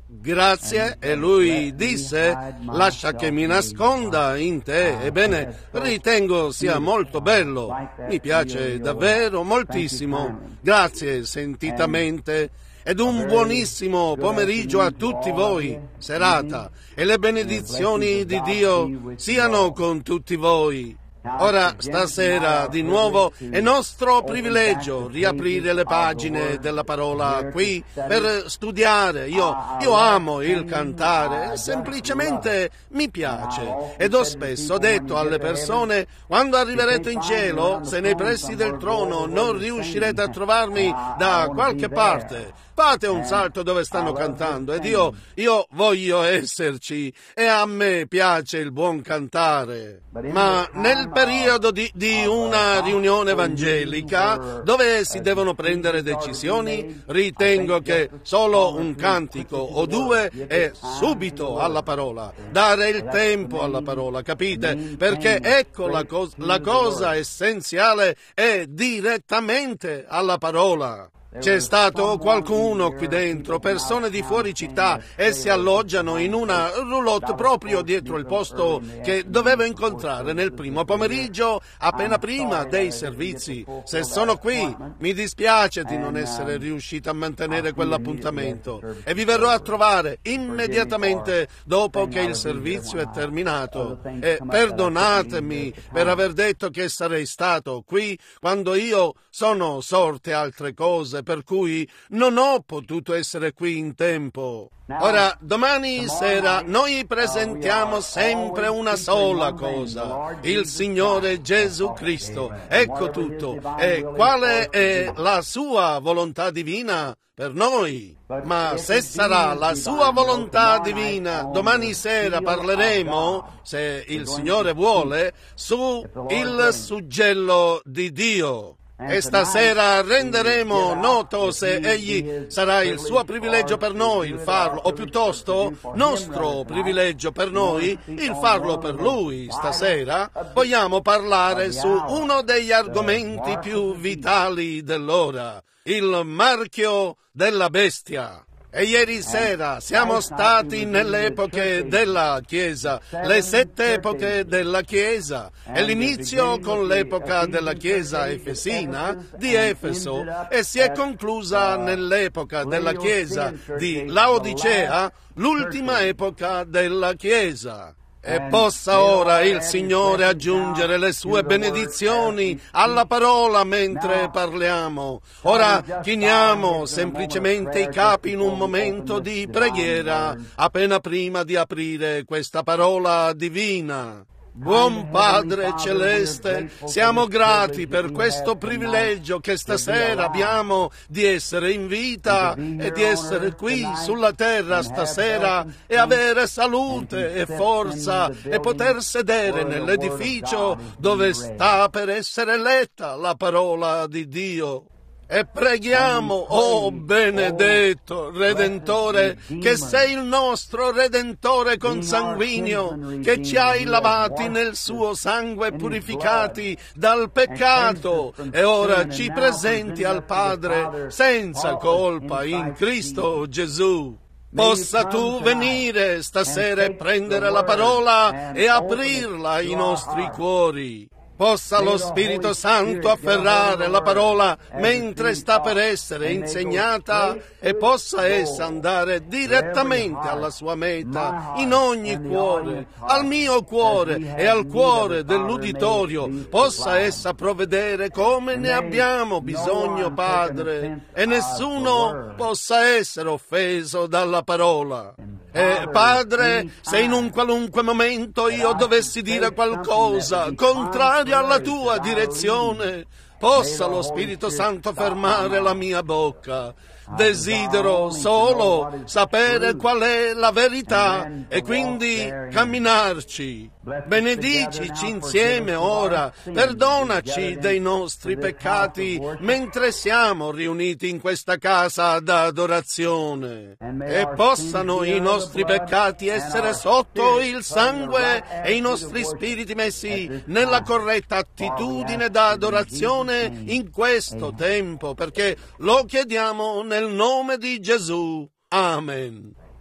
Grazie, e lui disse: lascia che mi nasconda in te. Ebbene, ritengo sia molto bello. Mi piace davvero moltissimo. Grazie sentitamente. Ed un buonissimo pomeriggio a tutti voi, serata, e le benedizioni di Dio siano con tutti voi. Ora, stasera, di nuovo, è nostro privilegio riaprire le pagine della parola qui per studiare. Io amo il cantare, semplicemente mi piace. Ed ho spesso detto alle persone: quando arriverete in cielo, se nei pressi del trono non riuscirete a trovarmi da qualche parte, fate un salto dove stanno cantando, ed io voglio esserci, e a me piace il buon cantare. Ma nel periodo di una riunione evangelica, dove si devono prendere decisioni, ritengo che solo un cantico o due è subito alla parola, dare il tempo alla parola, capite? Perché ecco la cosa essenziale è direttamente alla parola. C'è stato qualcuno qui dentro, persone di fuori città, e si alloggiano in una roulotte proprio dietro il posto che dovevo incontrare nel primo pomeriggio, appena prima dei servizi. Se sono qui, mi dispiace di non essere riuscito a mantenere quell'appuntamento, e vi verrò a trovare immediatamente dopo che il servizio è terminato. E perdonatemi per aver detto che sarei stato qui quando io sono sorte altre cose, per cui non ho potuto essere qui in tempo. Ora, domani sera noi presentiamo sempre una sola cosa: il Signore Gesù Cristo. Ecco tutto. E quale è la sua volontà divina per noi? Ma se sarà la sua volontà divina, domani sera parleremo, se il Signore vuole, su il suggello di Dio. E stasera renderemo noto se egli sarà il suo privilegio per noi il farlo, o piuttosto nostro privilegio per noi il farlo per lui. Stasera vogliamo parlare su uno degli argomenti più vitali dell'ora: il marchio della bestia. E ieri sera siamo stati nelle epoche della Chiesa, le 7 epoche della Chiesa, e l'inizio con l'epoca della Chiesa efesina di Efeso, e si è conclusa nell'epoca della Chiesa di Laodicea, l'ultima epoca della Chiesa. E possa ora il Signore aggiungere le sue benedizioni alla parola mentre parliamo. Ora chiniamo semplicemente i capi in un momento di preghiera, appena prima di aprire questa parola divina. Buon Padre Celeste, siamo grati per questo privilegio che stasera abbiamo di essere in vita e di essere qui sulla terra stasera e avere salute e forza e poter sedere nell'edificio dove sta per essere letta la parola di Dio. E preghiamo, oh benedetto Redentore, che sei il nostro Redentore consanguineo, che ci hai lavati nel suo sangue, purificati dal peccato, e ora ci presenti al Padre senza colpa in Cristo Gesù. Possa tu venire stasera e prendere la parola e aprirla ai nostri cuori. Possa lo Spirito Santo afferrare la parola mentre sta per essere insegnata, e possa essa andare direttamente alla sua meta in ogni cuore, al mio cuore e al cuore dell'uditorio. Possa essa provvedere come ne abbiamo bisogno, Padre, e nessuno possa essere offeso dalla parola. E Padre, se in un qualunque momento io dovessi dire qualcosa contrario alla tua direzione, possa lo Spirito Santo fermare la mia bocca. Desidero solo sapere qual è la verità e quindi camminarci. Benedicici insieme ora, perdonaci dei nostri peccati mentre siamo riuniti in questa casa d'adorazione, e possano i nostri peccati essere sotto il sangue e i nostri spiriti messi nella corretta attitudine d'adorazione in questo tempo, perché lo chiediamo nel nome di Gesù. Amen.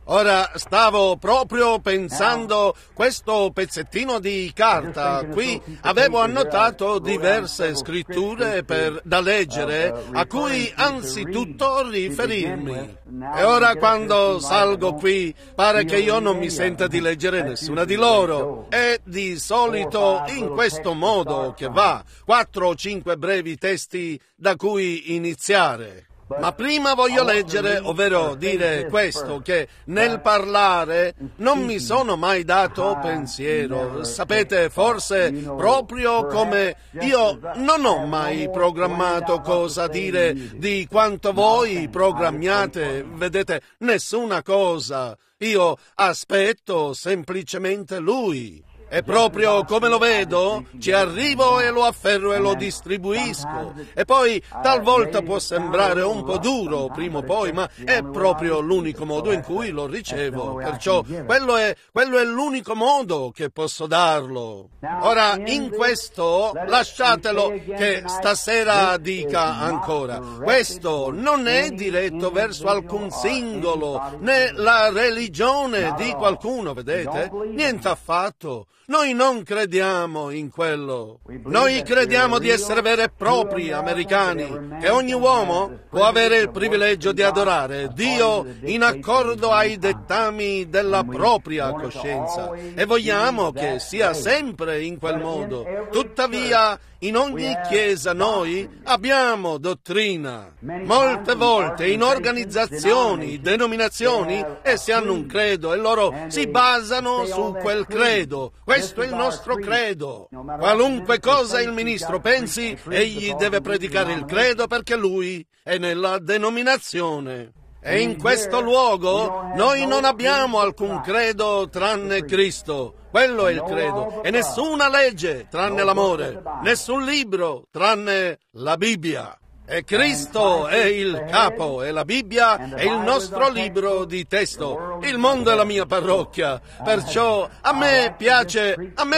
Ora stavo proprio pensando, questo pezzettino di carta, qui avevo annotato diverse scritture da leggere a cui anzitutto riferirmi. E ora quando salgo qui pare che io non mi senta di leggere nessuna di loro. È di solito in questo modo che va, 4 o 5 brevi testi da cui iniziare. Ma prima voglio leggere, ovvero dire questo, che nel parlare non mi sono mai dato pensiero. Sapete, forse proprio come io non ho mai programmato cosa dire di quanto voi programmiate, vedete, nessuna cosa. Io aspetto semplicemente Lui. E proprio come lo vedo, ci arrivo e lo afferro e lo distribuisco. E poi talvolta può sembrare un po' duro prima o poi, ma è proprio l'unico modo in cui lo ricevo. Perciò quello è l'unico modo che posso darlo. Ora, in questo, lasciatelo che stasera dica ancora. Questo non è diretto verso alcun singolo, né la religione di qualcuno, vedete? Niente affatto. Noi non crediamo in quello. Noi crediamo di essere veri e propri americani, che ogni uomo può avere il privilegio di adorare Dio in accordo ai dettami della propria coscienza e vogliamo che sia sempre in quel modo. Tuttavia, in ogni chiesa noi abbiamo dottrina. Molte volte in organizzazioni, denominazioni, essi hanno un credo e loro si basano su quel credo. Questo è il nostro credo. Qualunque cosa il ministro pensi, egli deve predicare il credo perché lui è nella denominazione. E in questo luogo noi non abbiamo alcun credo tranne Cristo. Quello è il credo. E nessuna legge tranne l'amore. Nessun libro tranne la Bibbia. E Cristo è il capo e la Bibbia è il nostro libro di testo. Il mondo è la mia parrocchia. Perciò a me piace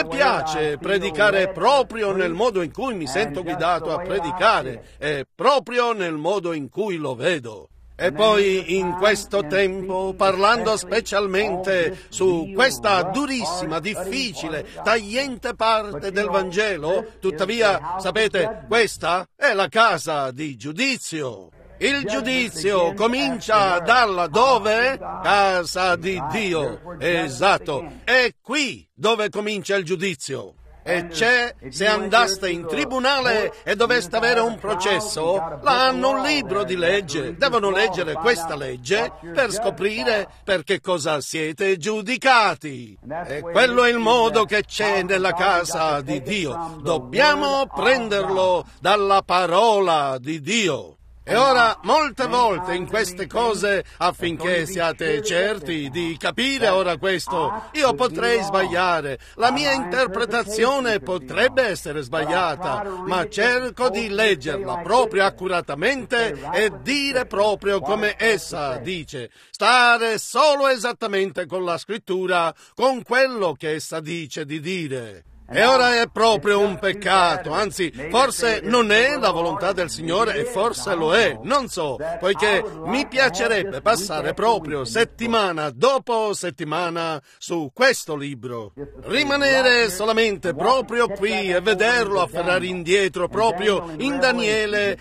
predicare proprio nel modo in cui mi sento guidato a predicare e proprio nel modo in cui lo vedo. E poi in questo tempo, parlando specialmente su questa durissima, difficile, tagliente parte del Vangelo, tuttavia, sapete, questa è la casa di giudizio. Il giudizio comincia dalla dove? Casa di Dio. Esatto, è qui dove comincia il giudizio. E se andaste in tribunale e doveste avere un processo, là hanno un libro di legge, devono leggere questa legge per scoprire per che cosa siete giudicati. E quello è il modo che c'è nella casa di Dio. Dobbiamo prenderlo dalla parola di Dio. E ora, molte volte in queste cose, affinché siate certi di capire ora questo, io potrei sbagliare, la mia interpretazione potrebbe essere sbagliata, ma cerco di leggerla proprio accuratamente e dire proprio come essa dice, stare solo esattamente con la scrittura, con quello che essa dice di dire. E ora è proprio un peccato, anzi, forse non è la volontà del Signore e forse lo è, non so, poiché mi piacerebbe passare proprio settimana dopo settimana su questo libro. Rimanere solamente proprio qui e vederlo afferrare indietro proprio in Daniele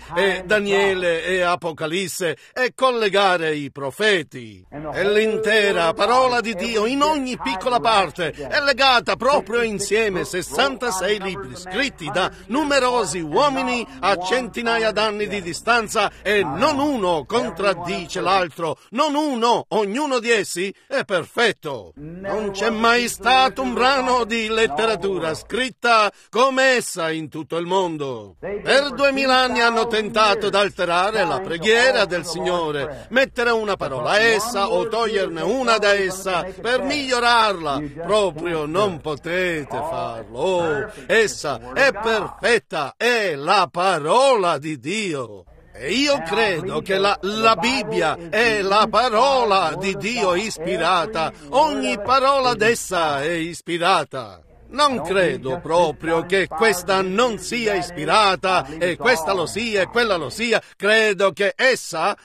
e Apocalisse e collegare i profeti. E l'intera parola di Dio in ogni piccola parte è legata proprio insieme, 66 libri scritti da numerosi uomini a centinaia d'anni di distanza e non uno contraddice l'altro, non uno, ognuno di essi è perfetto. Non c'è mai stato un brano di letteratura scritta come essa in tutto il mondo. Per 2000 anni hanno tentato d'alterare la preghiera del Signore, mettere una parola a essa o toglierne una da essa per migliorarla. Proprio non potete farlo. Oh, essa è perfetta, è la parola di Dio. E io credo che la Bibbia è la parola di Dio ispirata. Ogni parola d'essa è ispirata. Non credo proprio che questa non sia ispirata e questa lo sia e quella lo sia. Credo che essa è tutta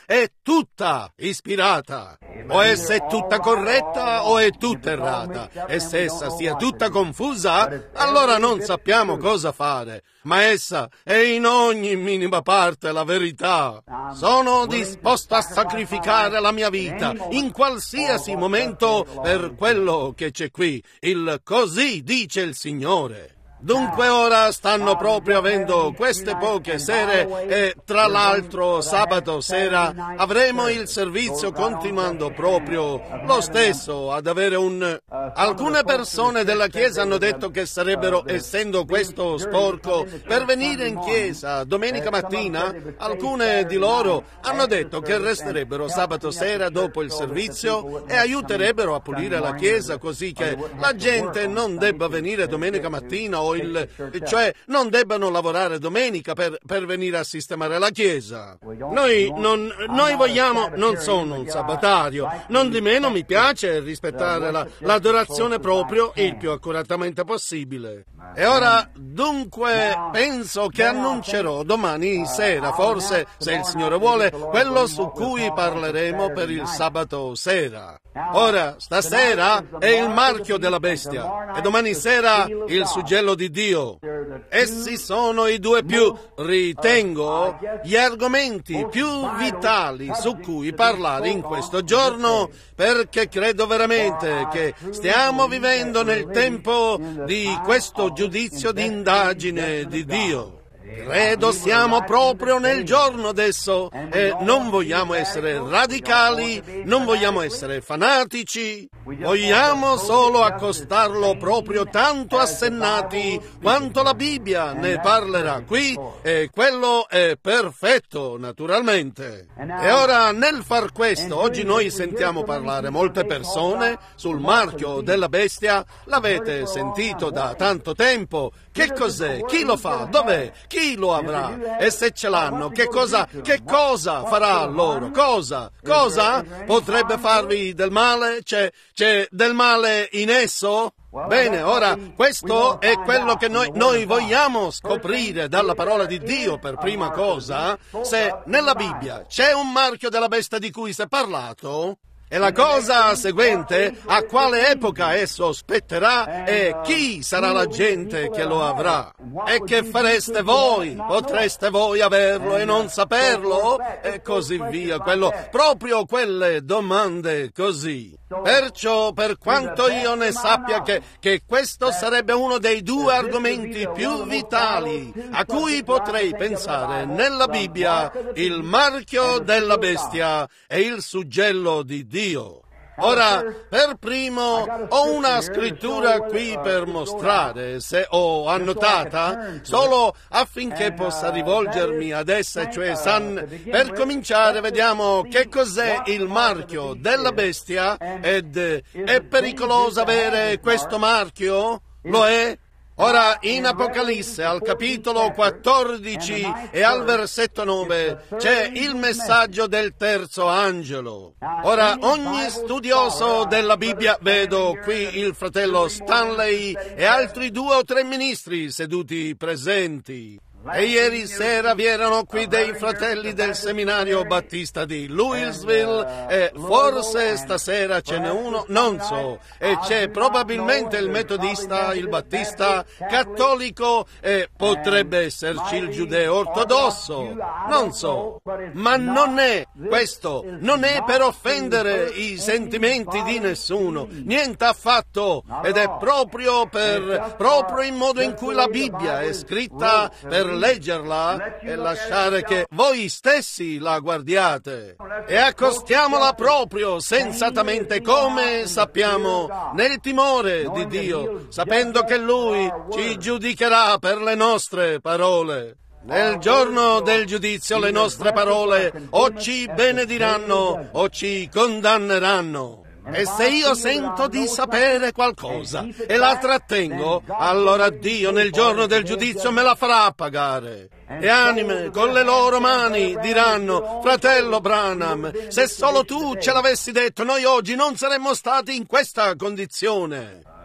tutta ispirata. O essa è tutta corretta o è tutta errata. E se essa sia tutta confusa, allora non sappiamo cosa fare. Ma essa è in ogni minima parte la verità. Sono disposto a sacrificare la mia vita in qualsiasi momento per quello che c'è qui. Il così dice il Signore. Dunque ora stanno proprio avendo queste poche sere e tra l'altro sabato sera avremo il servizio continuando proprio lo stesso ad avere Alcune persone della Chiesa hanno detto che sarebbero, essendo questo sporco, per venire in chiesa domenica mattina. Alcune di loro hanno detto che resterebbero sabato sera dopo il servizio e aiuterebbero a pulire la chiesa così che la gente non debba venire domenica mattina cioè non debbano lavorare domenica per venire a sistemare la chiesa. Noi vogliamo, non sono un sabbatario, non di meno mi piace rispettare l'adorazione proprio il più accuratamente possibile. E ora, dunque, penso che annuncerò domani sera, forse, se il Signore vuole, quello su cui parleremo per il sabato sera. Ora, stasera è il marchio della bestia e domani sera il suggello di Dio. Essi sono i due ritengo, gli argomenti più vitali su cui parlare in questo giorno, perché credo veramente che stiamo vivendo nel tempo di questo giudizio di indagine di Dio. Credo siamo proprio nel giorno adesso e non vogliamo essere radicali, non vogliamo essere fanatici, vogliamo solo accostarlo proprio tanto assennati quanto la Bibbia ne parlerà qui e quello è perfetto naturalmente. E ora nel far questo, oggi noi sentiamo parlare molte persone sul marchio della bestia, l'avete sentito da tanto tempo. Che cos'è? Chi lo fa? Dov'è? Chi lo avrà? E se ce l'hanno, che cosa farà loro? Cosa? Potrebbe farvi del male? C'è del male in esso? Bene, ora questo è quello che noi vogliamo scoprire dalla parola di Dio per prima cosa, se nella Bibbia c'è un marchio della bestia di cui si è parlato. E la cosa seguente, a quale epoca esso spetterà e chi sarà la gente che lo avrà? E che fareste voi? Potreste voi averlo e non saperlo? E così via, proprio quelle domande così. Perciò, per quanto io ne sappia che questo sarebbe uno dei due argomenti più vitali a cui potrei pensare nella Bibbia, il marchio della bestia e il suggello di Dio. Ora, per primo, ho una scrittura qui per mostrare, se ho annotata, solo affinché possa rivolgermi ad essa, cioè per cominciare vediamo che cos'è il marchio della bestia ed è pericoloso avere questo marchio? Lo è? Ora, in Apocalisse, al capitolo 14 e al versetto 9, c'è il messaggio del terzo angelo. Ora, ogni studioso della Bibbia, vedo qui il fratello Stanley e altri 2 o 3 ministri seduti presenti. E ieri sera vi erano qui dei fratelli del seminario battista di Louisville e forse stasera ce n'è uno, non so, e c'è probabilmente il metodista, il battista, cattolico e potrebbe esserci il giudeo ortodosso, non so, ma non è questo, non è per offendere i sentimenti di nessuno, niente affatto, ed è proprio in modo in cui la Bibbia è scritta per leggerla e lasciare che voi stessi la guardiate e accostiamola proprio sensatamente come sappiamo nel timore di Dio, sapendo che Lui ci giudicherà per le nostre parole. Nel giorno del giudizio le nostre parole o ci benediranno o ci condanneranno. E se io sento di sapere qualcosa e la trattengo, allora Dio nel giorno del giudizio me la farà pagare. E anime con le loro mani diranno: fratello Branham, se solo tu ce l'avessi detto, noi oggi non saremmo stati in questa condizione.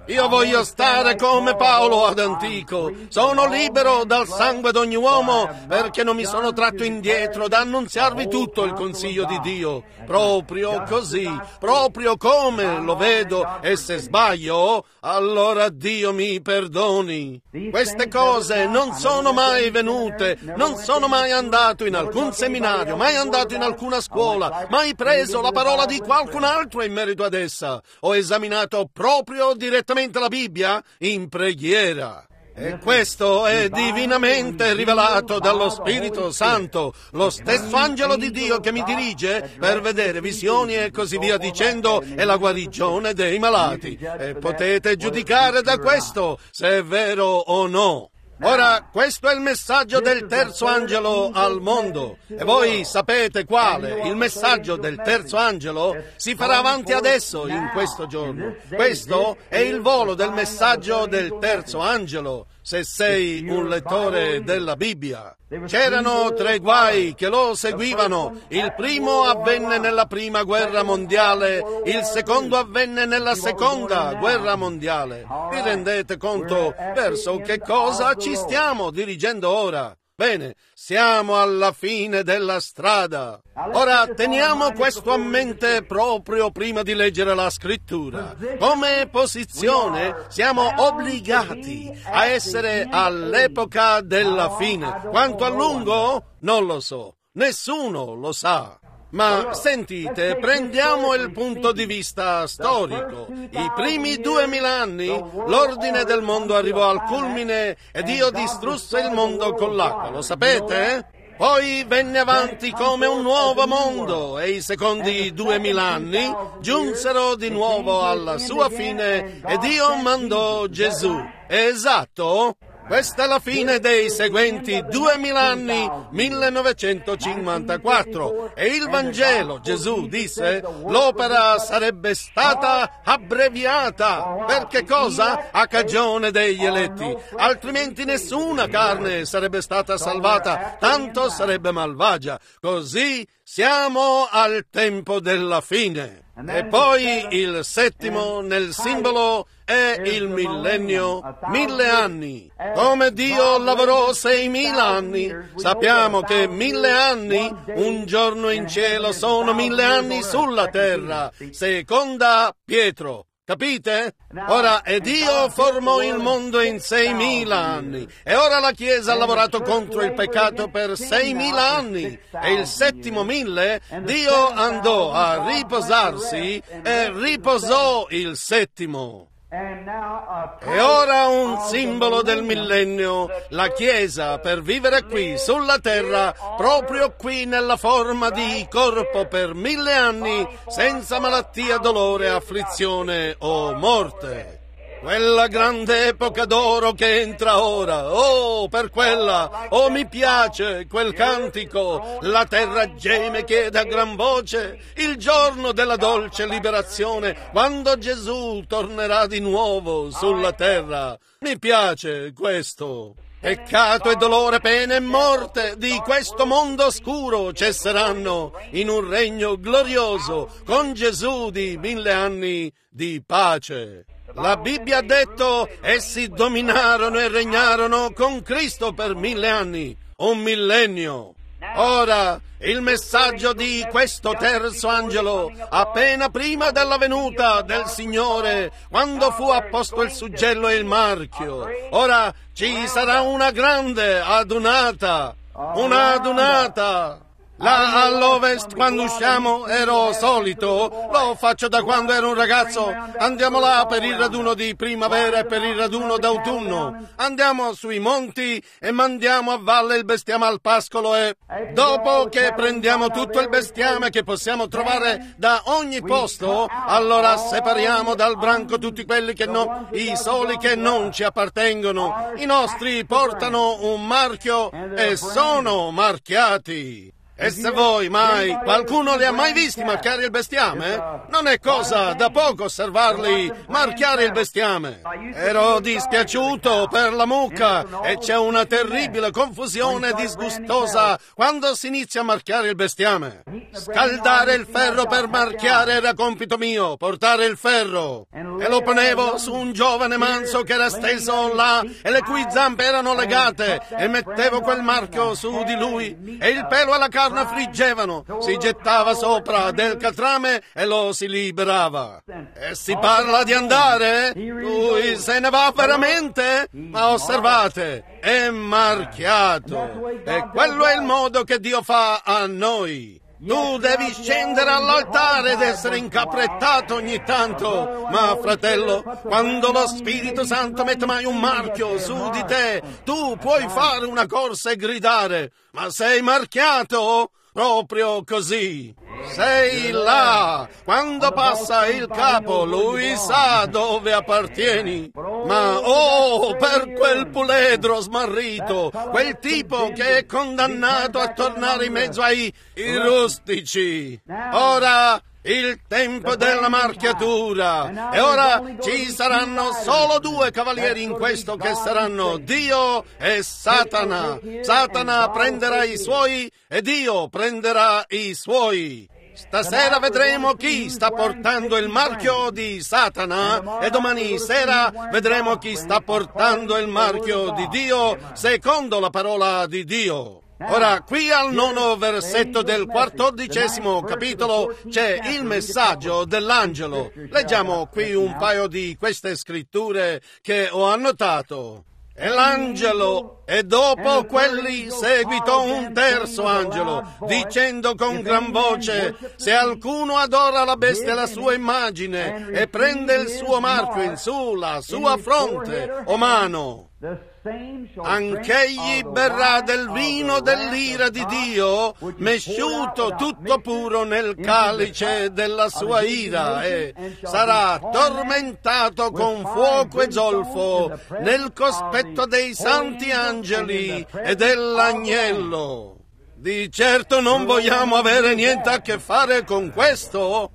Io voglio stare come Paolo ad Antico. Sono libero dal sangue d'ogni uomo perché non mi sono tratto indietro da annunziarvi tutto il consiglio di Dio. Proprio così, proprio come lo vedo, e se sbaglio, allora Dio mi perdoni. Queste cose non sono mai venute, non sono mai andato in alcun seminario, mai andato in alcuna scuola, mai preso la parola di qualcun altro in merito ad essa. Ho esaminato proprio direttamente la Bibbia in preghiera. E questo è divinamente rivelato dallo Spirito Santo, lo stesso angelo di Dio che mi dirige per vedere visioni e così via dicendo, e la guarigione dei malati. E potete giudicare da questo se è vero o no. Ora, questo è il messaggio del terzo angelo al mondo. E voi sapete quale? Il messaggio del terzo angelo si farà avanti adesso, in questo giorno. Questo è il volo del messaggio del terzo angelo, se sei un lettore della Bibbia. C'erano 3 guai che lo seguivano. Il primo avvenne nella prima guerra mondiale, il secondo avvenne nella seconda guerra mondiale. Vi rendete conto verso che cosa ci stiamo dirigendo ora? Bene, siamo alla fine della strada. Ora teniamo questo a mente proprio prima di leggere la scrittura. Come posizione siamo obbligati a essere all'epoca della fine. Quanto a lungo? Non lo so. Nessuno lo sa. Ma sentite, prendiamo il punto di vista storico. I primi 2000 anni l'ordine del mondo arrivò al culmine e Dio distrusse il mondo con l'acqua, lo sapete? Poi venne avanti come un nuovo mondo e i secondi 2000 anni giunsero di nuovo alla sua fine e Dio mandò Gesù. Esatto? Questa è la fine dei seguenti 2000 anni, 1954, e il Vangelo, Gesù disse, l'opera sarebbe stata abbreviata. Per che cosa? A cagione degli eletti, altrimenti nessuna carne sarebbe stata salvata, tanto sarebbe malvagia. Così siamo al tempo della fine. E poi il settimo nel simbolo è il millennio, 1000 anni. Come Dio lavorò 6000 anni, sappiamo che 1000 anni, un giorno in cielo, sono 1000 anni sulla terra. Seconda Pietro. Capite? Ora, e Dio formò il mondo in 6000 anni, e ora la Chiesa ha lavorato contro il peccato per 6000 anni, e il settimo 1000 Dio andò a riposarsi e riposò il settimo. E ora un simbolo del millennio, la Chiesa, per vivere qui sulla terra, proprio qui nella forma di corpo per 1000 anni, senza malattia, dolore, afflizione o morte. Quella grande epoca d'oro che entra ora, oh, per quella, oh, mi piace quel cantico, la terra geme, chiede a gran voce, il giorno della dolce liberazione, quando Gesù tornerà di nuovo sulla terra. Mi piace questo. Peccato e dolore, pena e morte di questo mondo oscuro cesseranno in un regno glorioso con Gesù di 1000 anni di pace. La Bibbia ha detto, essi dominarono e regnarono con Cristo per 1000 anni, un millennio. Ora, il messaggio di questo terzo angelo, appena prima della venuta del Signore, quando fu apposto il suggello e il marchio. Ora ci sarà una grande adunata. Là all'ovest, quando usciamo, ero solito, lo faccio da quando ero un ragazzo, andiamo là per il raduno di primavera e per il raduno d'autunno, andiamo sui monti e mandiamo a valle il bestiame al pascolo e dopo che prendiamo tutto il bestiame che possiamo trovare da ogni posto, allora separiamo dal branco tutti quelli che i soli che non ci appartengono. I nostri portano un marchio e sono marchiati. E se voi mai, qualcuno li ha mai visti marchiare il bestiame? Non è cosa da poco osservarli marchiare il bestiame. Ero dispiaciuto per la mucca e c'è una terribile confusione disgustosa quando si inizia a marchiare il bestiame. Scaldare il ferro per marchiare era compito mio, portare il ferro. E lo ponevo su un giovane manso che era steso là e le cui zampe erano legate e mettevo quel marchio su di lui e il pelo alla carne friggevano, si gettava sopra del catrame e lo si liberava. E si parla di andare? Lui se ne va veramente? Ma osservate, è marchiato. E quello è il modo che Dio fa a noi. Tu devi scendere all'altare ed essere incaprettato ogni tanto, ma fratello, quando lo Spirito Santo mette mai un marchio su di te, tu puoi fare una corsa e gridare, ma sei marchiato? Proprio così. Sei là. Quando passa il capo, lui sa dove appartieni. Ma per quel puledro smarrito, quel tipo che è condannato a tornare in mezzo ai rustici. Ora il tempo della marchiatura e ora ci saranno solo due cavalieri in questo che saranno Dio e Satana. Satana prenderà i suoi e Dio prenderà i suoi. Stasera vedremo chi sta portando il marchio di Satana e domani sera vedremo chi sta portando il marchio di Dio secondo la parola di Dio. Ora, qui al 9° versetto del 14° capitolo c'è il messaggio dell'angelo. Leggiamo qui un paio di queste scritture che ho annotato. E l'angelo, e dopo quelli seguitò un terzo angelo, dicendo con gran voce, se alcuno adora la bestia e la sua immagine, e prende il suo marchio in su la sua fronte o mano, anch'egli berrà del vino dell'ira di Dio, mesciuto tutto puro nel calice della sua ira, e sarà tormentato con fuoco e zolfo nel cospetto dei santi angeli e dell'agnello. Di certo non vogliamo avere niente a che fare con questo.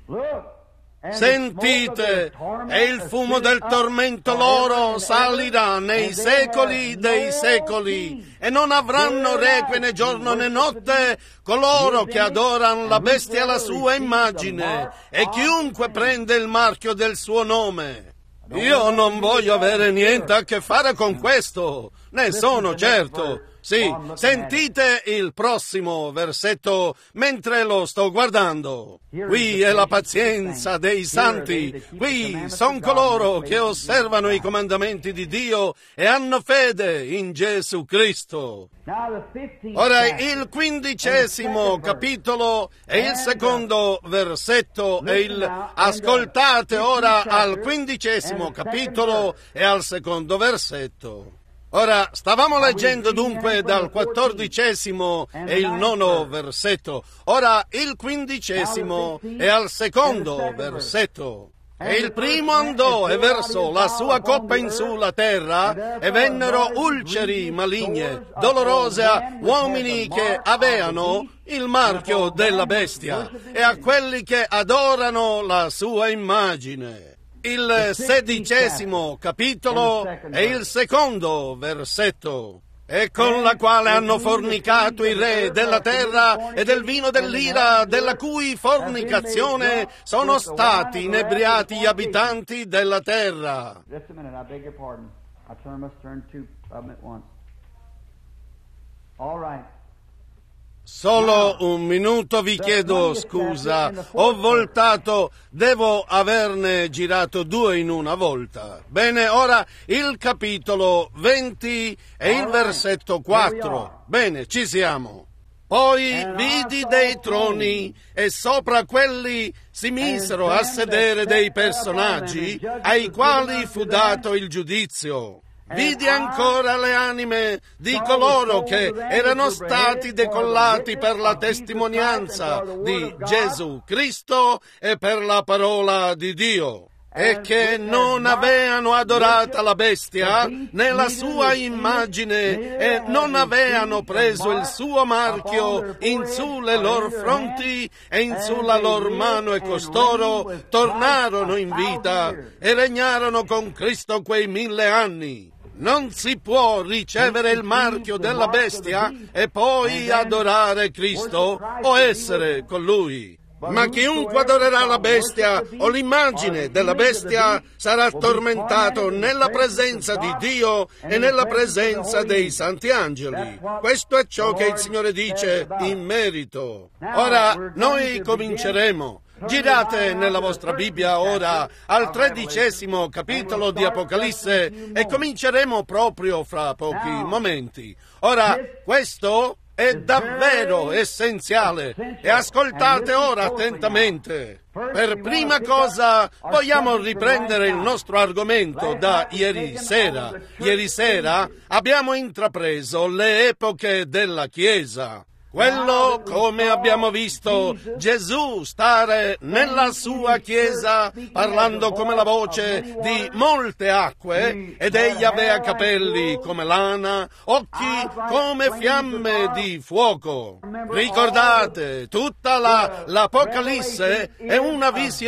Sentite, e il fumo del tormento loro salirà nei secoli dei secoli, e non avranno requie né giorno né notte coloro che adorano la bestia e la sua immagine, e chiunque prende il marchio del suo nome. Io non voglio avere niente a che fare con questo, ne sono certo. Sì, sentite il prossimo versetto mentre lo sto guardando. Qui è la pazienza dei santi, qui sono coloro che osservano i comandamenti di Dio e hanno fede in Gesù Cristo. Ora il 15° capitolo e il 2° versetto ascoltate ora al 15° capitolo e al 2° versetto. Ora, stavamo leggendo dunque dal 14° e il 9° versetto. Ora il 15° e al 2° versetto. E il primo andò e versò la sua coppa in su la terra, e vennero ulceri maligne, dolorose a uomini che avevano il marchio della bestia, e a quelli che adorano la sua immagine. Il 16° capitolo e il 2° versetto. E con la quale hanno fornicato i re della terra e del vino dell'ira, della cui fornicazione sono stati inebriati gli abitanti della terra. Solo un minuto, vi chiedo scusa, ho voltato, devo averne girato 2 in una volta. Bene, ora il capitolo 20 e il versetto 4. Bene, ci siamo. Poi vidi dei troni e sopra quelli si misero a sedere dei personaggi ai quali fu dato il giudizio. Vidi ancora le anime di coloro che erano stati decollati per la testimonianza di Gesù Cristo e per la parola di Dio. e che non avevano adorata la bestia nella sua immagine e non avevano preso il suo marchio in su le loro fronti e in sulla loro mano, e costoro tornarono in vita e regnarono con Cristo quei 1000 anni. Non si può ricevere il marchio della bestia e poi adorare Cristo o essere con Lui. Ma chiunque adorerà la bestia o l'immagine della bestia sarà tormentato nella presenza di Dio e nella presenza dei santi angeli. Questo è ciò che il Signore dice in merito. Ora noi cominceremo. Girate nella vostra Bibbia ora al 13° capitolo di Apocalisse e cominceremo proprio fra pochi momenti. Ora, questo è davvero essenziale e ascoltate ora attentamente. Per prima cosa vogliamo riprendere il nostro argomento da ieri sera. Ieri sera abbiamo intrapreso le epoche della Chiesa. Quello, come abbiamo visto, Gesù stare nella sua Chiesa parlando come la voce di molte acque, ed egli aveva capelli come lana, occhi come fiamme di fuoco. Ricordate, tutta l'Apocalisse è una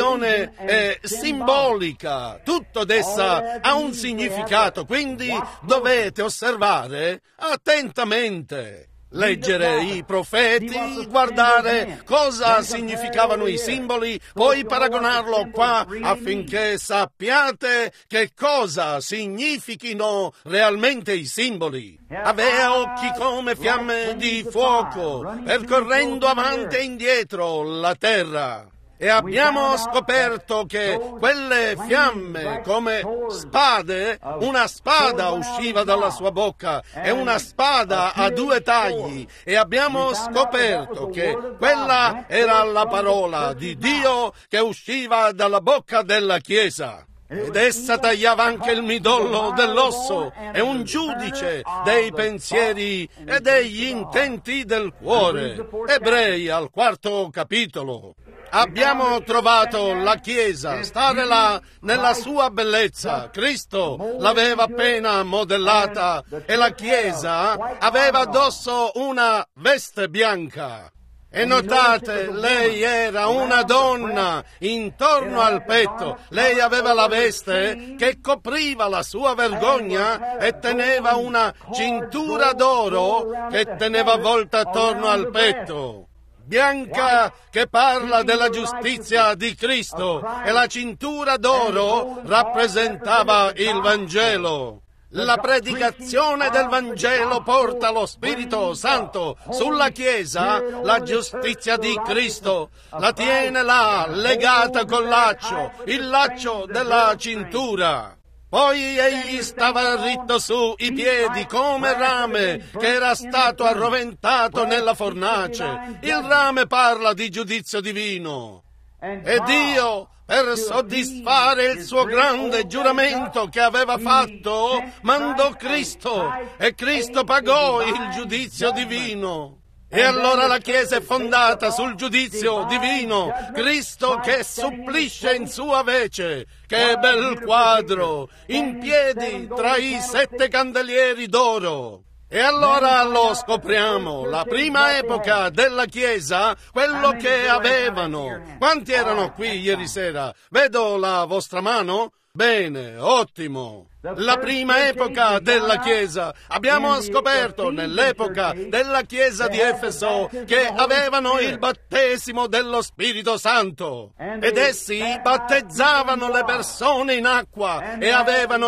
visione simbolica, tutto d'essa ha un significato, quindi dovete osservare attentamente. Leggere i profeti, guardare cosa significavano i simboli, poi paragonarlo qua affinché sappiate che cosa significhino realmente i simboli. Aveva occhi come fiamme di fuoco, percorrendo avanti e indietro la terra. E abbiamo scoperto che quelle fiamme come spade, una spada usciva dalla sua bocca e una spada a 2 tagli, e abbiamo scoperto che quella era la parola di Dio che usciva dalla bocca della Chiesa. Ed essa tagliava anche il midollo dell'osso, è un giudice dei pensieri e degli intenti del cuore. Ebrei al 4° capitolo. Abbiamo trovato la Chiesa stare là nella sua bellezza. Cristo l'aveva appena modellata e la Chiesa aveva addosso una veste bianca. E notate, lei era una donna intorno al petto. Lei aveva la veste che copriva la sua vergogna e teneva una cintura d'oro che teneva avvolta attorno al petto. Bianca, che parla della giustizia di Cristo, e la cintura d'oro rappresentava il Vangelo. La predicazione del Vangelo porta lo Spirito Santo sulla Chiesa, la giustizia di Cristo, la tiene là legata col laccio, il laccio della cintura. Poi egli stava ritto su i piedi come rame che era stato arroventato nella fornace. Il rame parla di giudizio divino. E Dio, per soddisfare il suo grande giuramento che aveva fatto, mandò Cristo, e Cristo pagò il giudizio divino. E allora la Chiesa è fondata sul giudizio divino, Cristo che supplisce in sua vece. Che bel quadro, in piedi tra i 7 candelieri d'oro. E allora lo scopriamo, la prima epoca della Chiesa, quello che avevano. Quanti erano qui ieri sera? Vedo la vostra mano? Bene, ottimo. La prima epoca della Chiesa. Abbiamo scoperto nell'epoca della Chiesa di Efeso che avevano il battesimo dello Spirito Santo. Ed essi battezzavano le persone in acqua e avevano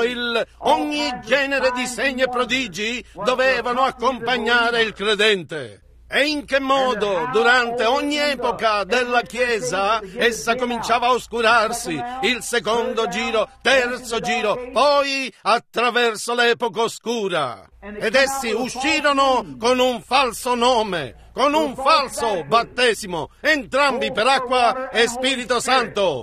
ogni genere di segni e prodigi dovevano accompagnare il credente. E in che modo durante ogni epoca della Chiesa essa cominciava a oscurarsi, il secondo giro, terzo giro, poi attraverso l'epoca oscura. Ed essi uscirono con un falso nome, con un falso battesimo, entrambi per acqua e Spirito Santo.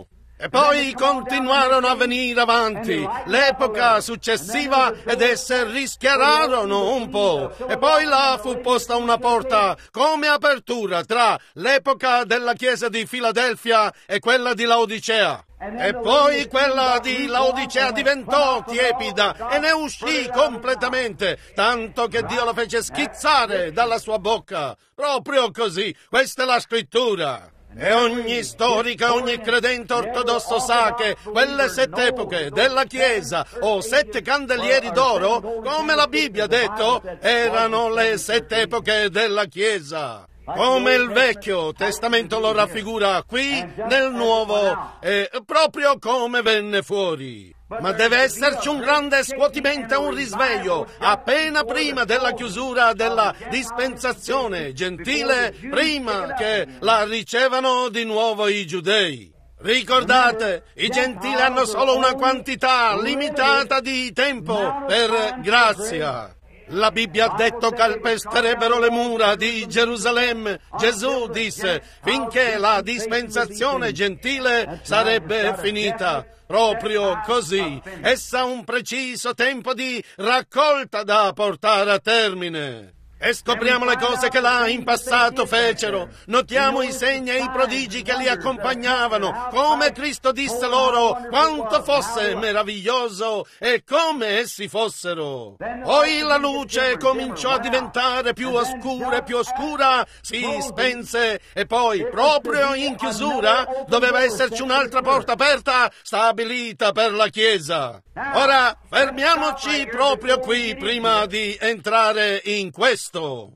E poi continuarono a venire avanti l'epoca successiva ed esse rischiararono un po'. E poi là fu posta una porta come apertura tra l'epoca della chiesa di Filadelfia e quella di Laodicea. E poi quella di Laodicea diventò tiepida e ne uscì completamente, tanto che Dio la fece schizzare dalla sua bocca. Proprio così, questa è la scrittura. E ogni storica, ogni credente ortodosso sa che quelle 7 epoche della Chiesa, o 7 candelieri d'oro, come la Bibbia ha detto, erano le 7 epoche della Chiesa. Come il Vecchio Testamento lo raffigura qui nel Nuovo, proprio come venne fuori. Ma deve esserci un grande scuotimento e un risveglio appena prima della chiusura della dispensazione gentile, prima che la ricevano di nuovo i giudei. Ricordate, i gentili hanno solo una quantità limitata di tempo per grazia. La Bibbia ha detto che calpesterebbero le mura di Gerusalemme. Gesù disse finché la dispensazione gentile sarebbe finita. Proprio così. Essa ha un preciso tempo di raccolta da portare a termine. E scopriamo le cose che là in passato fecero. Notiamo i segni e i prodigi che li accompagnavano, come Cristo disse loro quanto fosse meraviglioso e come essi fossero. Poi la luce cominciò a diventare più oscura, si spense e poi, proprio in chiusura, doveva esserci un'altra porta aperta stabilita per la Chiesa. Ora, fermiamoci proprio qui prima di entrare in questo.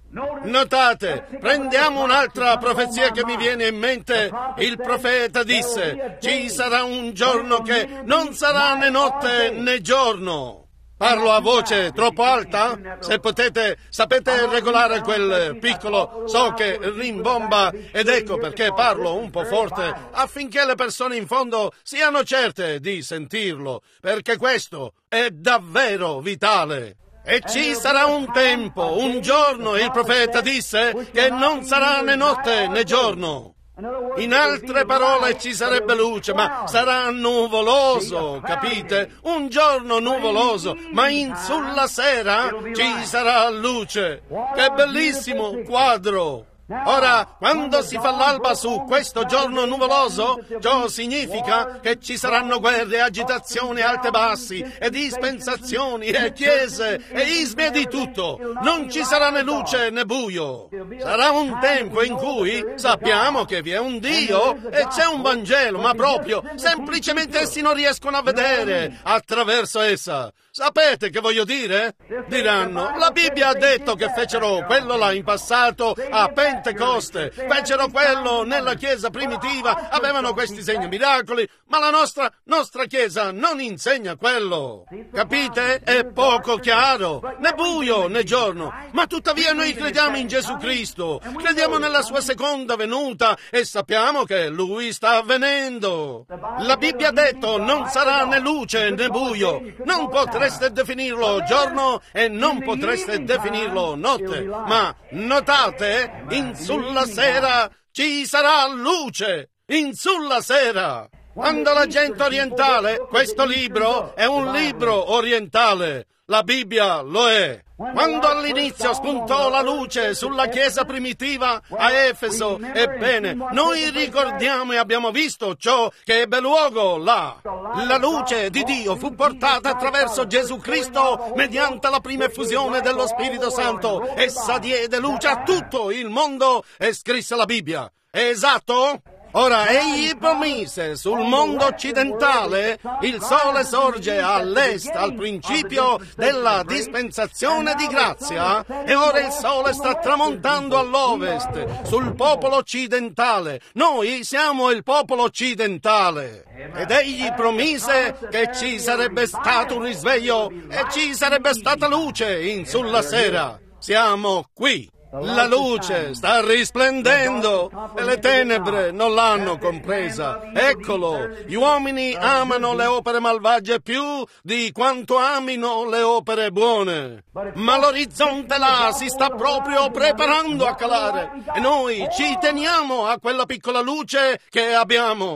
Notate, prendiamo un'altra profezia che mi viene in mente. Il profeta disse: ci sarà un giorno che non sarà né notte né giorno. Parlo a voce troppo alta? Se potete, sapete regolare quel piccolo, so che rimbomba, ed ecco perché parlo un po' forte, affinché le persone in fondo siano certe di sentirlo, perché questo è davvero vitale. E ci sarà un tempo, un giorno, il profeta disse, che non sarà né notte né giorno. In altre parole ci sarebbe luce, ma sarà nuvoloso, capite? Un giorno nuvoloso, ma sulla sera ci sarà luce. Che bellissimo quadro! Ora, quando si fa l'alba su questo giorno nuvoloso, ciò significa che ci saranno guerre, agitazioni, alte e bassi, e dispensazioni, e chiese, e ismi e di tutto. Non ci sarà né luce né buio. Sarà un tempo in cui sappiamo che vi è un Dio e c'è un Vangelo, ma proprio, semplicemente essi non riescono a vedere attraverso essa. Sapete che voglio dire? Diranno, la Bibbia ha detto che fecero quello là in passato a Pentecoste, fecero quello nella Chiesa primitiva, avevano questi segni e miracoli, ma la nostra Chiesa non insegna quello. Capite? È poco chiaro, né buio né giorno, ma tuttavia noi crediamo in Gesù Cristo, crediamo nella sua seconda venuta e sappiamo che Lui sta avvenendo. La Bibbia ha detto non sarà né luce né buio, non potreste definirlo giorno e non potreste definirlo notte, ma notate, in sulla sera ci sarà luce, in sulla sera. Quando la gente orientale, questo libro è un libro orientale, la Bibbia lo è. Quando all'inizio spuntò la luce sulla chiesa primitiva a Efeso, ebbene, noi ricordiamo e abbiamo visto ciò che ebbe luogo là. La luce di Dio fu portata attraverso Gesù Cristo mediante la prima effusione dello Spirito Santo. Essa diede luce a tutto il mondo e scrisse la Bibbia. È esatto? Ora, egli promise sul mondo occidentale il sole sorge all'est al principio della dispensazione di grazia e ora il sole sta tramontando all'ovest sul popolo occidentale. Noi siamo il popolo occidentale ed egli promise che ci sarebbe stato un risveglio e ci sarebbe stata luce in sulla sera. Siamo qui. La luce sta risplendendo e le tenebre non l'hanno compresa. Eccolo, gli uomini amano le opere malvagie più di quanto amino le opere buone. Ma l'orizzonte là si sta proprio preparando a calare e noi ci teniamo a quella piccola luce che abbiamo.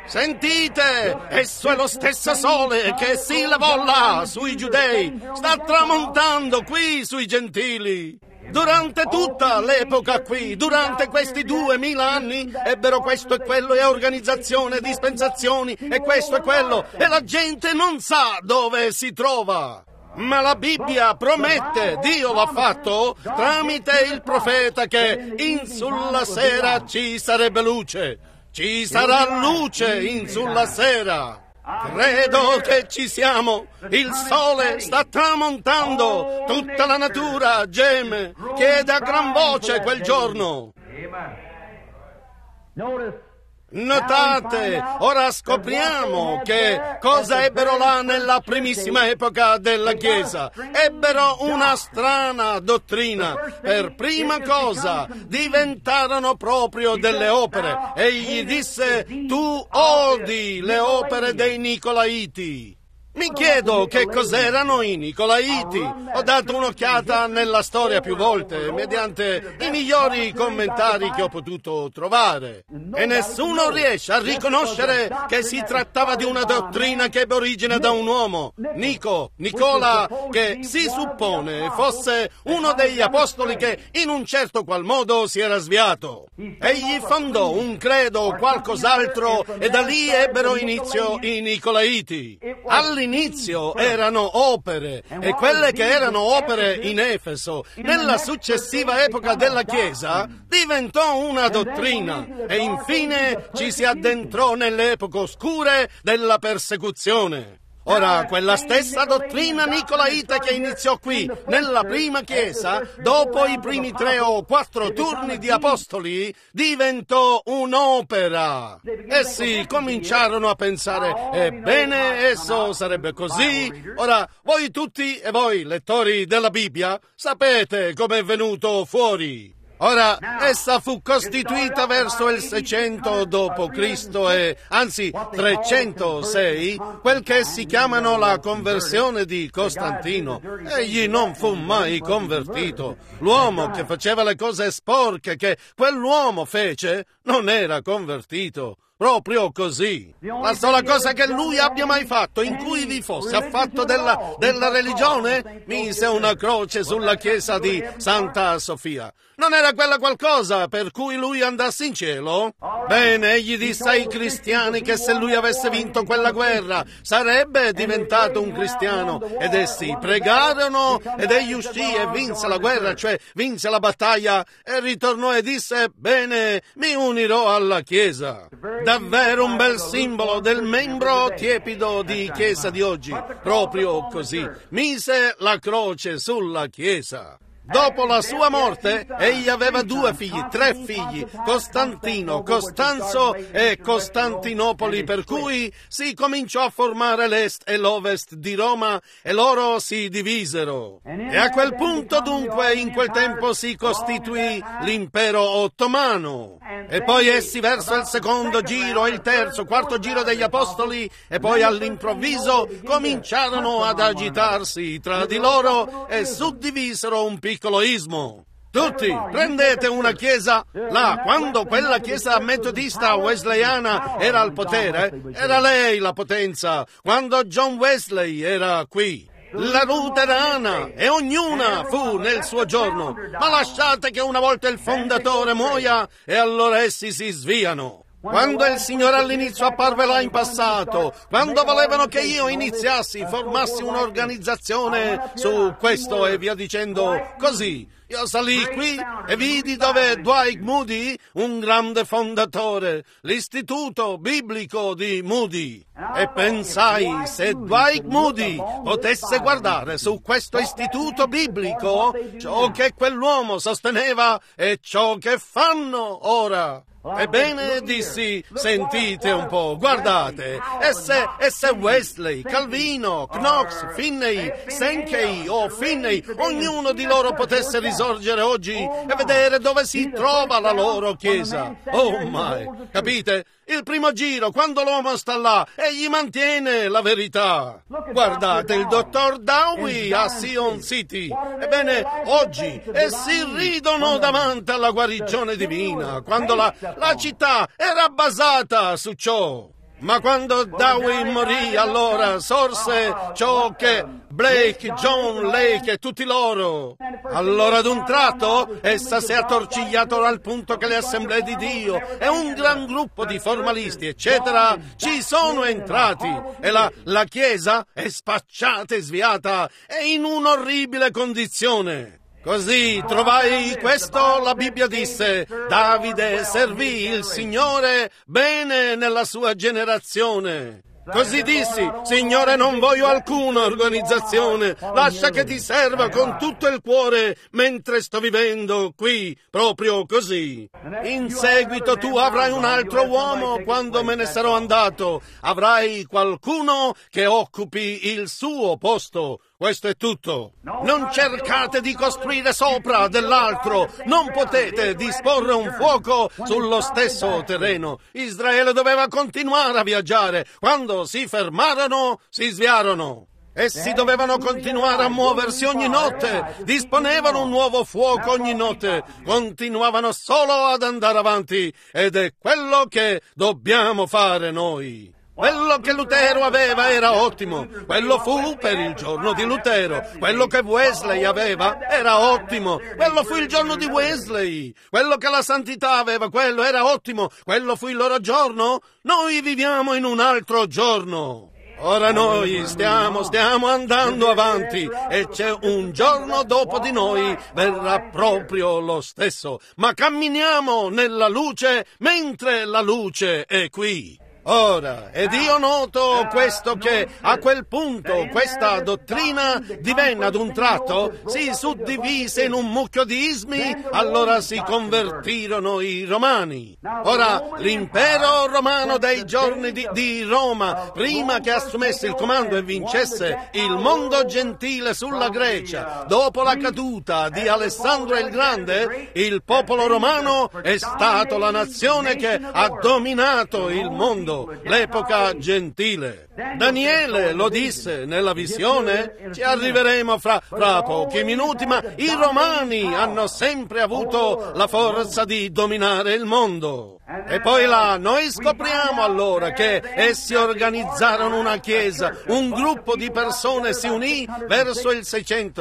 Sentite, esso è lo stesso sole che si levò là sui giudei, sta tramontando qui sui gentili. Durante tutta l'epoca qui, durante questi 2000 anni, ebbero questo e quello e organizzazione, dispensazioni e questo e quello, e la gente non sa dove si trova. Ma la Bibbia promette, Dio l'ha fatto, tramite il profeta che in sulla sera ci sarebbe luce. Ci sarà luce in sulla sera. Credo che ci siamo. Il sole sta tramontando. Tutta la natura geme, chiede a gran voce quel giorno. Notate, ora scopriamo che cosa ebbero là nella primissima epoca della Chiesa. Ebbero una strana dottrina. Per prima cosa diventarono proprio delle opere. Egli disse: tu odi le opere dei Nicolaiti. Mi chiedo che cos'erano i Nicolaiti. Ho dato un'occhiata nella storia più volte, mediante i migliori commentari che ho potuto trovare. E nessuno riesce a riconoscere che si trattava di una dottrina che ebbe origine da un uomo, Nicola, che si suppone fosse uno degli apostoli che in un certo qual modo si era sviato. Egli fondò un credo o qualcos'altro e da lì ebbero inizio i Nicolaiti. All'inizio erano opere, e quelle che erano opere in Efeso, nella successiva epoca della Chiesa, diventò una dottrina, e infine ci si addentrò nelle epoche oscure della persecuzione. Ora, quella stessa dottrina nicolaita che iniziò qui, nella prima Chiesa, dopo i primi 3 o 4 turni di apostoli, diventò un'opera. Essi cominciarono a pensare: ebbene, esso sarebbe così. Ora, voi tutti e voi, lettori della Bibbia, sapete come è venuto fuori. Ora, essa fu costituita verso il 600 d.C. e, anzi, 306, quel che si chiamano la conversione di Costantino. Egli non fu mai convertito. L'uomo che faceva le cose sporche che quell'uomo fece non era convertito. Proprio così. La sola cosa che lui abbia mai fatto in cui vi fosse affatto della religione, mise una croce sulla chiesa di Santa Sofia. Non era quella qualcosa per cui lui andasse in cielo? Bene, egli disse ai cristiani che se lui avesse vinto quella guerra sarebbe diventato un cristiano, ed essi pregarono ed egli uscì e vinse la guerra, cioè vinse la battaglia, e ritornò e disse: bene, mi unirò alla chiesa. Davvero un bel simbolo del membro tiepido di chiesa di oggi. Proprio così. Mise la croce sulla chiesa. Dopo la sua morte, egli aveva 2 figli, 3 figli, Costantino, Costanzo e Costantinopoli, per cui si cominciò a formare l'est e l'ovest di Roma e loro si divisero. E a quel punto, dunque, in quel tempo si costituì l'impero ottomano. E poi essi verso il secondo giro, il terzo, quarto giro degli apostoli, e poi all'improvviso cominciarono ad agitarsi tra di loro e suddivisero un piccolo ismo. Tutti, prendete una chiesa, là, quando quella chiesa metodista wesleyana era al potere, era lei la potenza, quando John Wesley era qui. La luterana, e ognuna fu nel suo giorno, ma lasciate che una volta il fondatore muoia e allora essi si sviano. Quando il Signore all'inizio apparve là in passato, quando volevano che io iniziassi, formassi un'organizzazione su questo e via dicendo così, io salii qui e vidi dove Dwight Moody, un grande fondatore, l'istituto biblico di Moody. E pensai, se Dwight Moody potesse guardare su questo istituto biblico, ciò che quell'uomo sosteneva e ciò che fanno ora. Ebbene, dissi, sentite un po', guardate, e se Wesley, Calvino, Knox, Finney, Sankey o Finney, ognuno di loro potesse risorgere oggi e vedere dove si trova la loro chiesa. Oh my, capite? Il primo giro, quando l'uomo sta là, egli mantiene la verità. Guardate il dottor Dowie a Sion City. Ebbene, oggi essi ridono davanti alla guarigione divina, quando la città era basata su ciò. Ma quando Darwin morì, allora sorse ciò che Blake, John Lake e tutti loro. Allora d'un tratto essa si è attorcigliata al punto che le assemblee di Dio e un gran gruppo di formalisti, eccetera, ci sono entrati e la Chiesa è spacciata e sviata e in un'orribile condizione. Così trovai questo, la Bibbia disse: Davide servì il Signore bene nella sua generazione. Così dissi: Signore, non voglio alcuna organizzazione, lascia che ti serva con tutto il cuore mentre sto vivendo qui, proprio così. In seguito tu avrai un altro uomo quando me ne sarò andato, avrai qualcuno che occupi il suo posto. Questo è tutto. Non cercate di costruire sopra dell'altro, non potete disporre un fuoco sullo stesso terreno. Israele doveva continuare a viaggiare. Quando si fermarono, si sviarono. Essi dovevano continuare a muoversi ogni notte, disponevano un nuovo fuoco ogni notte, continuavano solo ad andare avanti ed è quello che dobbiamo fare noi. Quello che Lutero aveva era ottimo, quello fu per il giorno di Lutero, quello che Wesley aveva era ottimo, quello fu il giorno di Wesley, quello che la santità aveva, quello era ottimo, quello fu il loro giorno, noi viviamo in un altro giorno. Ora noi stiamo andando avanti e c'è un giorno dopo di noi, verrà proprio lo stesso, ma camminiamo nella luce mentre la luce è qui. Ora, ed io noto questo che a quel punto questa dottrina divenne ad un tratto, si suddivise in un mucchio di ismi, allora si convertirono i romani. Ora, l'impero romano dei giorni di Roma, prima che assumesse il comando e vincesse il mondo gentile sulla Grecia, dopo la caduta di Alessandro il Grande, il popolo romano è stato la nazione che ha dominato il mondo. L'epoca gentile. Daniele lo disse nella visione, ci arriveremo fra pochi minuti, ma i romani hanno sempre avuto la forza di dominare il mondo. E poi là noi scopriamo allora che essi organizzarono una chiesa, un gruppo di persone si unì verso il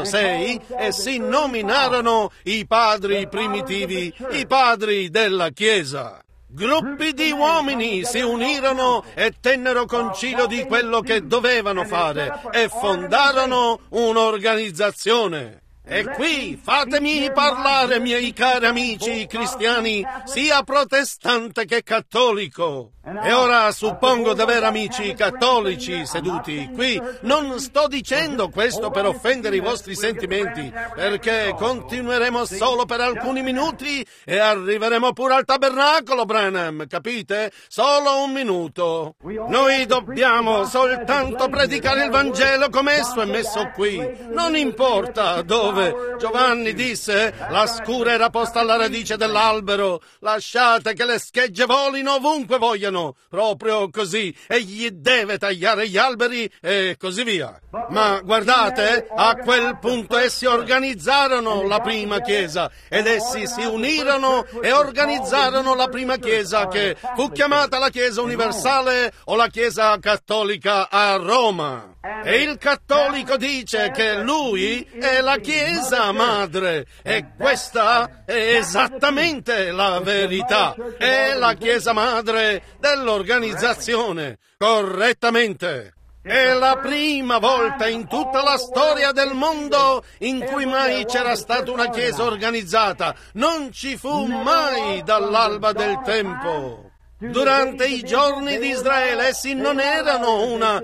606 e si nominarono i padri primitivi, i padri della chiesa. Gruppi di uomini si unirono e tennero concilio di quello che dovevano fare e fondarono un'organizzazione. E qui fatemi parlare, miei cari amici cristiani, sia protestante che cattolico. E ora suppongo di avere amici cattolici seduti qui. Non sto dicendo questo per offendere i vostri sentimenti, perché continueremo solo per alcuni minuti e arriveremo pure al tabernacolo, Branham, capite? Solo un minuto. Noi dobbiamo soltanto predicare il Vangelo come esso è messo qui. Non importa dove. Giovanni disse: la scura era posta alla radice dell'albero, lasciate che le schegge volino ovunque vogliano. Proprio così, egli deve tagliare gli alberi e così via. Ma guardate, a quel punto essi organizzarono la prima chiesa ed essi si unirono e organizzarono la prima chiesa che fu chiamata la Chiesa Universale o la Chiesa Cattolica a Roma. E il cattolico dice che lui è la Chiesa madre e questa è esattamente la verità. È la Chiesa madre dell'organizzazione, correttamente. È la prima volta in tutta la storia del mondo in cui mai c'era stata una Chiesa organizzata. Non ci fu mai dall'alba del tempo. Durante i giorni di Israele essi non erano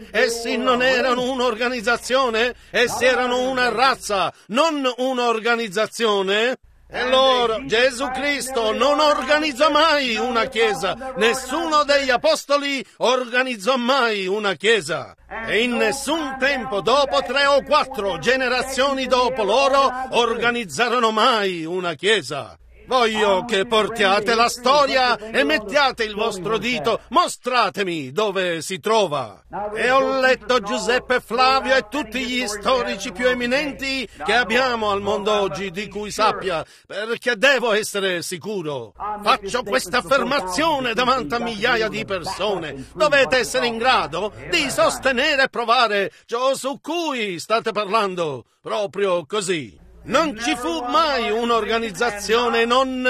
un'organizzazione, essi erano una razza, non un'organizzazione. E loro, Gesù Cristo non organizzò mai una chiesa, nessuno degli apostoli organizzò mai una chiesa. E in nessun tempo, dopo 3 o 4 generazioni dopo loro, organizzarono mai una chiesa. Voglio che portiate la storia e mettiate il vostro dito, mostratemi dove si trova. E ho letto Giuseppe Flavio e tutti gli storici più eminenti che abbiamo al mondo oggi, di cui sappia, perché devo essere sicuro. Faccio questa affermazione davanti a migliaia di persone. Dovete essere in grado di sostenere e provare ciò su cui state parlando, proprio così. Non ci fu mai un'organizzazione,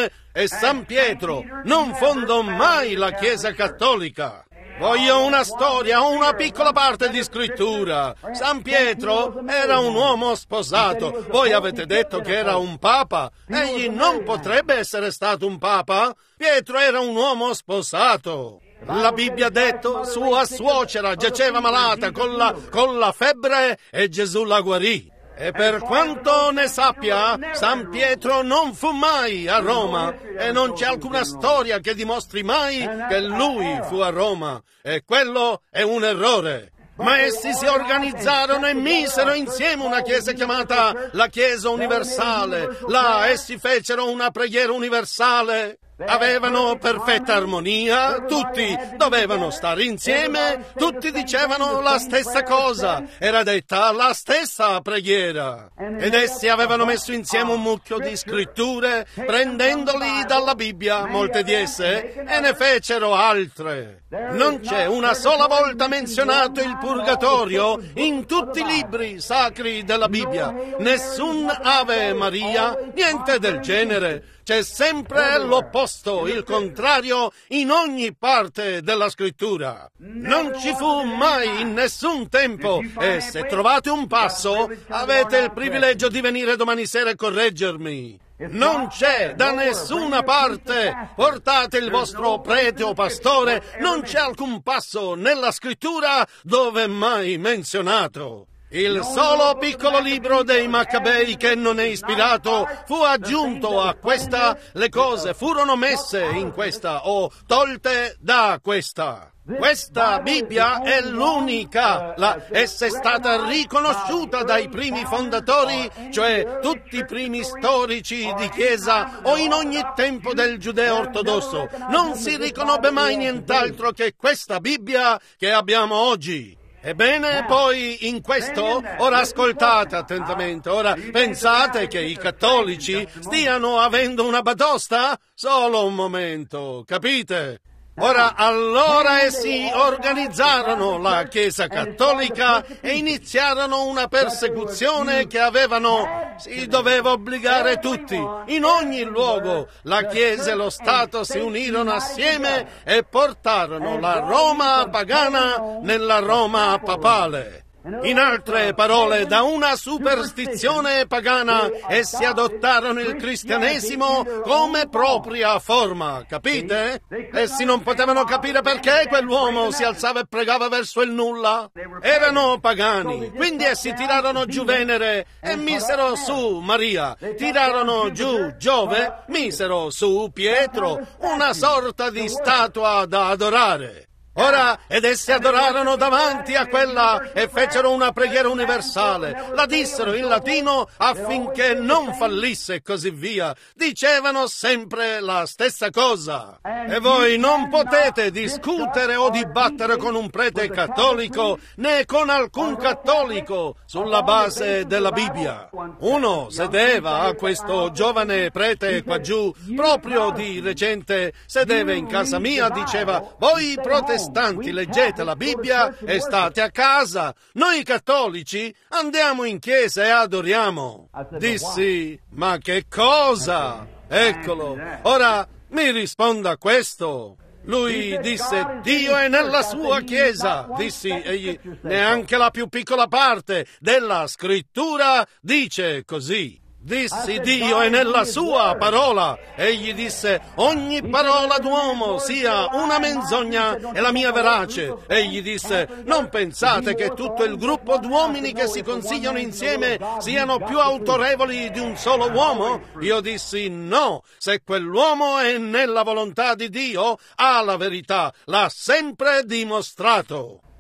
e San Pietro non fondò mai la Chiesa Cattolica. Voglio una storia o una piccola parte di scrittura. San Pietro era un uomo sposato. Voi avete detto che era un papa. Egli non potrebbe essere stato un papa. Pietro era un uomo sposato. La Bibbia ha detto, sua suocera giaceva malata con la febbre e Gesù la guarì. E per quanto ne sappia, San Pietro non fu mai a Roma e non c'è alcuna storia che dimostri mai che lui fu a Roma, e quello è un errore. Ma essi si organizzarono e misero insieme una chiesa chiamata la Chiesa Universale. Là essi fecero una preghiera universale. Avevano perfetta armonia, tutti dovevano stare insieme, tutti dicevano la stessa cosa, era detta la stessa preghiera. Ed essi avevano messo insieme un mucchio di scritture, prendendoli dalla Bibbia, molte di esse, e ne fecero altre. Non c'è una sola volta menzionato il purgatorio in tutti i libri sacri della Bibbia. Nessun Ave Maria, niente del genere. C'è sempre l'opposto, il contrario, in ogni parte della scrittura. Non ci fu mai in nessun tempo, e se trovate un passo, avete il privilegio di venire domani sera e correggermi. Non c'è da nessuna parte. Portate il vostro prete o pastore, non c'è alcun passo nella scrittura dove è mai menzionato. Il solo piccolo libro dei Maccabei che non è ispirato fu aggiunto a questa, le cose furono messe in questa o tolte da questa. Questa Bibbia è l'unica, essa è stata riconosciuta dai primi fondatori, cioè tutti i primi storici di Chiesa o in ogni tempo del giudeo ortodosso. Non si riconobbe mai nient'altro che questa Bibbia che abbiamo oggi. Ebbene, poi in questo, ora ascoltate attentamente, ora pensate che i cattolici stiano avendo una batosta? Solo un momento, capite? Ora, allora essi organizzarono la Chiesa Cattolica e iniziarono una persecuzione che si doveva obbligare tutti. In ogni luogo la Chiesa e lo Stato si unirono assieme e portarono la Roma pagana nella Roma papale. In altre parole, da una superstizione pagana essi adottarono il cristianesimo come propria forma, capite? Essi non potevano capire perché quell'uomo si alzava e pregava verso il nulla. Erano pagani, quindi essi tirarono giù Venere e misero su Maria, tirarono giù Giove, misero su Pietro, una sorta di statua da adorare. Ora, ed essi adorarono davanti a quella e fecero una preghiera universale. La dissero in latino affinché non fallisse e così via. Dicevano sempre la stessa cosa. E voi non potete discutere o dibattere con un prete cattolico né con alcun cattolico sulla base della Bibbia. Uno sedeva a questo giovane prete qua giù, proprio di recente, sedeva in casa mia, diceva: voi protestanti leggete la Bibbia e state a casa. Noi cattolici andiamo in chiesa e adoriamo. Dissi: ma che cosa? Eccolo. Ora mi risponda a questo. Lui disse: Dio è nella sua chiesa. Dissi egli: neanche la più piccola parte della scrittura dice così. Dissi: Dio è nella sua parola. Egli disse: ogni parola d'uomo sia una menzogna e la mia verace. Egli disse: non pensate che tutto il gruppo d'uomini che si consigliano insieme siano più autorevoli di un solo uomo? Io dissi: no, se quell'uomo è nella volontà di Dio, ha la verità, l'ha sempre dimostrato.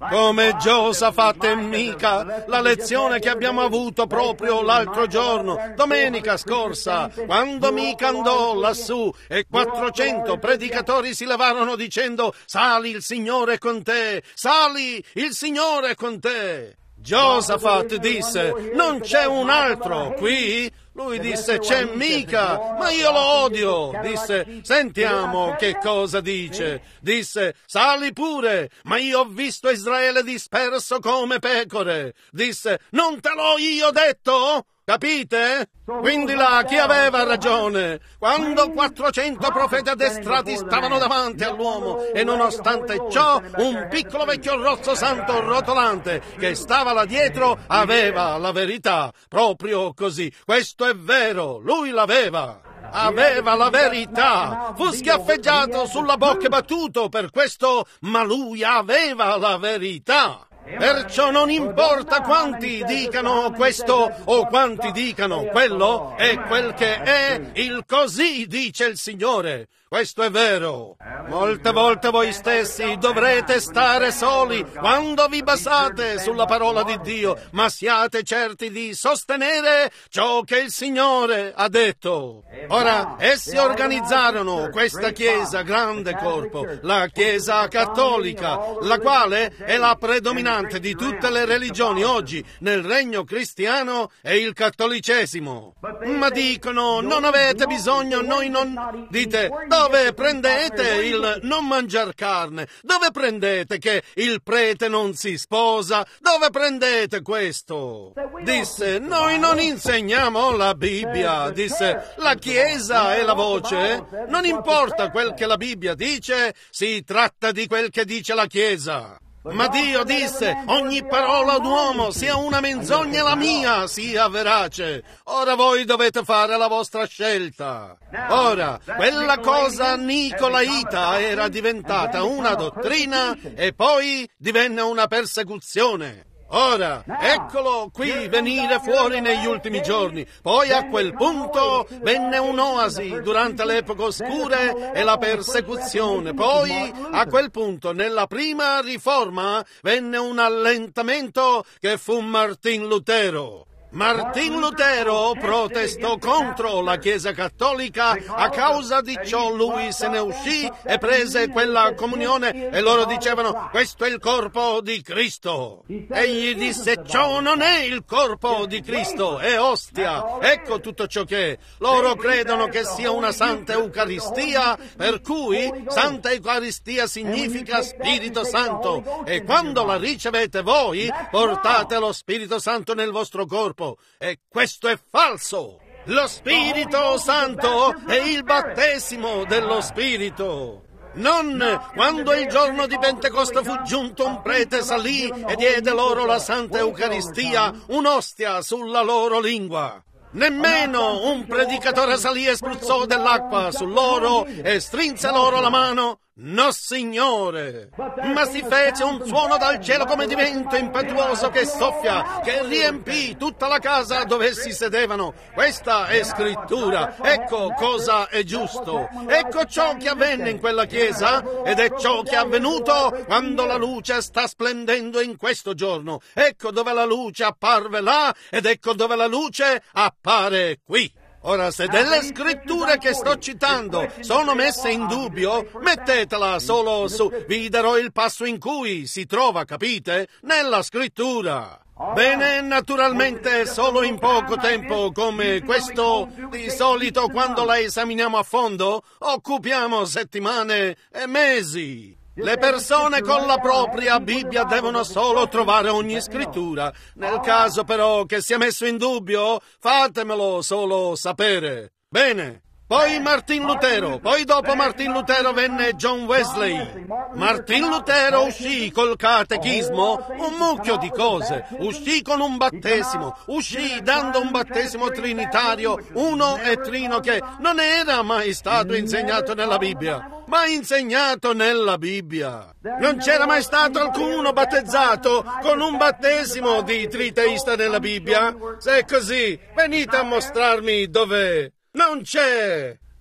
come Giosafat e Mica, la lezione che abbiamo avuto proprio l'altro giorno, domenica scorsa, quando Mica andò lassù e 400 predicatori si levarono dicendo: sali, il Signore è con te, sali, il Signore è con te. Giosafat disse: non c'è un altro qui? Lui disse: c'è Mica, ma io lo odio. Disse: sentiamo che cosa dice. Disse: sali pure, ma io ho visto Israele disperso come pecore. Disse: non te l'ho io detto? Capite? Quindi là chi aveva ragione? Quando 400 profeti addestrati stavano davanti all'uomo e nonostante ciò un piccolo vecchio rozzo santo rotolante che stava là dietro aveva la verità, proprio così. Questo è vero, lui l'aveva. Aveva la verità, fu schiaffeggiato sulla bocca e battuto per questo, ma lui aveva la verità. Perciò non importa quanti dicano questo o quanti dicano quello, è quel che è, il così dice il Signore. Questo è vero. Molte volte voi stessi dovrete stare soli quando vi basate sulla parola di Dio, ma siate certi di sostenere ciò che il Signore ha detto. Ora, essi organizzarono questa Chiesa grande corpo, la Chiesa cattolica, la quale è la predominante di tutte le religioni oggi nel regno cristiano è il cattolicesimo. Ma dicono: non avete bisogno, noi non... Dite: dove prendete il non mangiar carne? Dove prendete che il prete non si sposa? Dove prendete questo? Disse: noi non insegniamo la Bibbia. Disse: la Chiesa è la voce. Non importa quel che la Bibbia dice, si tratta di quel che dice la Chiesa. Ma Dio disse: ogni parola d'uomo, sia una menzogna la mia, sia verace. Ora voi dovete fare la vostra scelta. Ora, quella cosa nicolaita era diventata una dottrina e poi divenne una persecuzione. Ora, eccolo qui venire fuori negli ultimi giorni. Poi a quel punto venne un'oasi durante le epoche oscure e la persecuzione. Poi a quel punto nella prima riforma venne un allentamento che fu Martin Lutero. Martin Lutero protestò contro la Chiesa cattolica, a causa di ciò lui se ne uscì e prese quella comunione e loro dicevano: questo è il corpo di Cristo. Egli disse: ciò non è il corpo di Cristo, è ostia. Ecco tutto ciò che è. Loro credono che sia una Santa Eucaristia, per cui Santa Eucaristia significa Spirito Santo, e quando la ricevete voi portate lo Spirito Santo nel vostro corpo. E questo è falso. Lo Spirito Santo è il battesimo dello Spirito. Non quando il giorno di Pentecoste fu giunto un prete, salì e diede loro la Santa Eucaristia, un'ostia sulla loro lingua. Nemmeno un predicatore salì e spruzzò dell'acqua su loro e strinse loro la mano. No, Signore! Ma si fece un suono dal cielo come di vento impetuoso che soffia, che riempì tutta la casa dove essi sedevano. Questa è scrittura. Ecco cosa è giusto. Ecco ciò che avvenne in quella chiesa, ed è ciò che è avvenuto quando la luce sta splendendo in questo giorno. Ecco dove la luce apparve là, ed ecco dove la luce appare qui. Ora, se delle scritture che sto citando sono messe in dubbio, mettetela solo su. Vi darò il passo in cui si trova, capite? Nella scrittura. Bene, naturalmente solo in poco tempo come questo, di solito quando la esaminiamo a fondo, occupiamo settimane e mesi. Le persone con la propria Bibbia devono solo trovare ogni scrittura. Nel caso però che sia messo in dubbio, fatemelo solo sapere. Bene. Poi Martin Lutero, poi dopo Martin Lutero venne John Wesley. Martin Lutero uscì col catechismo, un mucchio di cose, uscì con un battesimo, uscì dando un battesimo trinitario, uno e trino, che non era mai stato insegnato nella Bibbia, ma insegnato nella Bibbia. Non c'era mai stato alcuno battezzato con un battesimo di triteista nella Bibbia. Se è così, venite a mostrarmi dov'è. Non c'è!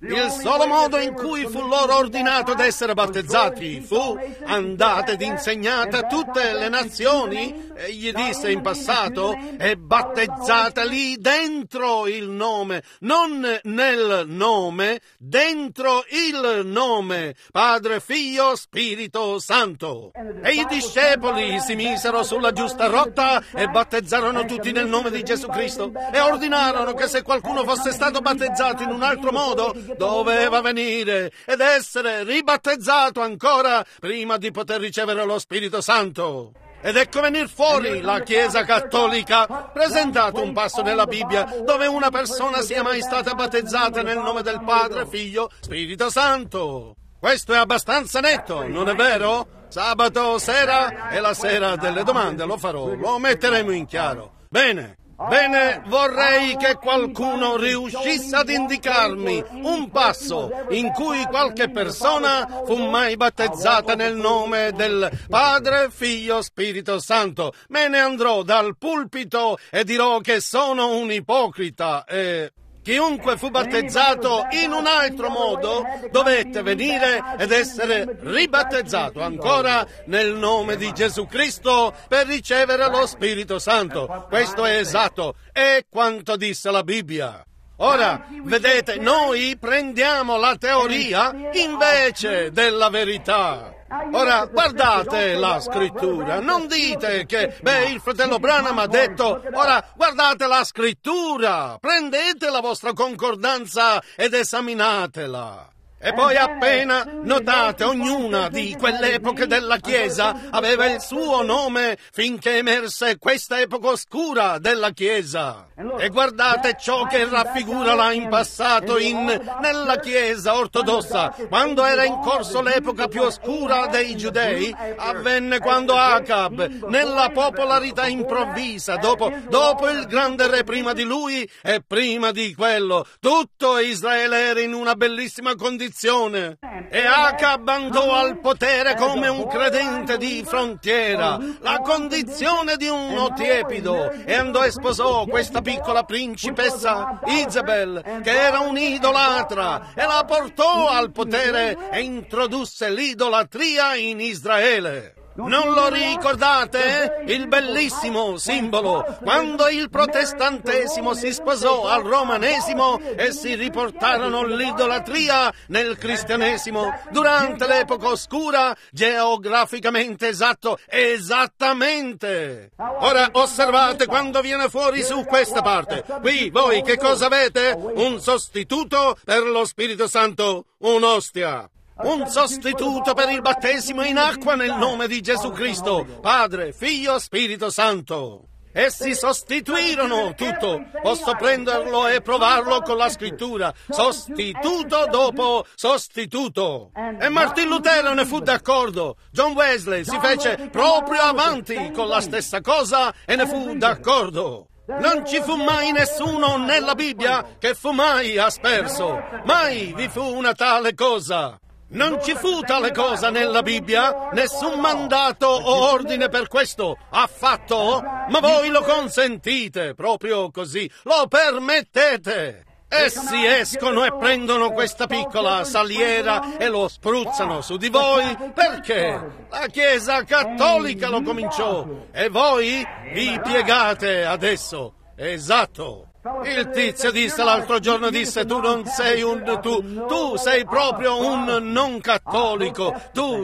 Il solo modo in cui fu loro ordinato d'essere battezzati fu: andate ed insegnate a tutte le nazioni, egli disse in passato, e battezzateli dentro il nome, non nel nome, dentro il nome, Padre, Figlio, Spirito Santo. E i discepoli si misero sulla giusta rotta e battezzarono tutti nel nome di Gesù Cristo e ordinarono che se qualcuno fosse stato battezzato in un altro modo, doveva venire ed essere ribattezzato ancora prima di poter ricevere lo Spirito Santo. Ed ecco venir fuori la Chiesa Cattolica, presentato un passo nella Bibbia dove una persona sia mai stata battezzata nel nome del Padre, Figlio, Spirito Santo. Questo è abbastanza netto, non è vero? Sabato sera è la sera delle domande, lo farò, lo metteremo in chiaro. Bene, vorrei che qualcuno riuscisse ad indicarmi un passo in cui qualche persona fu mai battezzata nel nome del Padre, Figlio, Spirito Santo. Me ne andrò dal pulpito e dirò che sono un ipocrita e... Chiunque fu battezzato in un altro modo dovette venire ed essere ribattezzato ancora nel nome di Gesù Cristo per ricevere lo Spirito Santo. Questo è esatto, è quanto disse la Bibbia. Ora, vedete, noi prendiamo la teoria invece della verità. Ora, guardate la scrittura, non dite che, il fratello Branham ha detto, ora guardate la scrittura, prendete la vostra concordanza ed esaminatela. E poi appena notate, ognuna di quelle epoche della Chiesa aveva il suo nome finché emerse questa epoca oscura della Chiesa. E guardate ciò che raffigura là in passato nella Chiesa ortodossa. Quando era in corso l'epoca più oscura dei giudei, avvenne quando Acab, nella popolarità improvvisa, dopo il grande re prima di lui e prima di quello, tutto Israele era in una bellissima condizione. E Acab andò al potere come un credente di frontiera, la condizione di uno tiepido, e andò e sposò questa piccola principessa Isabel, che era un'idolatra, e la portò al potere e introdusse l'idolatria in Israele. Non lo ricordate? Il bellissimo simbolo, quando il protestantesimo si sposò al romanesimo e si riportarono l'idolatria nel cristianesimo durante l'epoca oscura, geograficamente esatto, esattamente. Ora osservate quando viene fuori su questa parte. Qui voi che cosa avete? Un sostituto per lo Spirito Santo, un'ostia. Un sostituto per il battesimo in acqua nel nome di Gesù Cristo, Padre, Figlio, Spirito Santo. Essi sostituirono tutto. Posso prenderlo e provarlo con la scrittura. Sostituto dopo sostituto. E Martin Lutero ne fu d'accordo. John Wesley si fece proprio avanti con la stessa cosa e ne fu d'accordo. Non ci fu mai nessuno nella Bibbia che fu mai asperso. Mai vi fu una tale cosa. Non ci fu tale cosa nella Bibbia, nessun mandato o ordine per questo, affatto, ma voi lo consentite, proprio così, lo permettete. Essi escono e prendono questa piccola saliera e lo spruzzano su di voi, perché la Chiesa Cattolica lo cominciò e voi vi piegate adesso. Esatto. Il tizio disse l'altro giorno, disse, tu non sei tu sei proprio un non cattolico,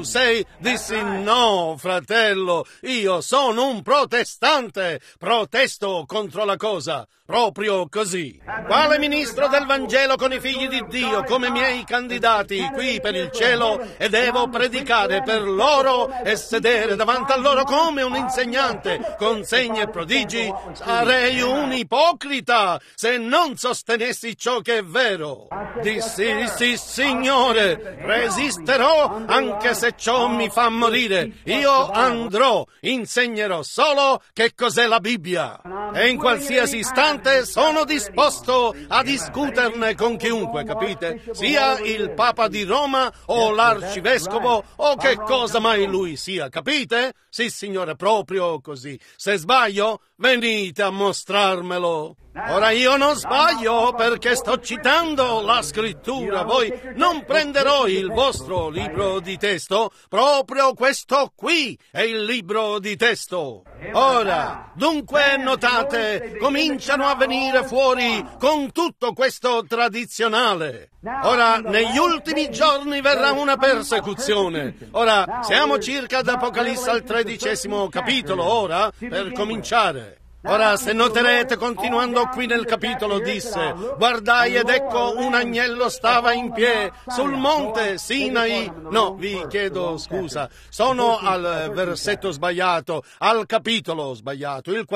dissi, no fratello, io sono un protestante, protesto contro la cosa, proprio così. Quale ministro del Vangelo con i figli di Dio come miei candidati qui per il cielo e devo predicare per loro e sedere davanti a loro come un insegnante con segni e prodigi? Sarei un ipocrita se non sostenessi ciò che è vero. Dissi, sì signore, resisterò anche se ciò mi fa morire. Io andrò, insegnerò solo che cos'è la Bibbia e in qualsiasi istante sono disposto a discuterne con chiunque, capite? Sia il Papa di Roma o l'arcivescovo o che cosa mai lui sia, capite? Sì signore, proprio così. Se sbaglio, venite a mostrarmelo. Ora io non sbaglio perché sto citando la scrittura. Voi non prenderò il vostro libro di testo, proprio questo qui è il libro di testo. Ora, dunque notate, cominciano a venire fuori con tutto questo tradizionale. Ora, negli ultimi giorni verrà una persecuzione. Ora, siamo circa ad Apocalisse al 13° capitolo, ora, per cominciare. Ora, se noterete, continuando qui nel capitolo, disse: guardai ed ecco un agnello stava in piedi sul monte Sinai. No, vi chiedo scusa, sono al versetto sbagliato, al capitolo sbagliato, il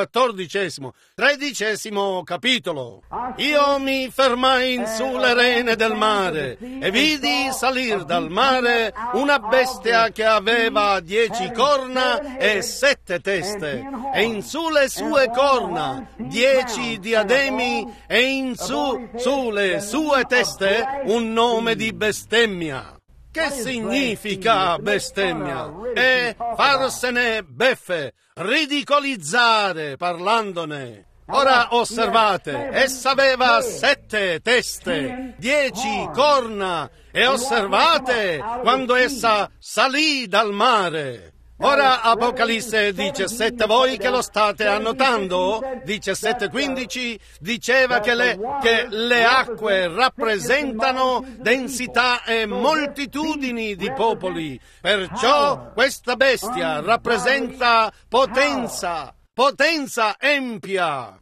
13° capitolo. Io mi fermai in sulle rene del mare e vidi salir dal mare una bestia che aveva 10 corna e 7 teste, e in sulle sue corna 10 diademi, e in sulle sue teste un nome di bestemmia. Che significa bestemmia? È farsene beffe, ridicolizzare parlandone. Ora osservate, essa aveva 7 teste, 10 corna, e osservate quando essa salì dal mare. Ora Apocalisse 17, voi che lo state annotando, 17:15, diceva che le acque rappresentano densità e moltitudini di popoli, perciò questa bestia rappresenta potenza empia.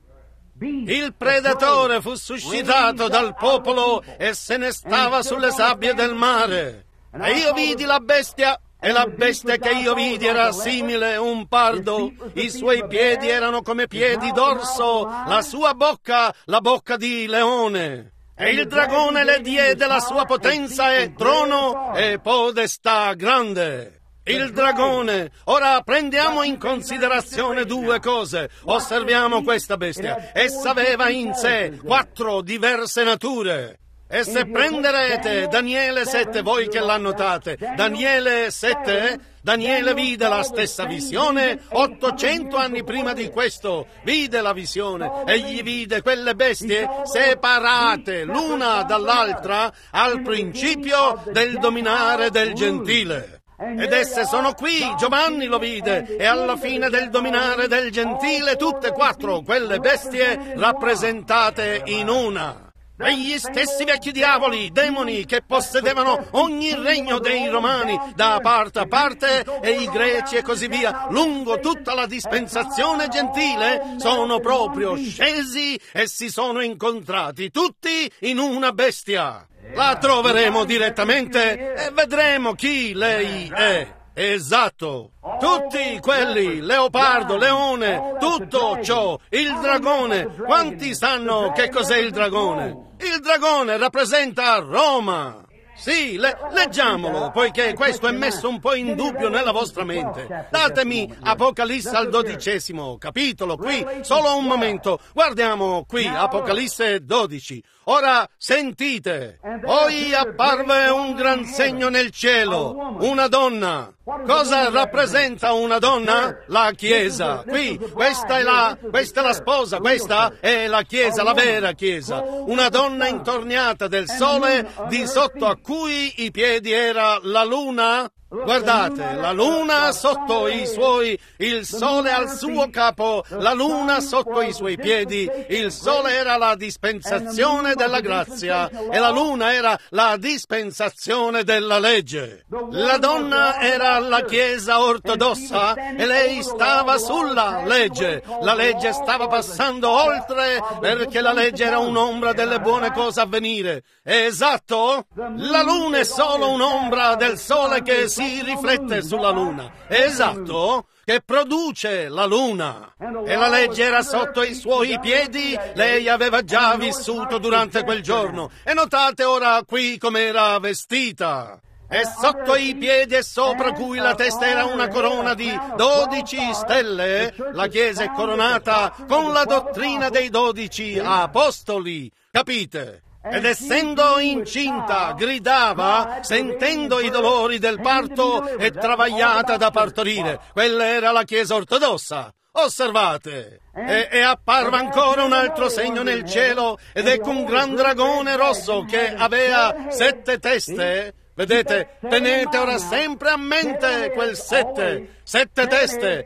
Il predatore fu suscitato dal popolo e se ne stava sulle sabbie del mare. E io vidi la bestia, e la bestia che io vidi era simile a un pardo, i suoi piedi erano come piedi d'orso, la sua bocca, la bocca di leone. E il dragone le diede la sua potenza e trono e podestà grande. Il dragone. Ora prendiamo in considerazione 2 cose. Osserviamo questa bestia. Essa aveva in sé 4 diverse nature. E se prenderete Daniele 7, voi che l'annotate, Daniele 7, Daniele vide la stessa visione 800 anni prima di questo, vide la visione, egli vide quelle bestie separate l'una dall'altra al principio del dominare del gentile. Ed esse sono qui, Giovanni lo vide, e alla fine del dominare del gentile tutte e 4 quelle bestie rappresentate in una. E gli stessi vecchi diavoli, demoni che possedevano ogni regno dei Romani da parte a parte, e i greci e così via, lungo tutta la dispensazione gentile, sono proprio scesi e si sono incontrati tutti in una bestia. La troveremo direttamente e vedremo chi lei è. Esatto, tutti quelli, leopardo, leone, tutto ciò, il dragone. Quanti sanno che cos'è il dragone? Il dragone rappresenta Roma. Sì, leggiamolo, poiché questo è messo un po' in dubbio nella vostra mente. Datemi Apocalisse al 12° capitolo, qui, solo un momento. Guardiamo qui, Apocalisse 12. Ora sentite. Poi apparve un gran segno nel cielo, una donna. Cosa rappresenta una donna? La Chiesa. Qui, questa è la sposa, questa è la Chiesa, la vera Chiesa. Una donna intorniata del sole, di sotto a cui i piedi era la luna. Guardate, la luna sotto i suoi, il sole al suo capo, la luna sotto i suoi piedi. Il sole era la dispensazione della grazia e la luna era la dispensazione della legge. La donna era la Chiesa ortodossa e lei stava sulla legge. La legge stava passando oltre perché la legge era un'ombra delle buone cose a venire. Esatto? La luna è solo un'ombra del sole che si riflette sulla luna. Esatto? Che produce la luna. E la legge era sotto i suoi piedi. Lei aveva già vissuto durante quel giorno. E notate ora qui com'era vestita. E sotto i piedi e sopra cui la testa era una corona di 12 stelle, la Chiesa è coronata con la dottrina dei 12 apostoli. Capite? Ed essendo incinta gridava, sentendo i dolori del parto e travagliata da partorire. Quella era la Chiesa ortodossa. Osservate! E apparve ancora un altro segno nel cielo, ed ecco un gran dragone rosso che aveva 7 teste. Vedete, tenete ora sempre a mente quel 7 teste,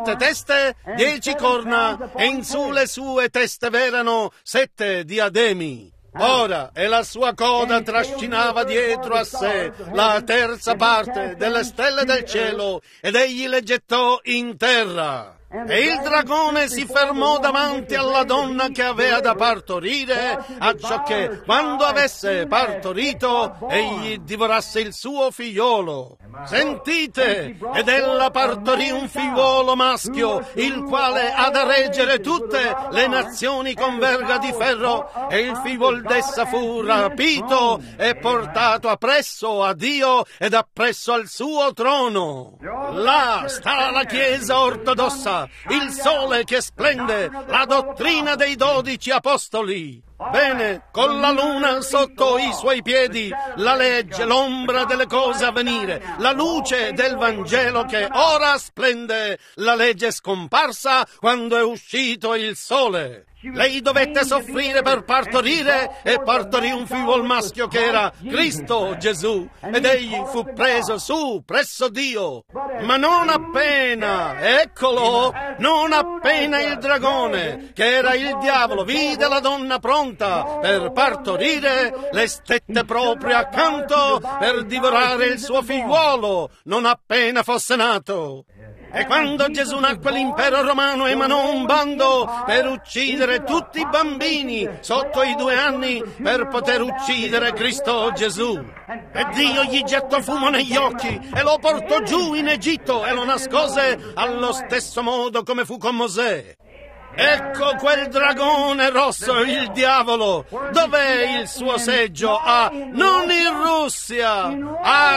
10 corna, e in su le sue teste v'erano 7 diademi. Ora, e la sua coda trascinava dietro a sé la terza parte delle stelle del cielo, ed egli le gettò in terra. E il dragone si fermò davanti alla donna che aveva da partorire, acciò che, quando avesse partorito, egli divorasse il suo figliolo. Sentite! Ed ella partorì un figliuolo maschio, il quale ha da reggere tutte le nazioni con verga di ferro, e il figliuol d'essa fu rapito e portato appresso a Dio ed appresso al suo trono. Là sta la Chiesa ortodossa, il sole che splende, la dottrina dei 12 apostoli. Bene, con la luna sotto i suoi piedi, la legge, l'ombra delle cose a venire, la luce del Vangelo che ora splende, la legge scomparsa quando è uscito il sole. Lei dovette soffrire per partorire, e partorì un figliuol maschio che era Cristo Gesù, ed egli fu preso su presso Dio. Ma non appena, eccolo, non appena il dragone, che era il diavolo, vide la donna pronta per partorire, le stette proprio accanto per divorare il suo figliuolo, non appena fosse nato. E quando Gesù nacque, l'impero romano emanò un bando per uccidere tutti i bambini sotto i 2 anni per poter uccidere Cristo Gesù. E Dio gli gettò fumo negli occhi e lo portò giù in Egitto e lo nascose allo stesso modo come fu con Mosè. Ecco quel dragone rosso, il diavolo. Dov'è il suo seggio? Non in Russia, a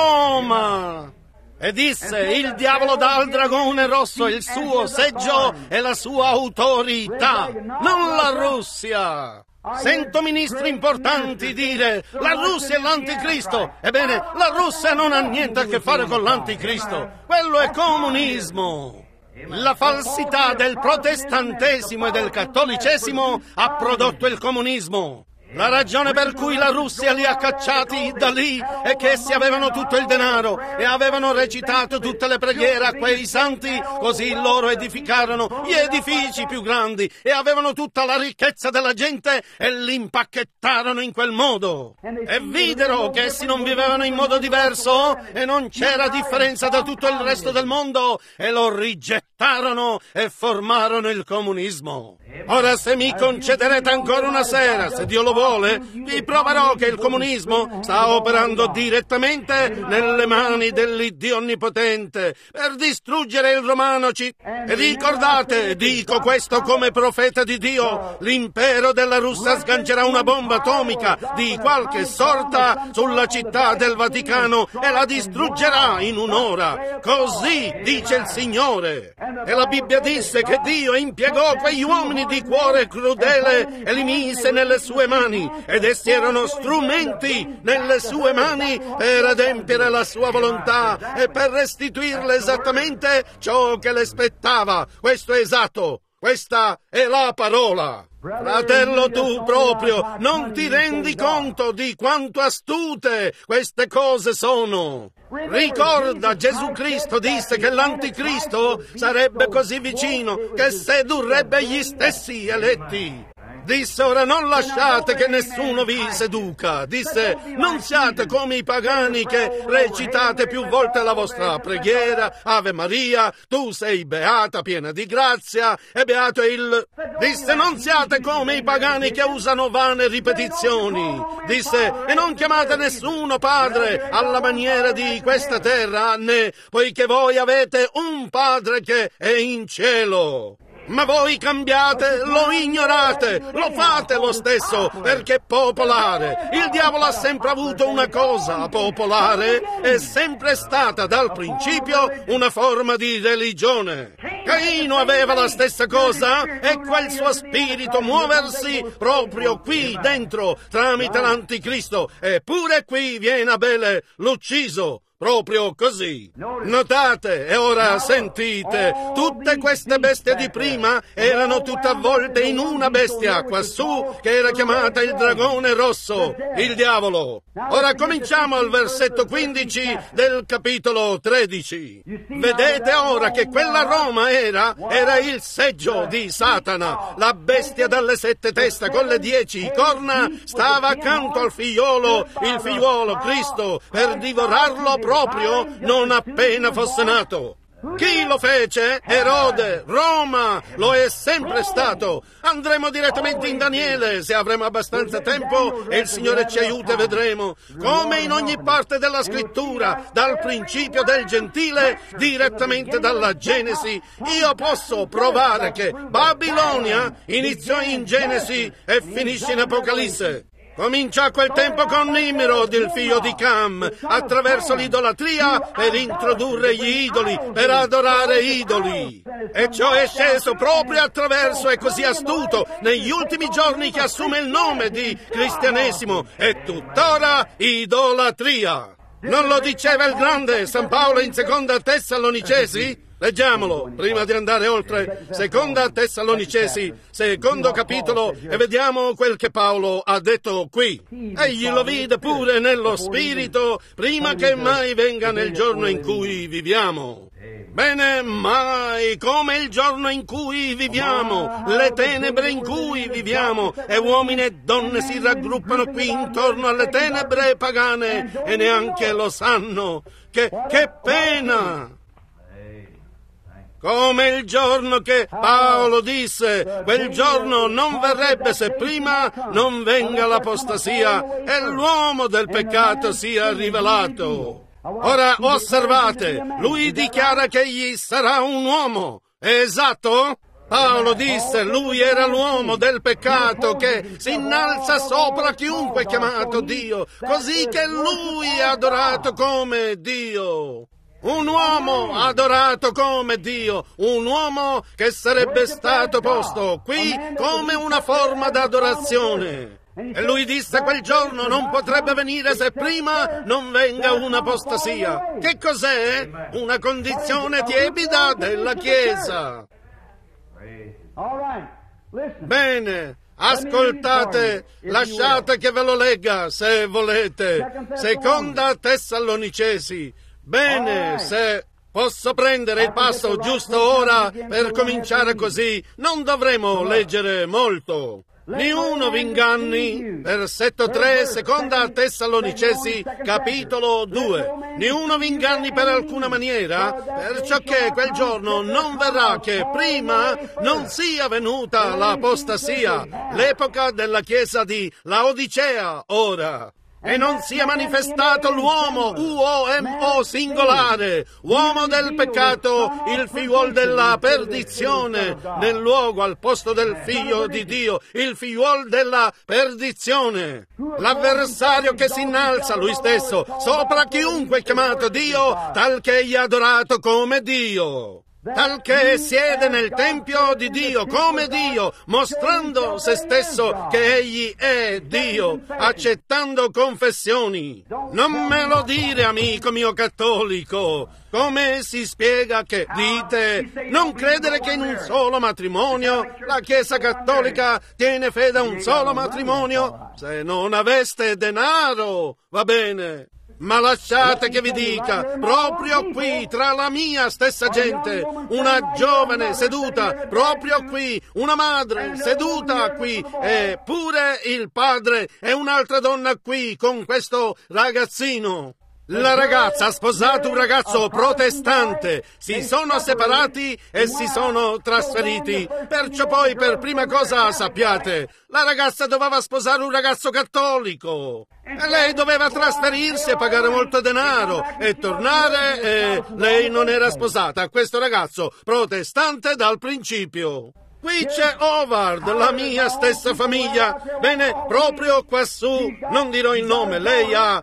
Roma. E disse, il diavolo dà al dragone rosso il suo seggio e la sua autorità, non la Russia. Sento ministri importanti dire, la Russia è l'anticristo. Ebbene, la Russia non ha niente a che fare con l'anticristo. Quello è comunismo. La falsità del protestantesimo e del cattolicesimo ha prodotto il comunismo. La ragione per cui la Russia li ha cacciati da lì è che essi avevano tutto il denaro e avevano recitato tutte le preghiere a quei santi, così loro edificarono gli edifici più grandi e avevano tutta la ricchezza della gente e l'impacchettarono in quel modo. E videro che essi non vivevano in modo diverso e non c'era differenza da tutto il resto del mondo e lo rigettarono e formarono il comunismo. Ora, se mi concederete ancora una sera, se Dio lo vuole, vi proverò che il comunismo sta operando direttamente nelle mani dell'Iddio Onnipotente per distruggere il romano E ricordate, dico questo come profeta di Dio, l'impero della Russia sgancerà una bomba atomica di qualche sorta sulla città del Vaticano e la distruggerà in un'ora. Così dice il Signore. E la Bibbia disse che Dio impiegò quegli uomini di cuore crudele e li mise nelle sue mani, ed essi erano strumenti nelle sue mani per adempiere la sua volontà e per restituirle esattamente ciò che le spettava. Questo è esatto, questa è la parola. Fratello, tu proprio non ti rendi conto di quanto astute queste cose sono. Ricorda, Gesù Cristo disse che l'anticristo sarebbe così vicino che sedurrebbe gli stessi eletti. Disse, ora non lasciate che nessuno vi seduca. Disse, non siate come i pagani che recitate più volte la vostra preghiera, Ave Maria, tu sei beata, piena di grazia, e beato è il... Disse, non siate come i pagani che usano vane ripetizioni. Disse, e non chiamate nessuno padre alla maniera di questa terra, né, poiché voi avete un padre che è in cielo. Ma voi cambiate, lo ignorate, lo fate lo stesso, perché è popolare. Il diavolo ha sempre avuto una cosa popolare, è sempre stata dal principio una forma di religione. Caino aveva la stessa cosa, e quel suo spirito muoversi proprio qui dentro, tramite l'anticristo, eppure qui viene Abele l'ucciso. proprio così. Notate, e ora sentite, tutte queste bestie di prima erano tutte avvolte in una bestia quassù che era chiamata il dragone rosso, il diavolo. Ora cominciamo al versetto 15 del capitolo 13. Vedete ora che quella Roma era il seggio di Satana, la bestia dalle 7 teste con le 10 corna stava accanto al figliolo, il figliuolo Cristo, per divorarlo proprio non appena fosse nato. Chi lo fece? Erode, Roma, lo è sempre stato. Andremo direttamente in Daniele, se avremo abbastanza tempo e il Signore ci aiuta, vedremo. Come in ogni parte della scrittura, dal principio del gentile, direttamente dalla Genesi, io posso provare che Babilonia iniziò in Genesi e finisce in Apocalisse. Comincia a quel tempo con Nimrod, il figlio di Cam, attraverso l'idolatria per introdurre gli idoli, per adorare idoli. E ciò è sceso proprio attraverso e così astuto negli ultimi giorni che assume il nome di cristianesimo e tuttora idolatria. Non lo diceva il grande San Paolo in Seconda Tessalonicesi? Leggiamolo, prima di andare oltre. Seconda Tessalonicesi, 2° capitolo, e vediamo quel che Paolo ha detto qui. Egli lo vide pure nello spirito, prima che mai venga nel giorno in cui viviamo. Bene, mai come il giorno in cui viviamo, le tenebre in cui viviamo, e uomini e donne si raggruppano qui intorno alle tenebre pagane e neanche lo sanno. Che pena! Come il giorno che Paolo disse, quel giorno non verrebbe se prima non venga l'apostasia e l'uomo del peccato sia rivelato. Ora osservate, lui dichiara che egli sarà un uomo, è esatto? Paolo disse, lui era l'uomo del peccato che si innalza sopra chiunque chiamato Dio, così che lui è adorato come Dio. Un uomo adorato come Dio, un uomo che sarebbe stato posto qui come una forma d'adorazione. E lui disse quel giorno non potrebbe venire se prima non venga un'apostasia. Che cos'è? Una condizione tiepida della Chiesa. Bene, ascoltate, lasciate che ve lo legga se volete. Seconda Tessalonicesi. Bene, se posso prendere il passo giusto ora per cominciare così, non dovremo leggere molto. Niuno v'inganni, versetto 3, Seconda Tessalonicesi, capitolo 2. Niuno v'inganni per alcuna maniera, perciò che quel giorno non verrà che prima non sia venuta l'apostasia, l'epoca della chiesa di Laodicea ora. E non sia manifestato l'uomo, uomo singolare, uomo del peccato, il figliuol della perdizione, nel luogo al posto del figlio di Dio, il figliuol della perdizione. L'avversario che si innalza lui stesso sopra chiunque è chiamato Dio, tal che egli è adorato come Dio. Tal che siede nel tempio di Dio come Dio, mostrando se stesso che egli è Dio, accettando confessioni. Non me lo dire, amico mio cattolico. Come si spiega che dite non credere che in un solo matrimonio? La Chiesa cattolica tiene fede a un solo matrimonio? Se non aveste denaro, va bene. Ma lasciate che vi dica, proprio qui, tra la mia stessa gente, una giovane seduta, proprio qui, una madre seduta qui, e pure il padre e un'altra donna qui con questo ragazzino. La ragazza ha sposato un ragazzo protestante, si sono separati e si sono trasferiti. Perciò poi per prima cosa sappiate, la ragazza doveva sposare un ragazzo cattolico. E lei doveva trasferirsi e pagare molto denaro e tornare e lei non era sposata a questo ragazzo protestante dal principio. Qui c'è Howard, la mia stessa famiglia. Bene, proprio quassù, non dirò il nome, lei ha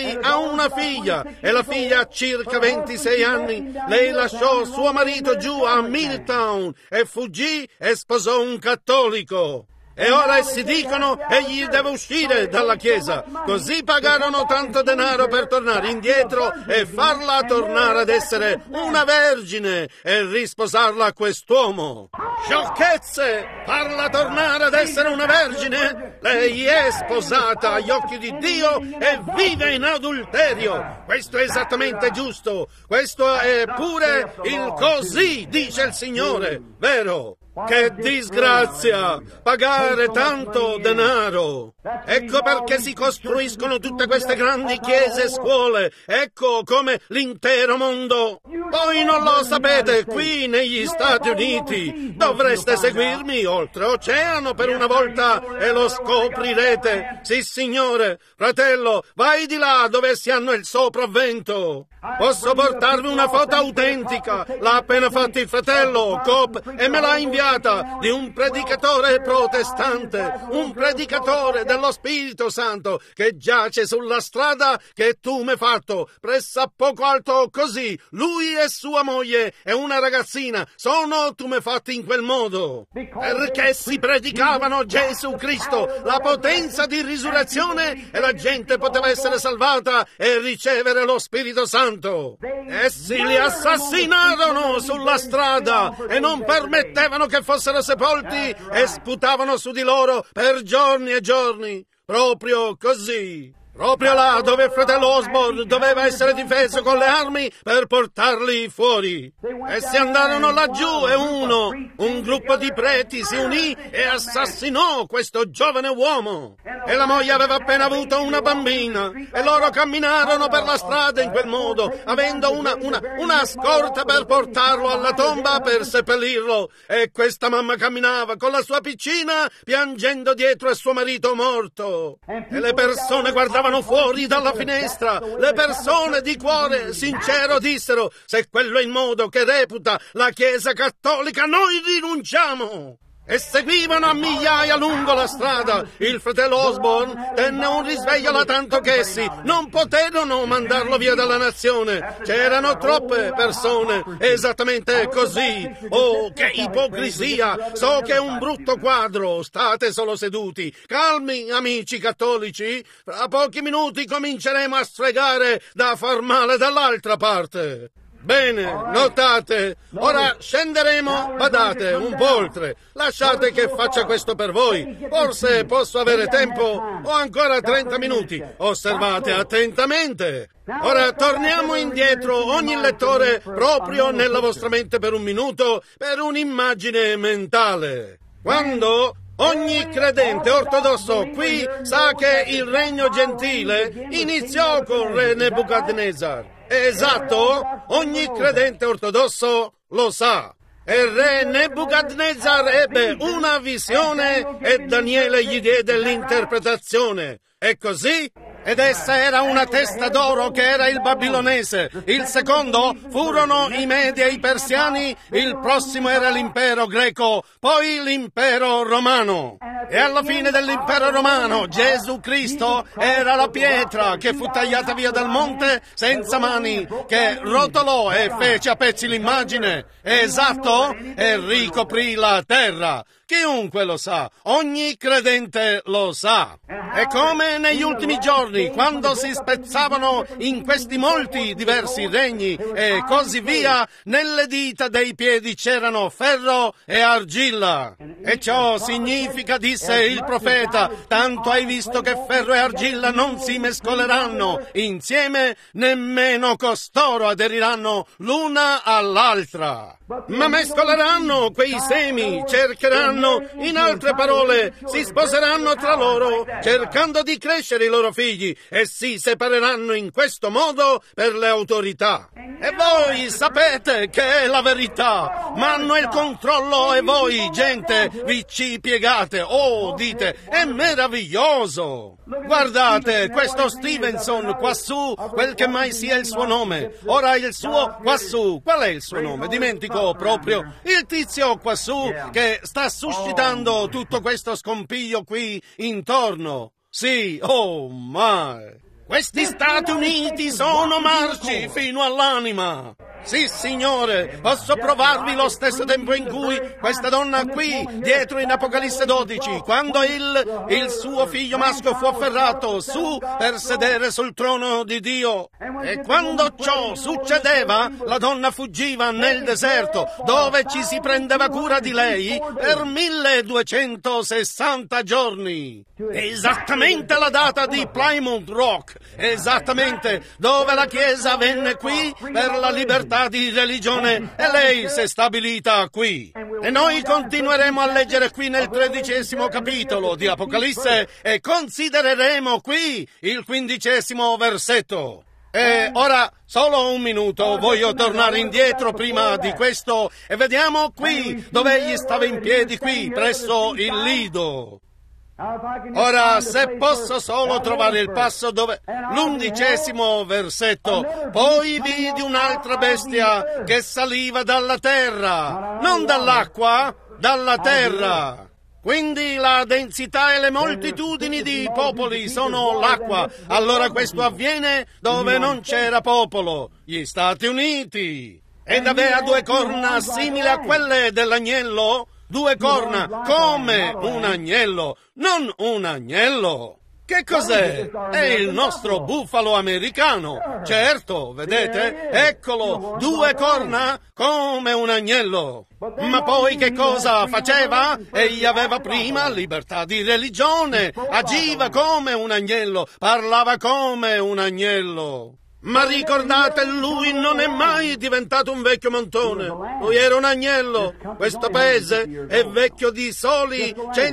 una figlia e la figlia ha circa 26 anni. Lei lasciò suo marito giù a Milltown e fuggì e sposò un cattolico. E ora essi dicono: egli deve uscire dalla Chiesa. Così pagarono tanto denaro per tornare indietro e farla tornare ad essere una vergine e risposarla a quest'uomo. Sciocchezze! Farla tornare ad essere una vergine? Lei è sposata agli occhi di Dio e vive in adulterio. Questo è esattamente giusto. Questo è pure il così dice il Signore, vero? Che disgrazia! Pagare tanto denaro! Ecco perché si costruiscono tutte queste grandi chiese e scuole. Ecco come l'intero mondo. Voi non lo sapete, qui negli Stati Uniti. Dovreste seguirmi oltreoceano per una volta e lo scoprirete. Sì, signore. Fratello, vai di là dove si hanno il sopravvento. Posso portarvi una foto autentica. L'ha appena fatta il fratello Cobb e me l'ha inviata, di un predicatore protestante, un predicatore dello Spirito Santo che giace sulla strada che tu mi hai fatto, pressappoco alto così. Lui e sua moglie e una ragazzina sono tumefatti in quel modo perché si predicavano Gesù Cristo, la potenza di risurrezione, e la gente poteva essere salvata e ricevere lo Spirito Santo. Essi li assassinarono sulla strada e non permettevano che fossero sepolti e sputavano su di loro per giorni e giorni. Proprio così. Proprio là dove il fratello Osborne doveva essere difeso con le armi per portarli fuori. Essi andarono laggiù e un gruppo di preti si unì e assassinò questo giovane uomo. E la moglie aveva appena avuto una bambina e loro camminarono per la strada in quel modo, avendo una scorta per portarlo alla tomba per seppellirlo. E questa mamma camminava con la sua piccina piangendo dietro il suo marito morto. E le persone guardavano fuori dalla finestra. Le persone di cuore sincero dissero: se quello è il modo che reputa la Chiesa Cattolica, noi rinunciamo. E seguivano a migliaia lungo la strada. Il fratello Osborne tenne un risveglio là tanto che essi non poterono mandarlo via dalla nazione. C'erano troppe persone. Esattamente così. Oh, che ipocrisia! So che è un brutto quadro. State solo seduti. Calmi, amici cattolici. Fra pochi minuti cominceremo a sfregare da far male dall'altra parte. Bene, notate. Ora scenderemo, badate, un po' oltre. Lasciate che faccia questo per voi. Forse posso avere tempo. Ho ancora 30 minuti. Osservate attentamente. Ora torniamo indietro, ogni lettore, proprio nella vostra mente per un minuto, per un'immagine mentale. Quando ogni credente ortodosso qui sa che il regno gentile iniziò con re Nebuchadnezzar. Esatto, ogni credente ortodosso lo sa. E re Nebuchadnezzar ebbe una visione e Daniele gli diede l'interpretazione. E così? Ed essa era una testa d'oro che era il babilonese. Il secondo furono i Medi e i Persiani. Il prossimo era l'impero greco, poi l'impero romano. E alla fine dell'impero romano Gesù Cristo era la pietra che fu tagliata via dal monte senza mani, che rotolò e fece a pezzi l'immagine. Esatto, e ricoprì la terra. Chiunque lo sa, ogni credente lo sa. E come negli ultimi giorni, quando si spezzavano in questi molti diversi regni e così via, nelle dita dei piedi c'erano ferro e argilla. E ciò significa, disse il profeta, tanto hai visto che ferro e argilla non si mescoleranno insieme, nemmeno costoro aderiranno l'una all'altra. Ma mescoleranno quei semi, cercheranno, in altre parole, si sposeranno tra loro, cercando di crescere i loro figli, e si separeranno in questo modo per le autorità. E voi sapete che è la verità, ma hanno il controllo e voi, gente, vi ci piegate. Oh, dite, è meraviglioso! Guardate, questo Stevenson quassù, quel che mai sia il suo nome. Ora il suo quassù, qual è il suo nome? Dimentico proprio. Il tizio quassù che sta suscitando tutto questo scompiglio qui intorno. Sì, oh my! Questi Stati Uniti sono marci fino all'anima. Sì, signore, posso provarvi lo stesso tempo in cui questa donna qui, dietro in Apocalisse 12, quando il suo figlio maschio fu afferrato su per sedere sul trono di Dio. E quando ciò succedeva, la donna fuggiva nel deserto, dove ci si prendeva cura di lei per 1260 giorni. Esattamente la data di Plymouth Rock, esattamente dove la Chiesa venne qui per la libertà di religione e lei si è stabilita qui. E noi continueremo a leggere qui nel 13° capitolo di Apocalisse e considereremo qui il 15° versetto. E ora, solo un minuto, voglio tornare indietro prima di questo e vediamo qui dove egli stava in piedi qui, presso il lido. Ora, se posso solo trovare il passo dove... l'11° versetto. Poi vidi un'altra bestia che saliva dalla terra, non dall'acqua, dalla terra. Quindi la densità e le moltitudini di popoli sono l'acqua. Allora questo avviene dove non c'era popolo, gli Stati Uniti. Ed aveva 2 corna simili a quelle dell'agnello. 2 corna, come un agnello, non un agnello. Che cos'è? È il nostro bufalo americano. Certo, vedete? Eccolo, 2 corna come un agnello. Ma poi che cosa faceva? Egli aveva prima libertà di religione, agiva come un agnello, parlava come un agnello. Ma ricordate, lui non è mai diventato un vecchio montone. Lui era un agnello. Questo paese è vecchio di soli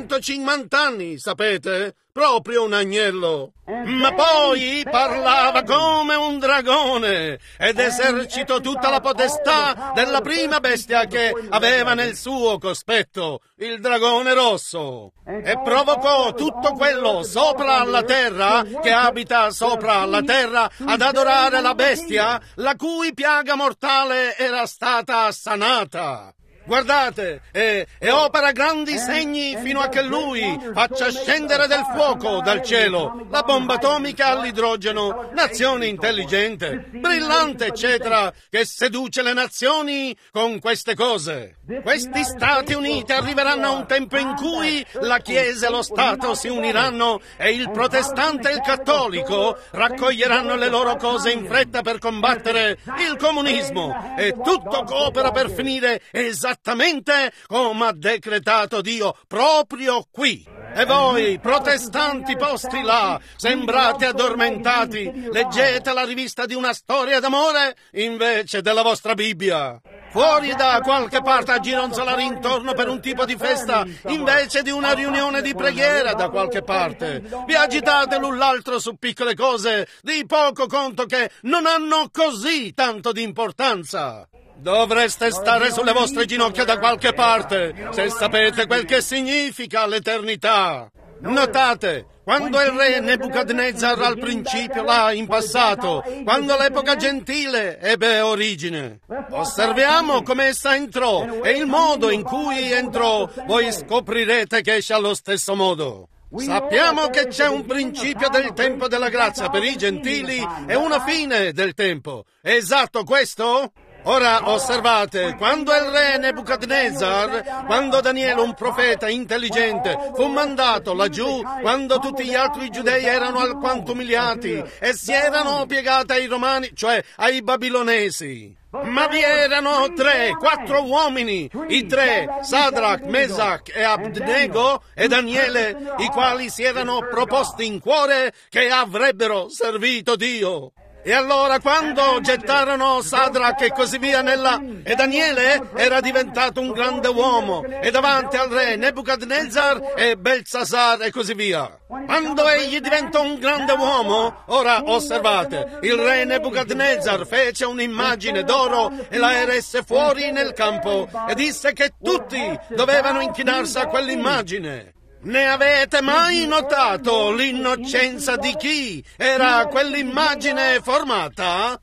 150 anni, sapete? Proprio un agnello. Ma poi parlava come un dragone ed esercitò tutta la potestà della prima bestia che aveva nel suo cospetto, il dragone rosso. E provocò tutto quello sopra la terra, che abita sopra la terra, ad adorare la bestia, la cui piaga mortale era stata sanata. Guardate, e opera grandi segni fino a che lui faccia scendere del fuoco dal cielo, la bomba atomica all'idrogeno, nazione intelligente, brillante, eccetera, che seduce le nazioni con queste cose. Questi Stati Uniti arriveranno a un tempo in cui la Chiesa e lo Stato si uniranno e il protestante e il cattolico raccoglieranno le loro cose in fretta per combattere il comunismo e tutto coopera per finire esattamente come ha decretato Dio proprio qui. E voi, protestanti posti là, sembrate addormentati, leggete la rivista di una storia d'amore invece della vostra Bibbia. Fuori da qualche parte a gironzolare intorno per un tipo di festa invece di una riunione di preghiera da qualche parte. Vi agitate l'un l'altro su piccole cose di poco conto che non hanno così tanto di importanza. Dovreste stare sulle vostre ginocchia da qualche parte, se sapete quel che significa l'eternità. Notate, quando il re Nebuchadnezzar al principio là in passato, quando l'epoca gentile ebbe origine, osserviamo come essa entrò e il modo in cui entrò, voi scoprirete che esce allo stesso modo. Sappiamo che c'è un principio del tempo della grazia per i gentili e una fine del tempo. È esatto questo? Ora osservate, quando il re Nebuchadnezzar, quando Daniele, un profeta intelligente, fu mandato laggiù, quando tutti gli altri giudei erano alquanto umiliati e si erano piegati ai romani, cioè ai babilonesi. Ma vi erano 3-4 uomini, i 3, Sadrach, Mesach e Abednego e Daniele, i quali si erano proposti in cuore che avrebbero servito Dio. E allora quando gettarono Sadrach e così via e Daniele era diventato un grande uomo e davanti al re Nebuchadnezzar e Belsasar e così via. Quando egli diventò un grande uomo, ora osservate, il re Nebuchadnezzar fece un'immagine d'oro e la eresse fuori nel campo e disse che tutti dovevano inchinarsi a quell'immagine. Ne avete mai notato l'innocenza di chi era quell'immagine formata?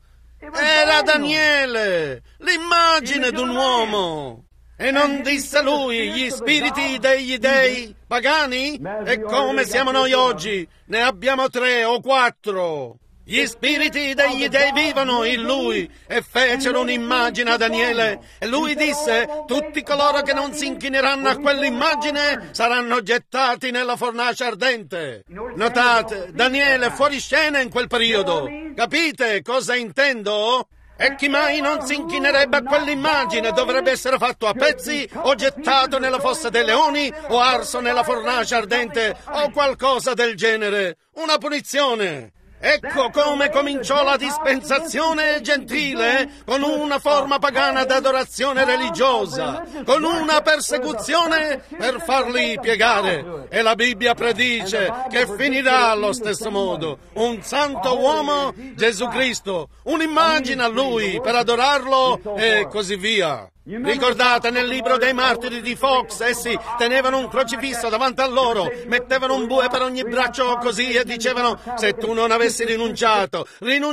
Era Daniele, l'immagine d'un uomo. E non disse lui, gli spiriti degli dei pagani? E come siamo noi oggi? Ne abbiamo 3 o 4. Gli spiriti degli dei vivono in lui e fecero un'immagine a Daniele e lui disse: tutti coloro che non si inchineranno a quell'immagine saranno gettati nella fornace ardente. Notate, Daniele è fuori scena in quel periodo. Capite cosa intendo? E chi mai non si inchinerebbe a quell'immagine dovrebbe essere fatto a pezzi o gettato nella fossa dei leoni o arso nella fornace ardente o qualcosa del genere. Una punizione. Ecco come cominciò la dispensazione gentile, con una forma pagana d'adorazione religiosa, con una persecuzione per farli piegare. E la Bibbia predice che finirà allo stesso modo. Un santo uomo, Gesù Cristo, un'immagine a Lui per adorarlo e così via. Ricordate nel libro dei martiri di Fox, essi tenevano un crocifisso davanti a loro, mettevano un bue per ogni braccio così e dicevano: se tu non avessi rinunciato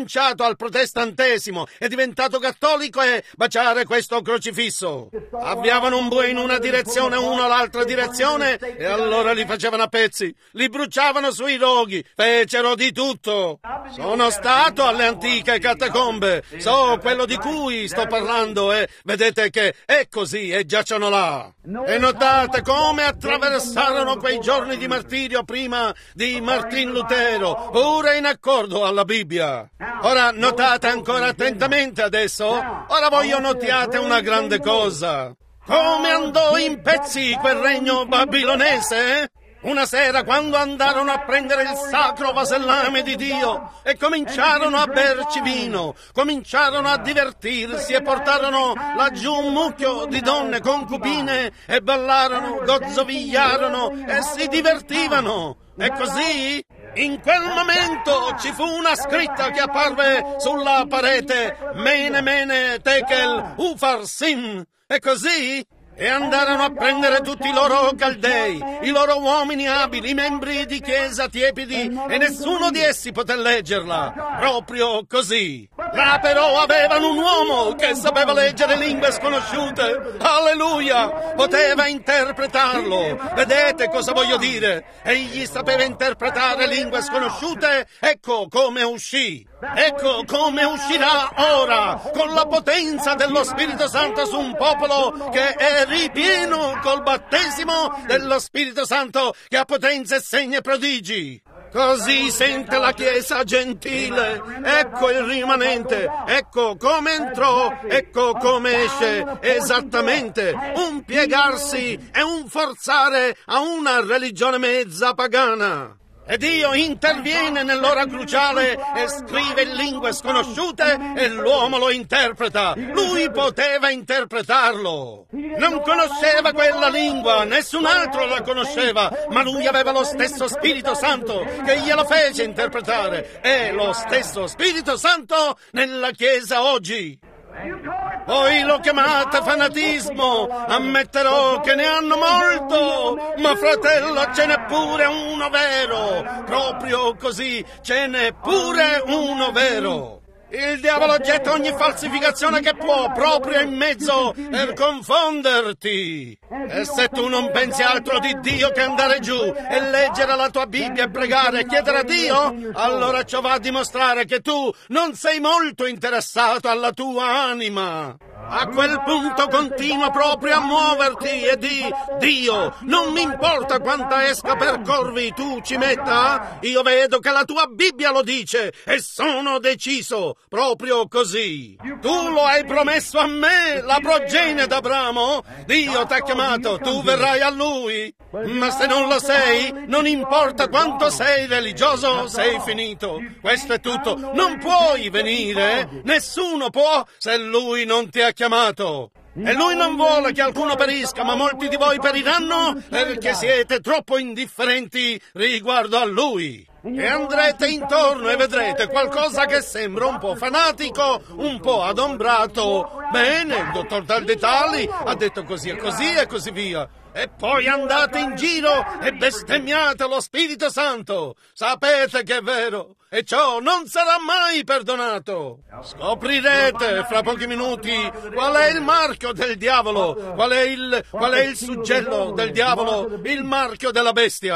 al protestantesimo e diventato cattolico e baciare questo crocifisso. Avviavano un bue in una direzione, uno all'altra direzione e allora li facevano a pezzi, li bruciavano sui roghi, fecero di tutto. Sono stato alle antiche catacombe, so quello di cui sto parlando e vedete che è così e giacciono là. E notate come attraversarono quei giorni di martirio prima di Martin Lutero, pure in accordo alla Bibbia. Ora notate ancora attentamente adesso. Ora voglio notiate una grande cosa. Come andò in pezzi quel regno babilonese? Una sera, quando andarono a prendere il sacro vasellame di Dio e cominciarono a berci vino, cominciarono a divertirsi e portarono laggiù un mucchio di donne concubine e ballarono, gozzovigliarono e si divertivano. E così, in quel momento, ci fu una scritta che apparve sulla parete: Mene Mene Tekel Upharsin. E così... E andarono a prendere tutti i loro caldei, i loro uomini abili, i membri di chiesa tiepidi, e nessuno di essi poté leggerla. Proprio così. Là però avevano un uomo che sapeva leggere lingue sconosciute. Alleluia! Poteva interpretarlo. Vedete cosa voglio dire? Egli sapeva interpretare lingue sconosciute. Ecco come uscì. Ecco come uscirà ora, con la potenza dello Spirito Santo su un popolo che è ripieno col battesimo dello Spirito Santo che ha potenza e segni e prodigi. Così sente la Chiesa gentile. Ecco il rimanente, ecco come entrò, ecco come esce. Esattamente, un piegarsi e un forzare a una religione mezza pagana. E Dio interviene nell'ora cruciale e scrive in lingue sconosciute e l'uomo lo interpreta. Lui poteva interpretarlo. Non conosceva quella lingua, nessun altro la conosceva, ma lui aveva lo stesso Spirito Santo che glielo fece interpretare. È lo stesso Spirito Santo nella Chiesa oggi. Voi lo chiamate fanatismo, ammetterò che ne hanno molto, ma fratello ce n'è pure uno vero, proprio così, ce n'è pure uno vero. Il diavolo getta ogni falsificazione che può proprio in mezzo per confonderti. E se tu non pensi altro di Dio che andare giù e leggere la tua Bibbia e pregare e chiedere a Dio, allora ciò va a dimostrare che tu non sei molto interessato alla tua anima. A quel punto continua proprio a muoverti e di Dio, non mi importa quanta esca per corvi tu ci metta, io vedo che la tua Bibbia lo dice e sono deciso, proprio così. Tu lo hai promesso a me, la progenie d'Abramo, Dio t'ha chiamato, tu verrai a Lui. Ma se non lo sei, non importa quanto sei religioso, sei finito. Questo è tutto, non puoi venire, nessuno può se Lui non ti ha chiamato. E Lui non vuole che alcuno perisca, ma molti di voi periranno perché siete troppo indifferenti riguardo a Lui. E andrete intorno e vedrete qualcosa che sembra un po' fanatico, un po' adombrato. Bene, il dottor Taldetali ha detto così e così via. E poi andate in giro e bestemmiate lo Spirito Santo. Sapete che è vero e ciò non sarà mai perdonato. Scoprirete fra pochi minuti qual è il marchio del diavolo, qual è il suggello del diavolo, il marchio della bestia.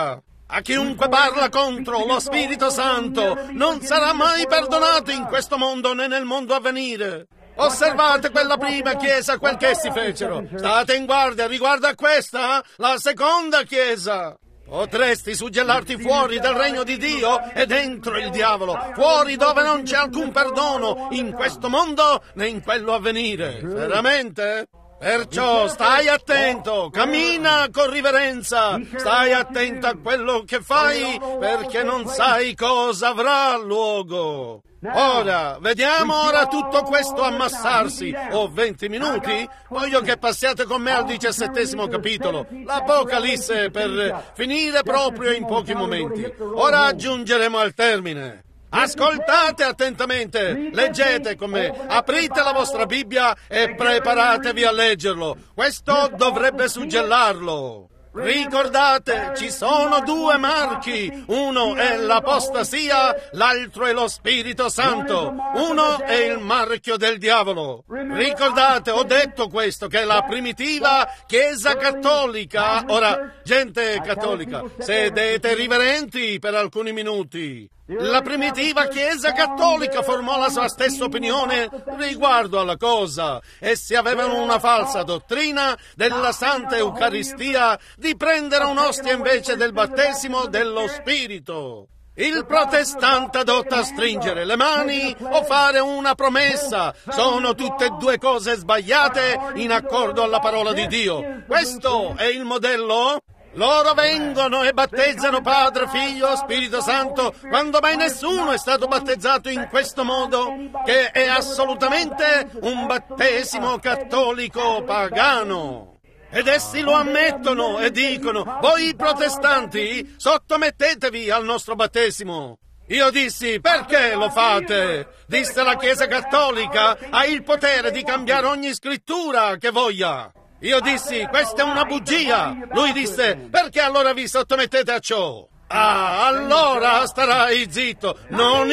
A chiunque parla contro lo Spirito Santo non sarà mai perdonato in questo mondo né nel mondo a venire. Osservate quella prima chiesa, quel che essi fecero. State in guardia riguardo a questa, la seconda chiesa. Potresti suggellarti fuori dal regno di Dio e dentro il diavolo, fuori dove non c'è alcun perdono in questo mondo né in quello a venire. Veramente? Perciò stai attento, cammina con riverenza, stai attento a quello che fai perché non sai cosa avrà luogo. Ora, vediamo ora tutto questo ammassarsi. Ho 20 minuti? Voglio che passiate con me al 17° capitolo, l'Apocalisse, per finire proprio in pochi momenti. Ora giungeremo al termine. Ascoltate attentamente, leggete con me, aprite la vostra Bibbia e preparatevi a leggerlo. Questo dovrebbe suggellarlo. Ricordate, ci sono due marchi, uno è l'apostasia, l'altro è lo Spirito Santo, uno è il marchio del diavolo. Ricordate, ho detto questo, che la primitiva Chiesa cattolica, ora, gente cattolica, sedete riverenti per alcuni minuti. La primitiva Chiesa cattolica formò la sua stessa opinione riguardo alla cosa. Essi avevano una falsa dottrina della Santa Eucaristia, di prendere un'ostia invece del battesimo dello Spirito. Il protestante adotta stringere le mani o fare una promessa. Sono tutte e due cose sbagliate in accordo alla parola di Dio. Questo è il modello? Loro vengono e battezzano Padre, Figlio, Spirito Santo, quando mai nessuno è stato battezzato in questo modo, che è assolutamente un battesimo cattolico pagano. Ed essi lo ammettono e dicono: voi protestanti sottomettetevi al nostro battesimo. Io dissi: perché lo fate? Disse la Chiesa cattolica ha il potere di cambiare ogni scrittura che voglia. Io dissi: questa è una bugia. Lui disse: perché allora vi sottomettete a ciò? Ah, allora starai zitto. Non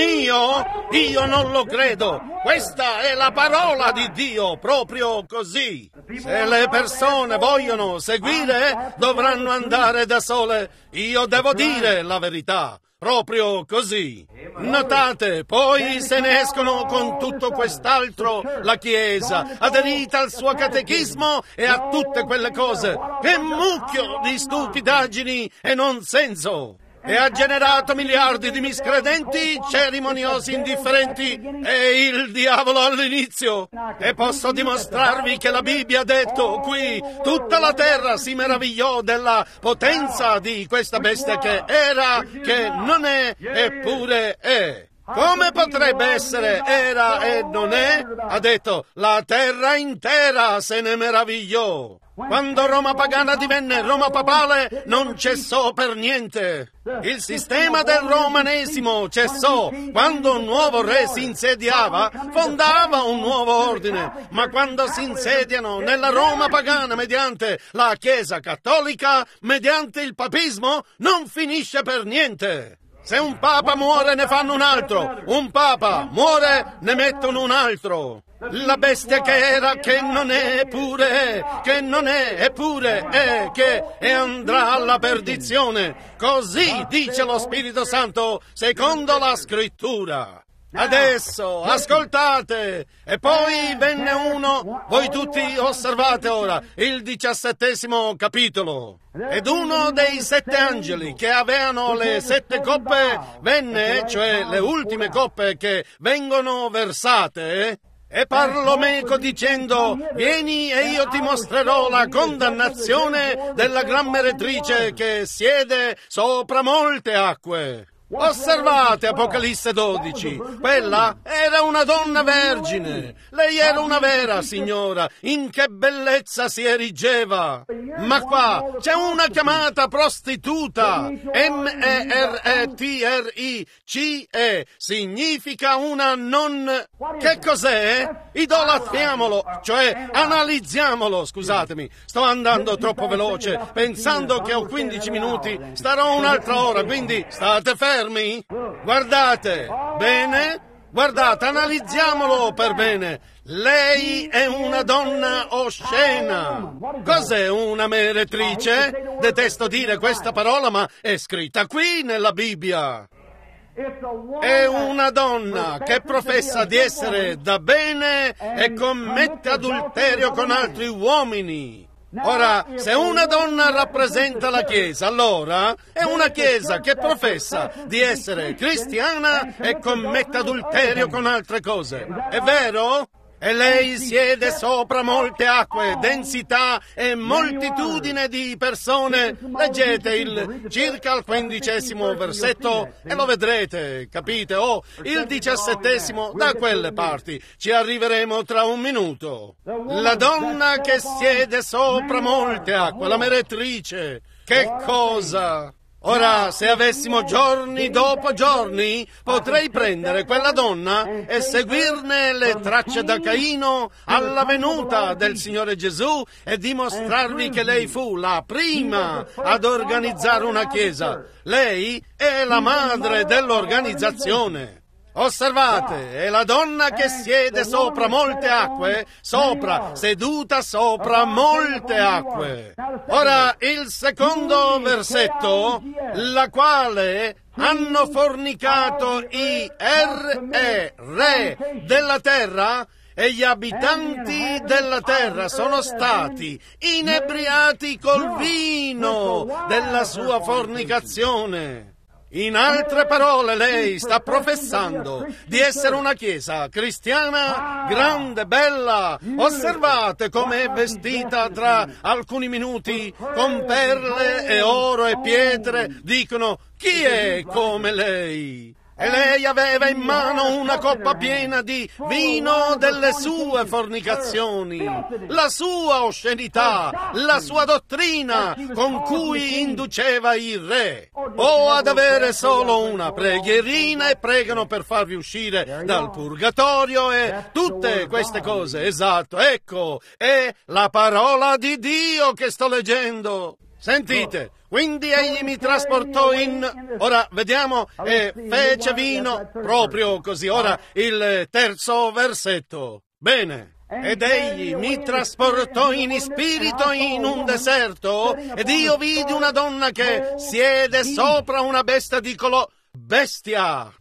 io non lo credo. Questa è la parola di Dio, proprio così. Se le persone vogliono seguire, dovranno andare da sole. Io devo dire la verità. Proprio così. Notate, poi se ne escono con tutto quest'altro, la Chiesa, aderita al suo catechismo e a tutte quelle cose. Che mucchio di stupidaggini e non senso! E ha generato miliardi di miscredenti, cerimoniosi indifferenti e il diavolo all'inizio. E posso dimostrarvi che la Bibbia ha detto qui: tutta la terra si meravigliò della potenza di questa bestia che era, che non è, eppure è. Come potrebbe essere era e non è? Ha detto: la terra intera se ne meravigliò. Quando Roma pagana divenne Roma papale, non cessò per niente. Il sistema del romanesimo cessò. Quando un nuovo re si insediava, fondava un nuovo ordine. Ma quando si insediano nella Roma pagana mediante la Chiesa cattolica, mediante il papismo, non finisce per niente. Se un papa muore ne fanno un altro, un papa muore ne mettono un altro. La bestia che era, che non è, eppure è, che non è, eppure è, che e andrà alla perdizione. Così dice lo Spirito Santo, secondo la Scrittura. Adesso, ascoltate! E poi venne uno, voi tutti osservate ora, il 17° capitolo. Ed uno dei 7 angeli che avevano le 7 coppe venne, cioè le ultime coppe che vengono versate, e parlò meco dicendo: vieni e io ti mostrerò la condannazione della gran meretrice che siede sopra molte acque. Osservate Apocalisse 12, quella era una donna vergine, lei era una vera signora, in che bellezza si erigeva. Ma qua c'è una chiamata prostituta, M-E-R-E-T-R-I-C-E, significa una non... Che cos'è? Idolatriamolo, cioè analizziamolo, scusatemi, sto andando troppo veloce, pensando che ho 15 minuti, starò un'altra ora, quindi state fermi. Guardate, bene? Guardate, analizziamolo per bene. Lei è una donna oscena. Cos'è una meretrice? Detesto dire questa parola, ma è scritta qui nella Bibbia. È una donna che professa di essere da bene e commette adulterio con altri uomini. Ora, se una donna rappresenta la Chiesa, allora è una Chiesa che professa di essere cristiana e commette adulterio con altre cose. È vero? E lei siede sopra molte acque, densità e moltitudine di persone. Leggete circa il 15° versetto e lo vedrete, capite? O il 17° da quelle parti. Ci arriveremo tra un minuto. La donna che siede sopra molte acque, la meretrice. Che cosa? Ora, se avessimo giorni dopo giorni, potrei prendere quella donna e seguirne le tracce da Caino alla venuta del Signore Gesù e dimostrarvi che lei fu la prima ad organizzare una chiesa. Lei è la madre dell'organizzazione. Osservate, è la donna che siede sopra molte acque, seduta sopra molte acque. Ora, il secondo versetto, la quale hanno fornicato i re della terra, e gli abitanti della terra sono stati inebriati col vino della sua fornicazione. In altre parole, lei sta professando di essere una chiesa cristiana grande, bella. Osservate come è vestita tra alcuni minuti con perle e oro e pietre. Dicono, chi è come lei? E lei aveva in mano una coppa piena di vino delle sue fornicazioni, la sua oscenità, la sua dottrina con cui induceva i re. O ad avere solo una preghierina e pregano per farvi uscire dal purgatorio e tutte queste cose. Esatto, ecco, è la parola di Dio che sto leggendo. Sentite, quindi egli mi trasportò ora vediamo, e fece vino, proprio così. Ora il terzo versetto. Bene. Ed egli mi trasportò in spirito in un deserto, ed io vidi una donna che siede sopra una bestia di bestia,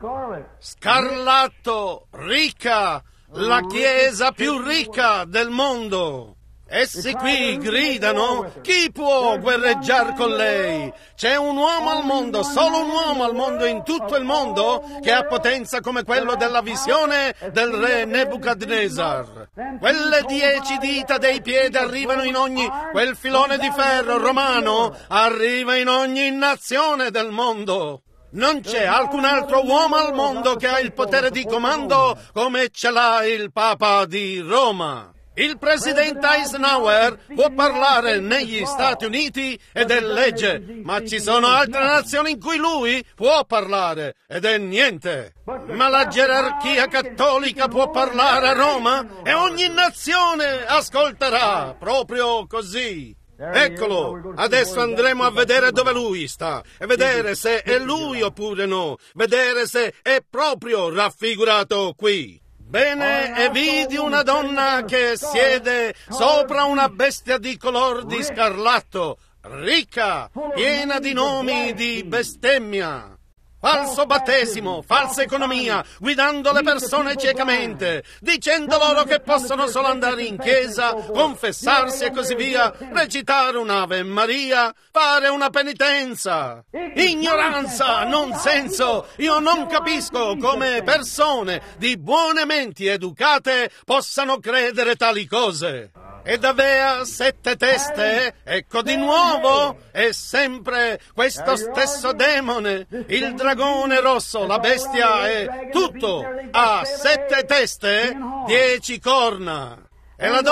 scarlatto, ricca, la chiesa più ricca del mondo. Essi qui gridano, chi può guerreggiare con lei? C'è un uomo al mondo, solo un uomo al mondo, in tutto il mondo, che ha potenza come quello della visione del re Nebuchadnezzar. Quelle 10 dita dei piedi arrivano in ogni, quel filone di ferro romano arriva in ogni nazione del mondo. Non c'è alcun altro uomo al mondo che ha il potere di comando come ce l'ha il Papa di Roma. Il presidente Eisenhower può parlare negli Stati Uniti ed è legge, ma ci sono altre nazioni in cui lui può parlare ed è niente. Ma la gerarchia cattolica può parlare a Roma e ogni nazione ascolterà, proprio così. Eccolo, adesso andremo a vedere dove lui sta e vedere se è lui oppure no, vedere se è proprio raffigurato qui. Bene, e vidi una donna che siede sopra una bestia di color di scarlatto, ricca, piena di nomi di bestemmia. Falso battesimo, falsa economia, guidando le persone ciecamente, dicendo loro che possono solo andare in chiesa, confessarsi e così via, recitare un'Ave Maria, fare una penitenza. Ignoranza, non senso, io non capisco come persone di buone menti educate possano credere tali cose. Ed avea 7 teste, ecco di nuovo, è sempre questo stesso demone, il dragone rosso, la bestia è tutto, ha 7 teste, 10 corna. E la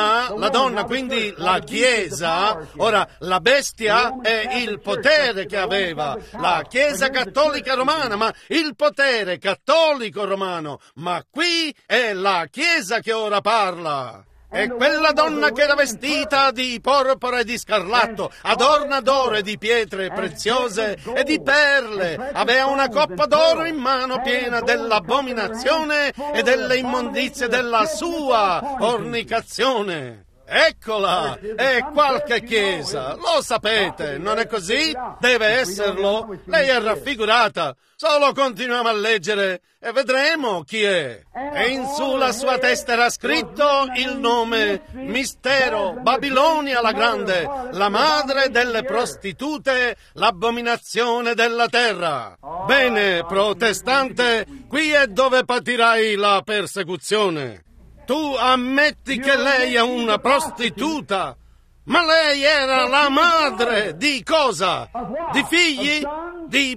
donna, quindi la Chiesa, ora la bestia è il potere che aveva, la Chiesa cattolica romana, ma il potere cattolico romano, ma qui è la Chiesa che ora parla. E quella donna che era vestita di porpora e di scarlatto, adorna d'oro e di pietre preziose e di perle, aveva una coppa d'oro in mano piena dell'abominazione e delle immondizie della sua fornicazione. Eccola, è qualche chiesa, lo sapete, non è così? Deve esserlo, lei è raffigurata, solo continuiamo a leggere e vedremo chi è. E in sulla sua testa era scritto il nome Mistero, Babilonia la Grande, la madre delle prostitute, l'abominazione della terra. Bene, protestante, qui è dove patirai la persecuzione. Tu ammetti che lei è una prostituta, ma lei era la madre di cosa? Di figli? Di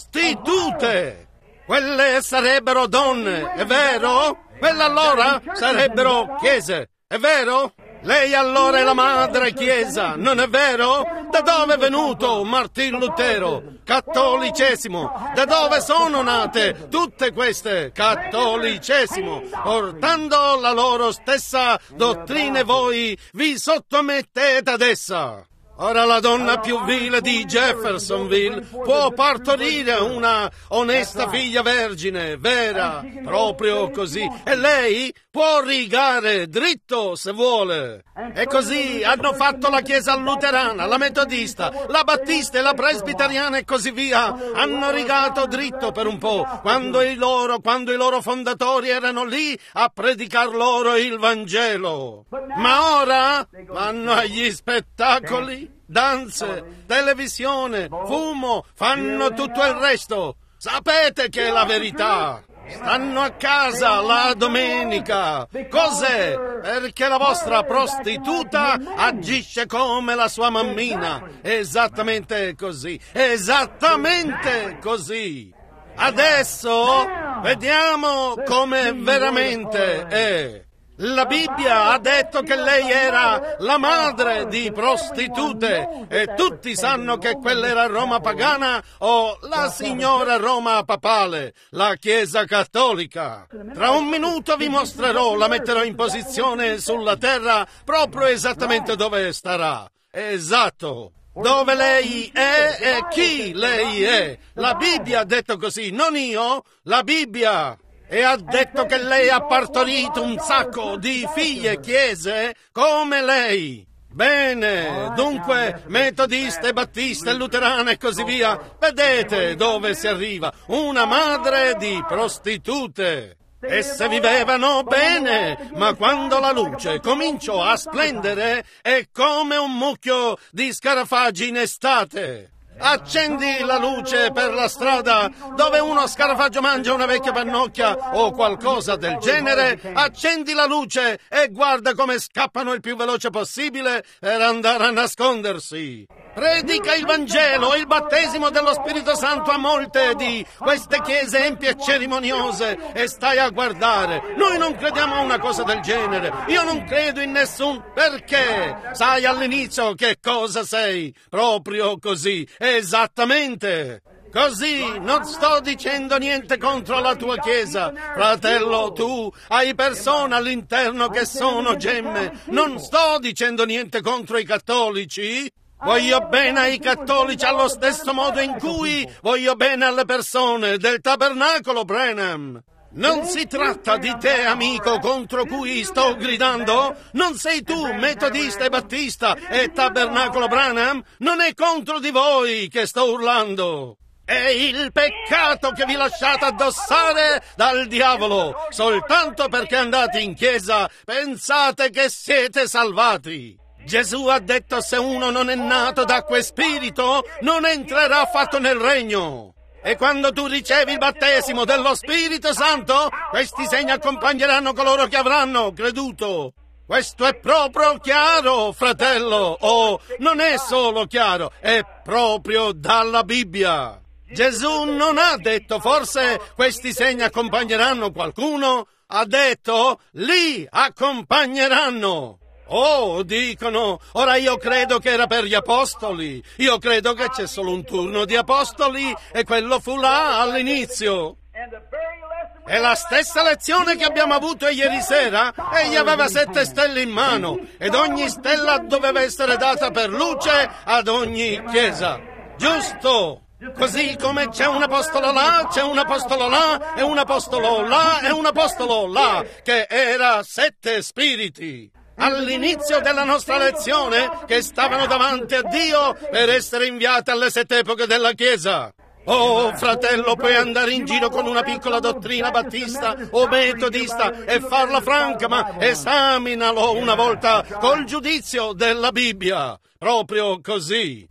prostitute. Quelle sarebbero donne, è vero? Quelle allora sarebbero chiese, è vero? Lei allora è la madre chiesa, non è vero? Da dove è venuto Martin Lutero? Cattolicesimo. Da dove sono nate tutte queste? Cattolicesimo. Portando la loro stessa dottrina voi vi sottomettete ad essa. Ora la donna più vile di Jeffersonville può partorire una onesta figlia vergine, vera, proprio così, e lei può rigare dritto se vuole. E così hanno fatto la chiesa luterana, la metodista, la battista e la presbiteriana e così via. Hanno rigato dritto per un po', quando i loro fondatori erano lì a predicar loro il Vangelo. Ma ora vanno agli spettacoli, danze, televisione, fumo, fanno tutto il resto. Sapete che è la verità. Stanno a casa la domenica. Cos'è? Perché la vostra prostituta agisce come la sua mammina. Esattamente così. Esattamente così. Adesso vediamo come veramente è. La Bibbia ha detto che lei era la madre di prostitute e tutti sanno che quella era Roma pagana o la signora Roma papale, la Chiesa cattolica. Tra un minuto vi mostrerò, la metterò in posizione sulla terra proprio esattamente dove starà. Esatto. Dove lei è e chi lei è. La Bibbia ha detto così, non io, la Bibbia. E ha detto che lei ha partorito un sacco di figlie chiese come lei. Bene, dunque, metodiste, battiste, luterane e così via. Vedete dove si arriva? Una madre di prostitute. Esse vivevano bene, ma quando la luce cominciò a splendere è come un mucchio di scarafaggi in estate. Accendi la luce per la strada dove uno scarafaggio mangia una vecchia pannocchia o qualcosa del genere, accendi la luce e guarda come scappano il più veloce possibile per andare a nascondersi. Predica il Vangelo, il battesimo dello Spirito Santo a molte di queste chiese empie e cerimoniose e stai a guardare. Noi non crediamo a una cosa del genere. Io non credo in nessun perché. Sai all'inizio che cosa sei? Proprio così. Esattamente. Così, non sto dicendo niente contro la tua chiesa. Fratello, tu hai persone all'interno che sono gemme. Non sto dicendo niente contro i cattolici. Voglio bene ai cattolici allo stesso modo in cui voglio bene alle persone del tabernacolo Branham. Non si tratta di te, amico, contro cui sto gridando. Non sei tu, metodista e battista e tabernacolo Branham. Non è contro di voi che sto urlando. È il peccato che vi lasciate addossare dal diavolo. Soltanto perché andate in chiesa pensate che siete salvati. Gesù ha detto: se uno non è nato d'acqua e spirito, non entrerà affatto nel regno. E quando tu ricevi il battesimo dello Spirito Santo, questi segni accompagneranno coloro che avranno creduto. Questo è proprio chiaro, fratello. Oh, non è solo chiaro, è proprio dalla Bibbia. Gesù non ha detto forse questi segni accompagneranno qualcuno, ha detto li accompagneranno. Oh, dicono, ora io credo che era per gli apostoli, io credo che c'è solo un turno di apostoli e quello fu là all'inizio. È la stessa lezione che abbiamo avuto ieri sera. Egli aveva 7 stelle in mano ed ogni stella doveva essere data per luce ad ogni chiesa. Giusto? Così come c'è un apostolo là, c'è un apostolo là, e un apostolo là, e un apostolo là, che era 7 spiriti. All'inizio della nostra lezione, che stavano davanti a Dio per essere inviati alle 7 epoche della Chiesa. Oh, fratello, puoi andare in giro con una piccola dottrina battista o metodista e farla franca, ma esaminalo una volta col giudizio della Bibbia. Proprio così.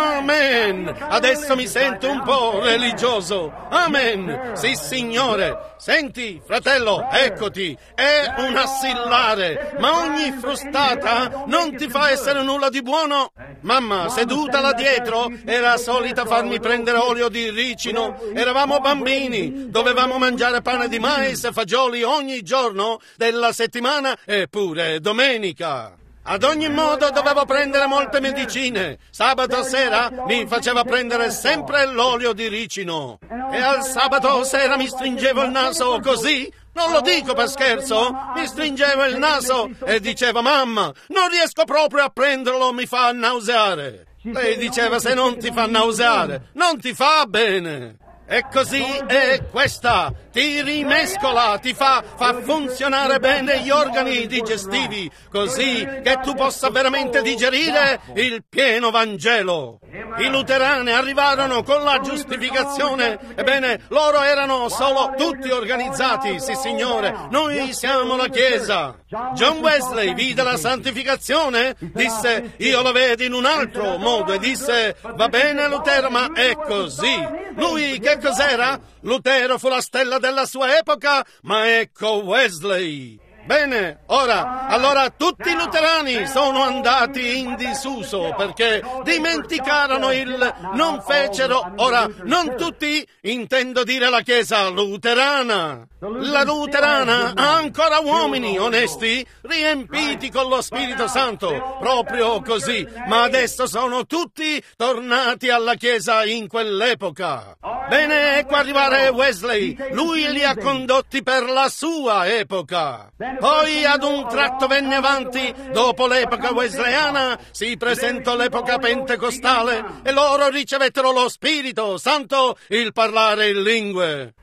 Amen. Adesso mi sento un po' religioso. Amen. Sì, Signore. Senti, fratello, eccoti. È un assillare, ma ogni frustata non ti fa essere nulla di buono. Mamma, seduta là dietro, era solita farmi prendere olio di ricino. Eravamo bambini. Dovevamo mangiare pane di mais e fagioli ogni giorno della settimana e pure domenica. Ad ogni modo dovevo prendere molte medicine. Sabato sera mi faceva prendere sempre l'olio di ricino. E al sabato sera mi stringevo il naso così. Non lo dico per scherzo. Mi stringevo il naso e dicevo: mamma, non riesco proprio a prenderlo, mi fa nauseare. Lei diceva: se non ti fa nauseare, non ti fa bene. E così è questa, ti rimescola, ti fa funzionare bene gli organi digestivi, così che tu possa veramente digerire il pieno Vangelo. I luterani arrivarono con la giustificazione, ebbene, loro erano solo tutti organizzati, sì signore, noi siamo la Chiesa. John Wesley vide la santificazione, disse: io lo vedo in un altro modo, e disse: va bene Lutero, ma è così. Lui che cos'era? Lutero fu la stella della sua epoca, ma ecco Wesley. Bene, allora tutti i luterani sono andati in disuso perché dimenticarono non fecero, non tutti, intendo dire la Chiesa luterana. La luterana ha ancora uomini onesti, riempiti con lo Spirito Santo, proprio così, ma adesso sono tutti tornati alla Chiesa in quell'epoca. Bene, ecco arrivare Wesley, lui li ha condotti per la sua epoca. Poi ad un tratto venne avanti, dopo l'epoca wesleyana si presentò l'epoca pentecostale e loro ricevettero lo Spirito Santo, il parlare in lingue.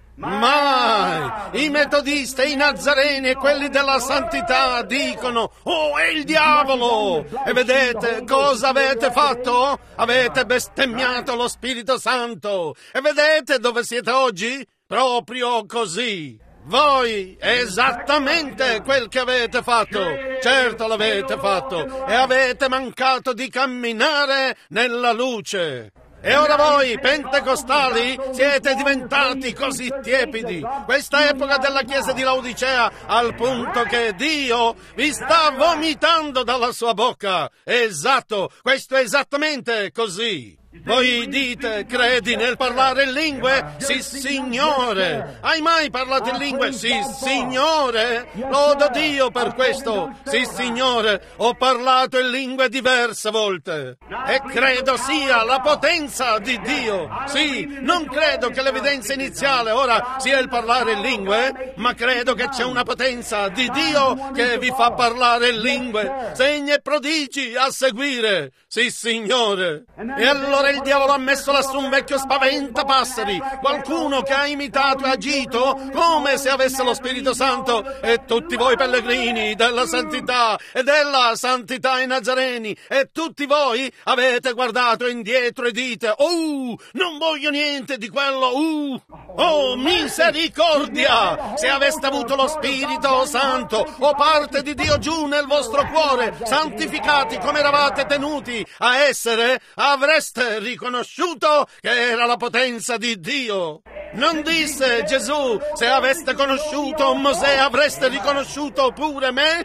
Mai! I metodisti e i nazareni e quelli della santità dicono: oh, è il diavolo! E vedete cosa avete fatto? Avete bestemmiato lo Spirito Santo. E vedete dove siete oggi? Proprio così. Voi, esattamente quel che avete fatto, certo l'avete fatto, e avete mancato di camminare nella luce. E ora voi, pentecostali, siete diventati così tiepidi, questa epoca della Chiesa di Laodicea, al punto che Dio vi sta vomitando dalla sua bocca. Esatto, questo è esattamente così. Voi dite: credi nel parlare in lingue? Sì, Signore. Hai mai parlato in lingue? Sì, Signore. Lodo Dio per questo. Sì, Signore. Ho parlato in lingue diverse volte. E credo sia la potenza di Dio. Sì, non credo che l'evidenza iniziale ora sia il parlare in lingue, ma credo che c'è una potenza di Dio che vi fa parlare in lingue. Segni e prodigi a seguire. Sì, Signore. E allora il diavolo ha messo lassù un vecchio spaventapasseri, qualcuno che ha imitato e agito come se avesse lo Spirito Santo, e tutti voi pellegrini della santità e della santità ai nazareni, e tutti voi avete guardato indietro e dite: oh, non voglio niente di quello, oh, misericordia! Se aveste avuto lo Spirito Santo o parte di Dio giù nel vostro cuore, santificati come eravate tenuti a essere, avreste riconosciuto che era la potenza di Dio. Non disse Gesù: se aveste conosciuto Mosè avreste riconosciuto pure me?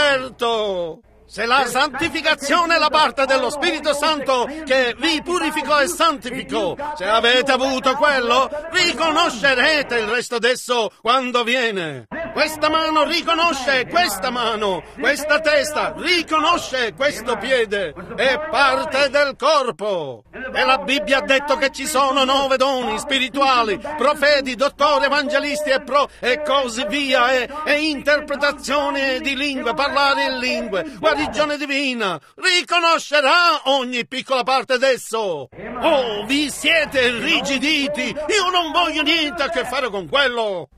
Certo! Se la santificazione è la parte dello Spirito Santo che vi purificò e santificò, se avete avuto quello, riconoscerete il resto d'esso quando viene. Questa mano riconosce questa mano, questa testa riconosce questo piede, è parte del corpo. E la Bibbia ha detto che ci sono 9 doni spirituali, profeti, dottori, evangelisti e così via, e interpretazione di lingue, parlare in lingue, guarigione divina. Riconoscerà ogni piccola parte d'esso. Oh, vi siete irrigiditi, io non voglio niente a che fare con quello.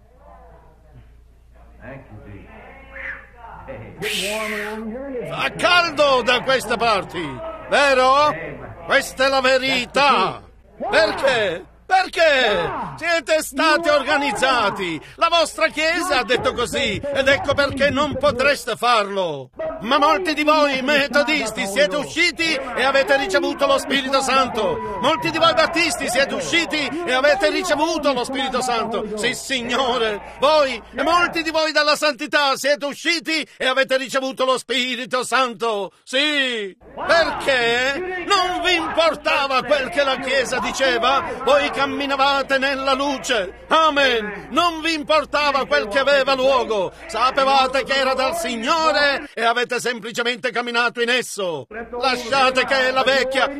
Fa caldo da queste parti, vero? Questa è la verità. Perché? Perché? Siete stati organizzati. La vostra Chiesa ha detto così, ed ecco perché non potreste farlo. Ma molti di voi metodisti siete usciti e avete ricevuto lo Spirito Santo. Molti di voi battisti siete usciti e avete ricevuto lo Spirito Santo. Sì, Signore. Voi e molti di voi dalla santità siete usciti e avete ricevuto lo Spirito Santo. Sì. Perché? Non vi importava quel che la Chiesa diceva? Voi camminavate nella luce. Amen. Non vi importava quel che aveva luogo. Sapevate che era dal Signore e avete semplicemente camminato in esso. Lasciate che la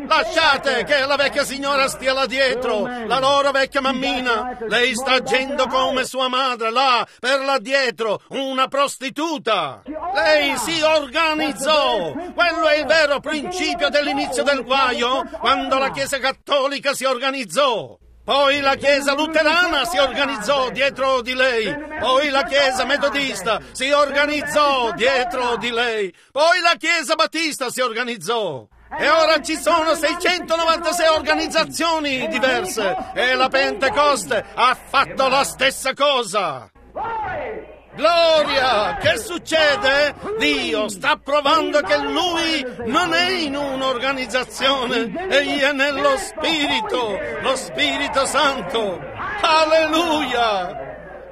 vecchia signora stia là dietro, la loro vecchia mammina. Lei sta agendo come sua madre là, per là dietro, una prostituta. Lei si organizzò. Quello è il vero principio dell'inizio del guaio, quando la Chiesa cattolica si organizzò. Poi la Chiesa luterana si organizzò dietro di lei, poi la Chiesa metodista si organizzò dietro di lei, poi la Chiesa battista si organizzò. E ora ci sono 696 organizzazioni diverse e la Pentecoste ha fatto la stessa cosa. Gloria! Che succede? Dio sta provando che Lui non è in un'organizzazione, egli è nello Spirito, lo Spirito Santo. Alleluia!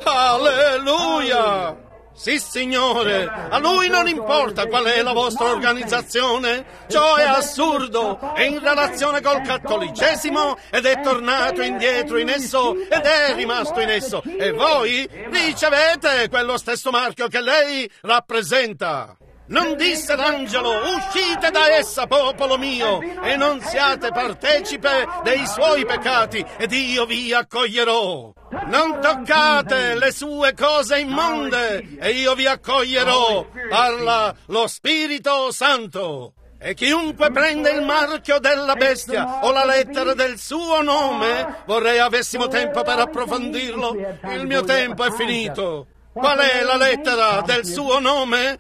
Alleluia! Sì, Signore, a Lui non importa qual è la vostra organizzazione. Ciò è assurdo, è in relazione col cattolicesimo ed è tornato indietro in esso ed è rimasto in esso. E voi ricevete quello stesso marchio che lei rappresenta. Non disse l'angelo, uscite da essa, popolo mio, e non siate partecipe dei suoi peccati, ed io vi accoglierò. Non toccate le sue cose immonde, e io vi accoglierò, parla lo Spirito Santo. E chiunque prende il marchio della bestia o la lettera del suo nome, vorrei avessimo tempo per approfondirlo, il mio tempo è finito. Qual è la lettera del suo nome?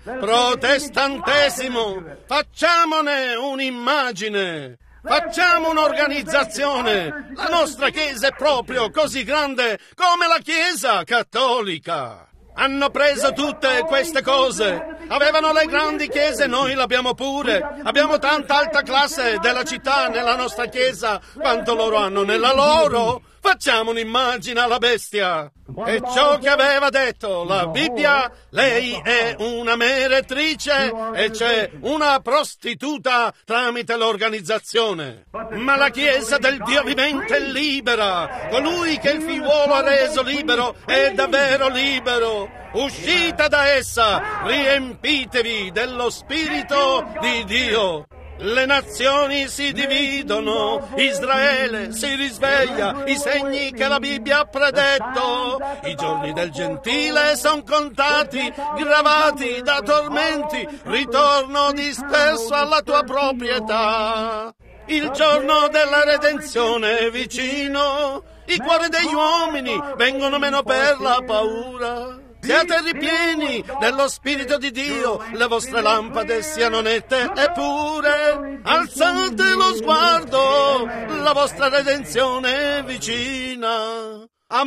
Protestantesimo. Facciamone un'immagine. Facciamo un'organizzazione. La nostra Chiesa è proprio così grande come la Chiesa cattolica. Hanno preso tutte queste cose. Avevano le grandi chiese, noi l'abbiamo pure. Abbiamo tanta alta classe della città nella nostra Chiesa quanto loro hanno nella loro. Facciamo un'immagine alla bestia. E ciò che aveva detto la Bibbia, lei è una meretrice e c'è una prostituta tramite l'organizzazione. Ma la Chiesa del Dio vivente è libera. Colui che il figliuolo ha reso libero è davvero libero. Uscite da essa, riempitevi dello Spirito di Dio. Le nazioni si dividono, Israele si risveglia, i segni che la Bibbia ha predetto. I giorni del gentile son contati, gravati da tormenti, ritorno disperso alla tua proprietà. Il giorno della redenzione è vicino, i cuori degli uomini vengono meno per la paura. Siate ripieni dello Spirito di Dio, le vostre lampade siano nette e pure. Alzate lo sguardo, la vostra redenzione è vicina.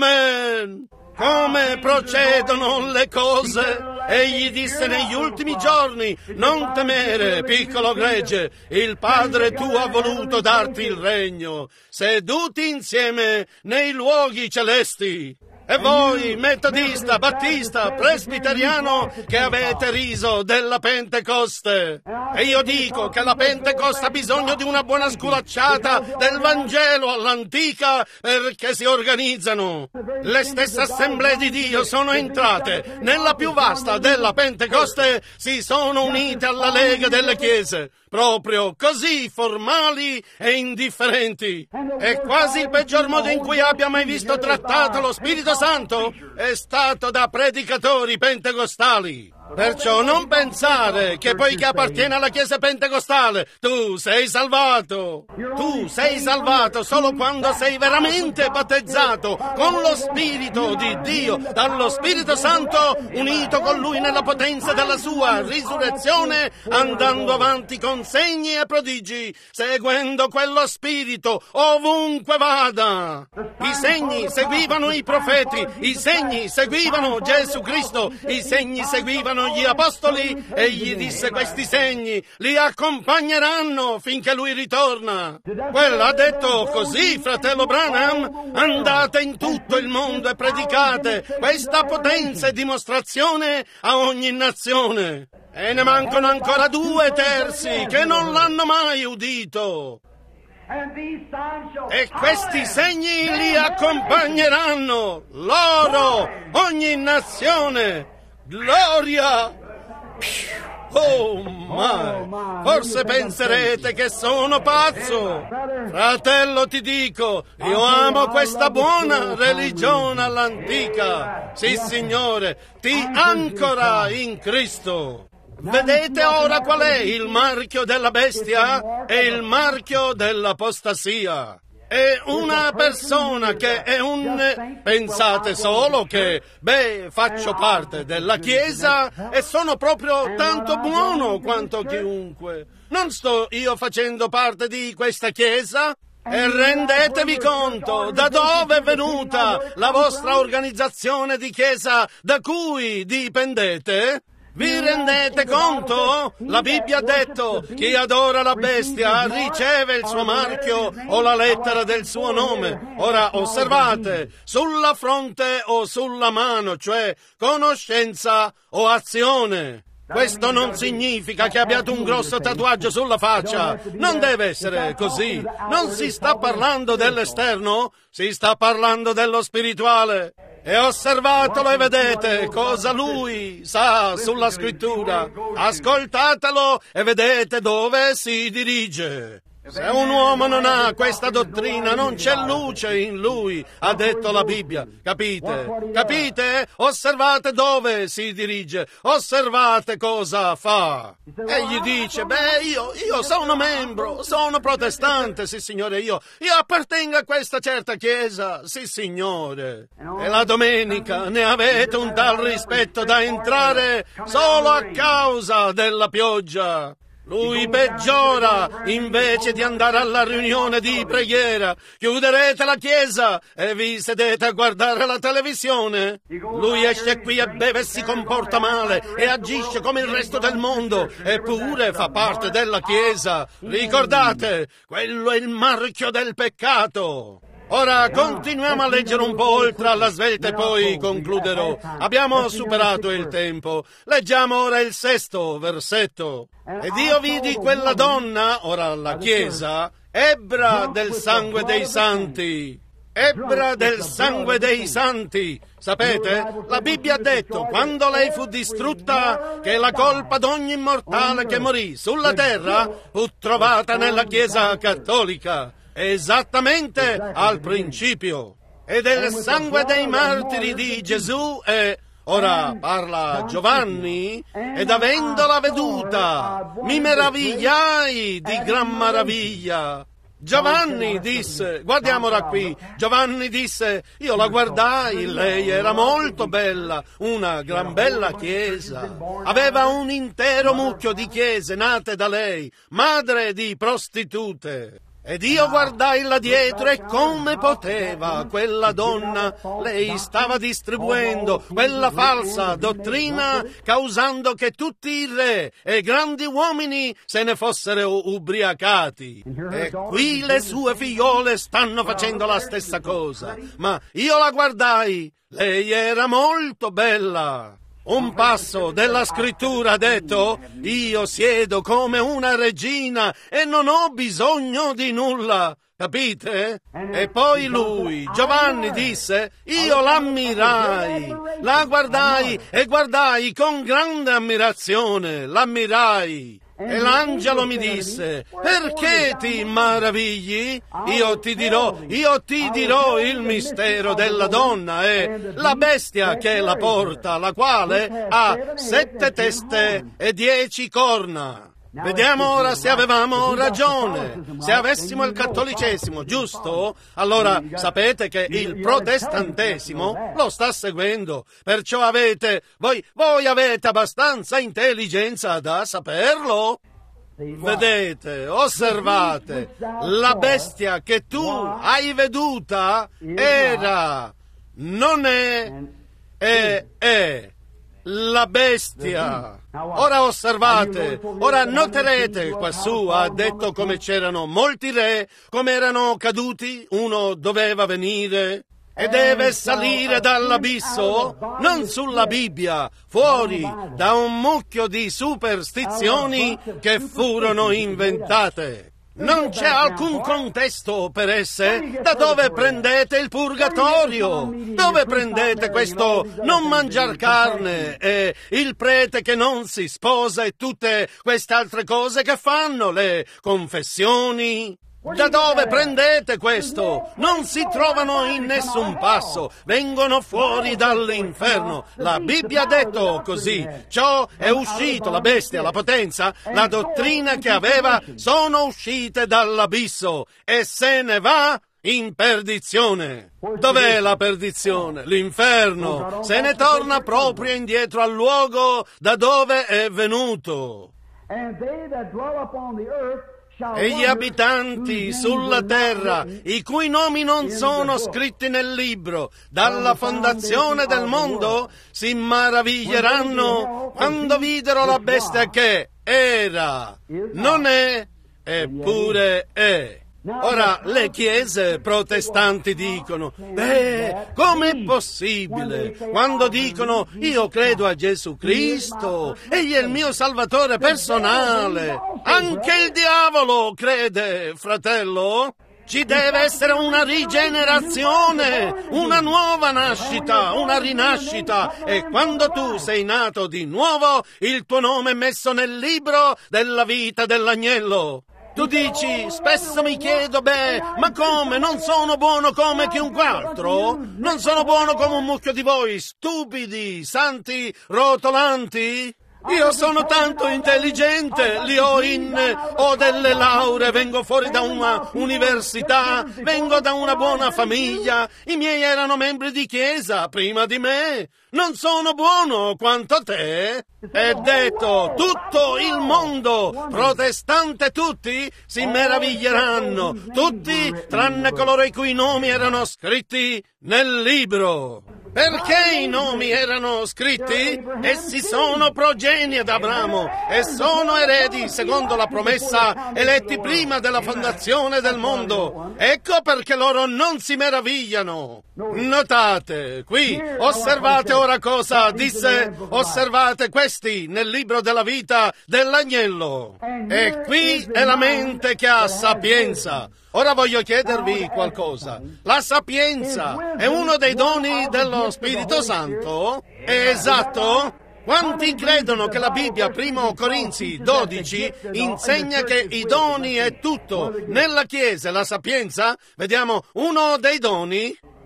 Amen. Come procedono le cose? Egli disse negli ultimi giorni, non temere, piccolo gregge, il Padre tuo ha voluto darti il regno, seduti insieme nei luoghi celesti. E voi, metodista, battista, presbiteriano, che avete riso della Pentecoste. E io dico che la Pentecoste ha bisogno di una buona sculacciata del Vangelo all'antica perché si organizzano. Le stesse assemblee di Dio sono entrate nella più vasta della Pentecoste, si sono unite alla Lega delle Chiese, proprio così formali e indifferenti. È quasi il peggior modo in cui abbia mai visto trattato lo Spirito Santo è stato da predicatori pentecostali. Perciò non pensare che poiché appartieni alla Chiesa pentecostale tu sei salvato. Tu sei salvato solo quando sei veramente battezzato con lo Spirito di Dio, dallo Spirito Santo, unito con Lui nella potenza della sua risurrezione, andando avanti con segni e prodigi, seguendo quello Spirito ovunque vada. I segni seguivano i profeti, i segni seguivano Gesù Cristo, i segni seguivano gli apostoli. Egli disse: questi segni li accompagneranno finché lui ritorna. Quello ha detto così, fratello Branham: andate in tutto il mondo e predicate questa potenza e dimostrazione a ogni nazione. E ne mancano ancora 2/3 che non l'hanno mai udito. E questi segni li accompagneranno loro, ogni nazione. Gloria! Oh, my! Forse penserete che sono pazzo. Fratello, ti dico, io amo questa buona religione all'antica. Sì, Signore, ti ancora in Cristo. Vedete ora qual è il marchio della bestia? È il marchio dell'apostasia. È una persona che è pensate solo che, faccio parte della Chiesa e sono proprio tanto buono quanto chiunque. Non sto io facendo parte di questa Chiesa? E rendetevi conto da dove è venuta la vostra organizzazione di Chiesa da cui dipendete? Vi rendete conto? La Bibbia ha detto: chi adora la bestia riceve il suo marchio o la lettera del suo nome. Ora osservate, sulla fronte o sulla mano, cioè conoscenza o azione. Questo non significa che abbiate un grosso tatuaggio sulla faccia. Non deve essere così. Non si sta parlando dell'esterno, si sta parlando dello spirituale. E osservatelo e vedete cosa lui sa sulla scrittura. Ascoltatelo e vedete dove si dirige. Se un uomo non ha questa dottrina, non c'è luce in lui, ha detto la Bibbia. Capite? Capite? Osservate dove si dirige, osservate cosa fa. Egli dice: io sono membro, sono protestante, sì signore, io appartengo a questa certa chiesa, sì signore. E la domenica ne avete un tal rispetto da entrare solo a causa della pioggia. Lui peggiora invece di andare alla riunione di preghiera. Chiuderete la chiesa e vi sedete a guardare la televisione. Lui esce qui e beve e si comporta male e agisce come il resto del mondo, eppure fa parte della chiesa. Ricordate, quello è il marchio del peccato. Ora continuiamo a leggere un po' oltre alla svelta e poi concluderò. Abbiamo superato il tempo. Leggiamo ora il 6° versetto. Ed io vidi quella donna, ora la Chiesa, ebbra del sangue dei santi. Ebbra del sangue dei santi. Sapete, la Bibbia ha detto, quando lei fu distrutta, che la colpa d'ogni immortale che morì sulla terra fu trovata nella Chiesa cattolica. Esattamente al principio. E del sangue dei martiri di Gesù e... Ora parla Giovanni, ed avendola veduta, mi meravigliai di gran maraviglia. Giovanni disse, guardiamo ora qui, Giovanni disse, io la guardai, lei era molto bella, una gran bella chiesa, aveva un intero mucchio di chiese nate da lei, madre di prostitute. Ed io guardai là dietro e come poteva quella donna, lei stava distribuendo quella falsa dottrina, causando che tutti i re e grandi uomini se ne fossero ubriacati. E qui le sue figliole stanno facendo la stessa cosa. Ma io la guardai, lei era molto bella. Un passo della scrittura ha detto: io siedo come una regina e non ho bisogno di nulla. Capite? E poi lui, Giovanni, disse: io l'ammirai, la guardai e guardai con grande ammirazione, l'ammirai. E l'angelo mi disse: perché ti maravigli? Io ti dirò il mistero della donna e la bestia che la porta, la quale ha 7 teste e 10 corna. Vediamo ora se avevamo ragione, se avessimo il cattolicesimo, giusto? Allora sapete che il protestantesimo lo sta seguendo, perciò voi avete abbastanza intelligenza da saperlo? Vedete, osservate, la bestia che tu hai veduta non è la bestia. Ora osservate, ora noterete quassù ha detto come c'erano molti re, come erano caduti, uno doveva venire e deve salire dall'abisso, non sulla Bibbia, fuori da un mucchio di superstizioni che furono inventate. Non c'è alcun contesto per esse. Da dove prendete il purgatorio? Dove prendete questo non mangiar carne e il prete che non si sposa e tutte queste altre cose che fanno, le confessioni? Da dove prendete questo? Non si trovano in nessun passo, vengono fuori dall'inferno. La Bibbia ha detto così. Ciò è uscito, la bestia, la potenza, la dottrina che aveva, sono uscite dall'abisso e se ne va in perdizione. Dov'è la perdizione? L'inferno. Se ne torna proprio indietro al luogo da dove è venuto. E gli abitanti sulla terra, i cui nomi non sono scritti nel libro dalla fondazione del mondo, si maraviglieranno quando videro la bestia che era, non è, eppure è. Ora, le chiese protestanti dicono: com'è possibile? Quando dicono: io credo a Gesù Cristo, egli è il mio salvatore personale. Anche il diavolo crede, fratello. Ci deve essere una rigenerazione, una nuova nascita, una rinascita. E quando tu sei nato di nuovo, il tuo nome è messo nel libro della vita dell'agnello. Tu dici: spesso mi chiedo, ma come? Non sono buono come chiunque altro? Non sono buono come un mucchio di voi, stupidi, santi, rotolanti? Io sono tanto intelligente, ho delle lauree, vengo fuori da una università, vengo da una buona famiglia, i miei erano membri di chiesa prima di me. Non sono buono quanto te? È detto, tutto il mondo, protestante tutti, si meraviglieranno, tutti tranne coloro i cui nomi erano scritti nel libro. Perché i nomi erano scritti? Essi sono progenie ad Abramo e sono eredi secondo la promessa, eletti prima della fondazione del mondo. Ecco perché loro non si meravigliano. Notate, qui, osservate ora cosa disse, osservate questi nel libro della vita dell'agnello. E qui è la mente che ha sapienza. Ora voglio chiedervi qualcosa. La sapienza è uno dei doni dello Spirito Santo? È esatto? Quanti credono che la Bibbia, 1 Corinzi 12, insegna che i doni è tutto? Nella Chiesa, la sapienza, vediamo uno dei doni?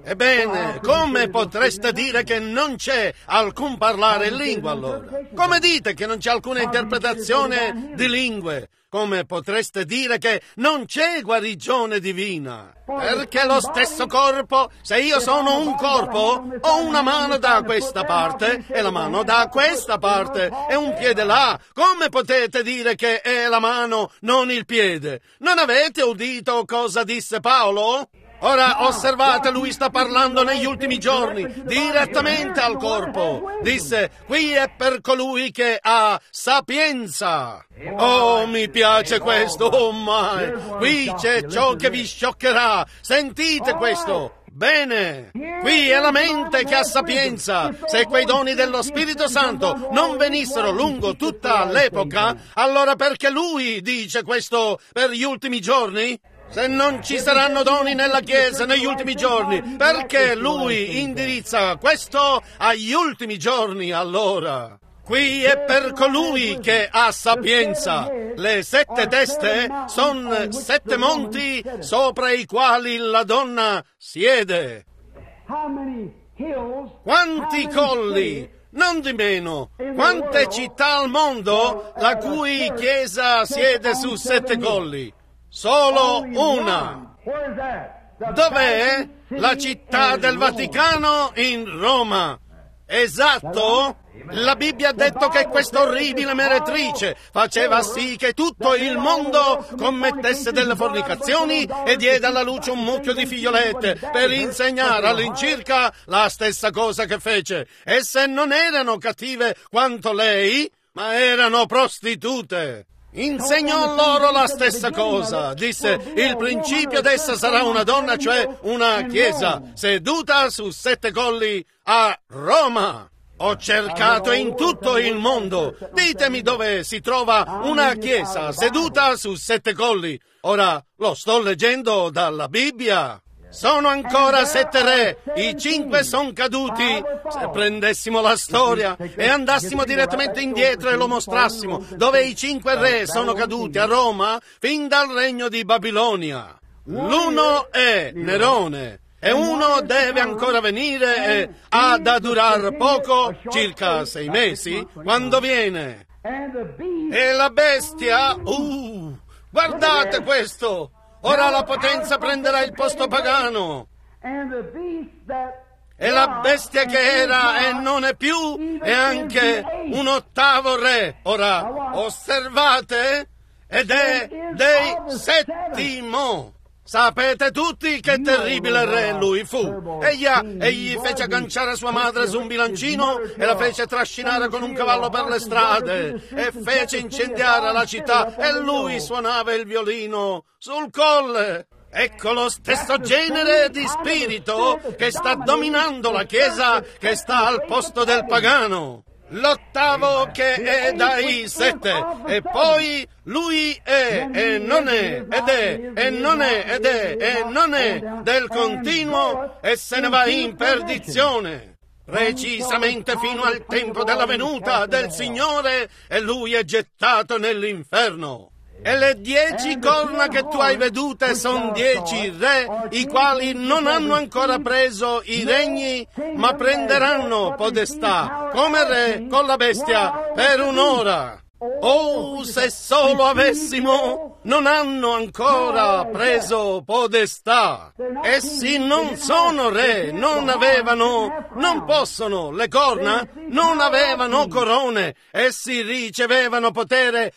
Ebbene, come potreste dire che non c'è alcun parlare in lingua allora? Come dite che non c'è alcuna interpretazione di lingue? Come potreste dire che non c'è guarigione divina? Perché lo stesso corpo, se io sono un corpo, ho una mano da questa parte e la mano da questa parte e un piede là. Come potete dire che è la mano, non il piede? Non avete udito cosa disse Paolo? Ora osservate, lui sta parlando negli ultimi giorni, direttamente al corpo. Disse, qui è per colui che ha sapienza. Oh, mi piace questo, oh my. Qui c'è ciò che vi scioccherà. Sentite questo. Bene, qui è la mente che ha sapienza. Se quei doni dello Spirito Santo non venissero lungo tutta l'epoca, allora perché lui dice questo per gli ultimi giorni? Se non ci saranno doni nella Chiesa negli ultimi giorni, perché lui indirizza questo agli ultimi giorni allora? Qui è per colui che ha sapienza. Le 7 teste sono 7 monti sopra i quali la donna siede. Quanti colli? Non di meno. Quante città al mondo la cui Chiesa siede su 7 colli? Solo una. Dov'è? La città del Vaticano in Roma. Esatto? La Bibbia ha detto che questa orribile meretrice faceva sì che tutto il mondo commettesse delle fornicazioni e diede alla luce un mucchio di figliolette per insegnare all'incirca la stessa cosa che fece. Esse non erano cattive quanto lei, ma erano prostitute. Insegnò loro la stessa cosa. Disse, il principio d'essa sarà una donna, cioè una chiesa, seduta su 7 colli a Roma. Ho cercato in tutto il mondo. Ditemi dove si trova una chiesa seduta su 7 colli. Ora, lo sto leggendo dalla Bibbia. Sono ancora 7 re, i 5 sono caduti. Se prendessimo la storia e andassimo direttamente indietro e lo mostrassimo, dove i 5 re sono caduti a Roma fin dal regno di Babilonia. L'uno è Nerone e uno deve ancora venire e ha da durar poco, circa 6 mesi, quando viene. E la bestia, guardate questo! Ora la potenza prenderà il posto pagano. E la bestia che era e non è più è anche un 8° re. Ora, osservate, ed è dei 7° Sapete tutti che terribile re lui fu. Egli fece agganciare sua madre su un bilancino e la fece trascinare con un cavallo per le strade e fece incendiare la città e lui suonava il violino sul colle. Ecco lo stesso genere di spirito che sta dominando la Chiesa, che sta al posto del pagano. L'8° che è dai 7, e poi lui è e non è, ed è e non è, ed è e non è, del continuo, e se ne va in perdizione, precisamente fino al tempo della venuta del Signore, e lui è gettato nell'inferno. E le 10 corna che tu hai vedute sono 10 re, i quali non hanno ancora preso i regni, ma prenderanno podestà, come re con la bestia, per un'ora. Oh, se solo avessimo! Non hanno ancora preso podestà. Essi non sono re, non avevano, non possono, le corna, non avevano corone. Essi ricevevano potere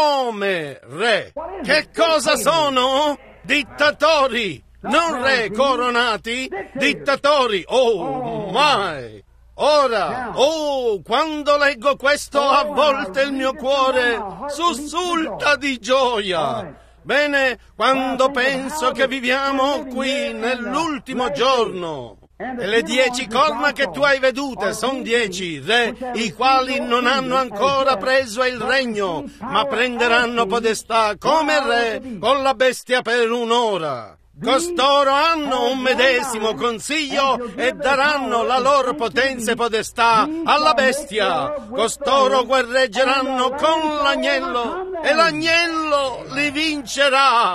come re. Che cosa sono? Dittatori, non re coronati, dittatori. Oh, my! Ora, quando leggo questo, a volte il mio cuore sussulta di gioia. Bene, quando penso che viviamo qui nell'ultimo giorno. E le 10 corna che tu hai vedute sono 10 re, i quali non hanno ancora preso il regno, ma prenderanno podestà come re con la bestia per un'ora. Costoro hanno un medesimo consiglio e daranno la loro potenza e podestà alla bestia. Costoro guerreggeranno con l'agnello e l'agnello li vincerà.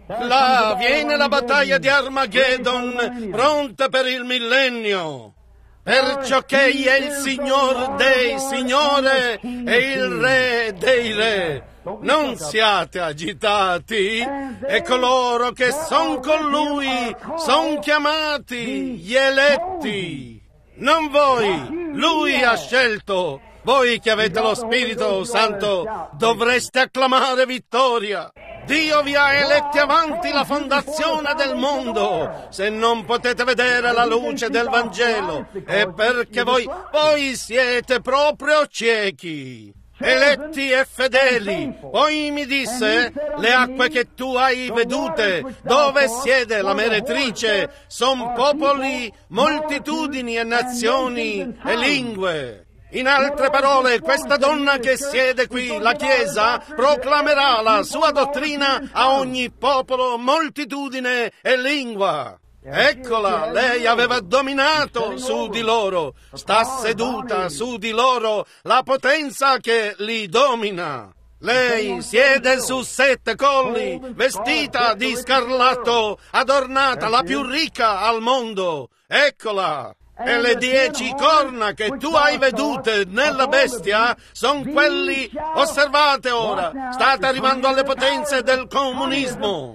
Là viene la battaglia di Armageddon, pronta per il millennio. Perciò che egli è il Signor dei Signore e il Re dei Re. Non siate agitati, e coloro che son con Lui son chiamati gli eletti. Non voi, Lui ha scelto. Voi che avete lo Spirito Santo dovreste acclamare vittoria. Dio vi ha eletti avanti la fondazione del mondo. Se non potete vedere la luce del Vangelo, è perché voi siete proprio ciechi. Eletti e fedeli. Poi mi disse: le acque che tu hai vedute, dove siede la meretrice, son popoli, moltitudini e nazioni e lingue. In altre parole, questa donna che siede qui, la Chiesa, proclamerà la sua dottrina a ogni popolo, moltitudine e lingua. Eccola, lei aveva dominato su di loro, sta seduta su di loro, la potenza che li domina. Lei siede su 7 colli, vestita di scarlatto, adornata, la più ricca al mondo. Eccola! E le 10 corna che tu hai vedute nella bestia son quelli, osservate ora, state arrivando alle potenze del comunismo.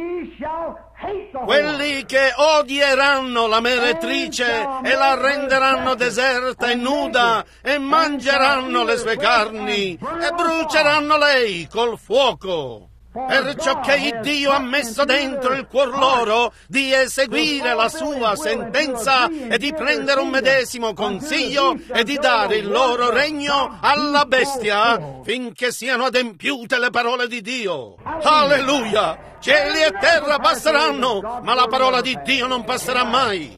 Quelli che odieranno la meretrice e la renderanno deserta e nuda e mangeranno le sue carni e bruceranno lei col fuoco. Perciò che Dio ha messo dentro il cuor loro di eseguire la sua sentenza e di prendere un medesimo consiglio e di dare il loro regno alla bestia finché siano adempiute le parole di Dio. Alleluia! Cieli e terra passeranno, ma la parola di Dio non passerà mai.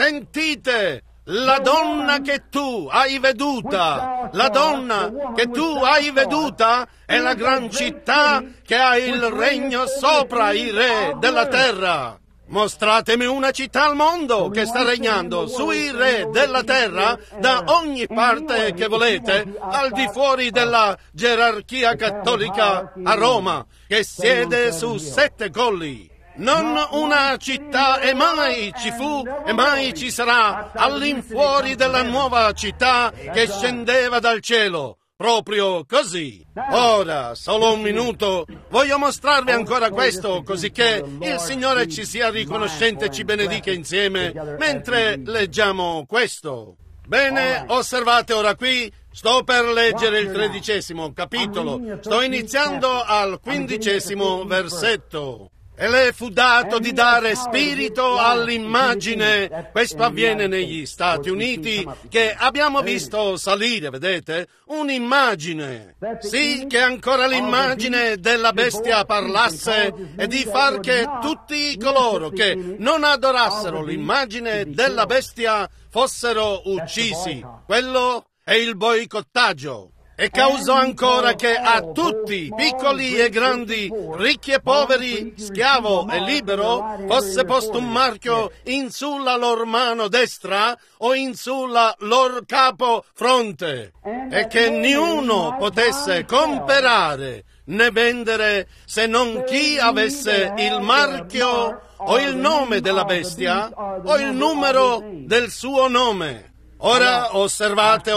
Sentite! La donna che tu hai veduta, la donna che tu hai veduta è la gran città che ha il regno sopra i re della terra. Mostratemi una città al mondo che sta regnando sui re della terra da ogni parte che volete, al di fuori della gerarchia cattolica a Roma, che siede su 7 colli. Non una città, e mai ci fu e mai ci sarà all'infuori della nuova città che scendeva dal cielo. Proprio così. Ora, solo un minuto, voglio mostrarvi ancora questo, così che il Signore ci sia riconoscente e ci benedica insieme mentre leggiamo questo. Bene, osservate ora qui. Sto per leggere il 13° capitolo. Sto iniziando al 15° versetto. E le fu dato di dare spirito all'immagine. Questo avviene negli Stati Uniti, che abbiamo visto salire, vedete? Un'immagine. Sì, che ancora l'immagine della bestia parlasse e di far che tutti coloro che non adorassero l'immagine della bestia fossero uccisi. Quello è il boicottaggio. E causò ancora che a tutti, piccoli e grandi, ricchi e poveri, schiavo e libero, fosse posto un marchio in sulla lor mano destra o in sulla lor capo fronte, e che niuno potesse comperare né vendere se non chi avesse il marchio o il nome della bestia o il numero del suo nome. Ora osservate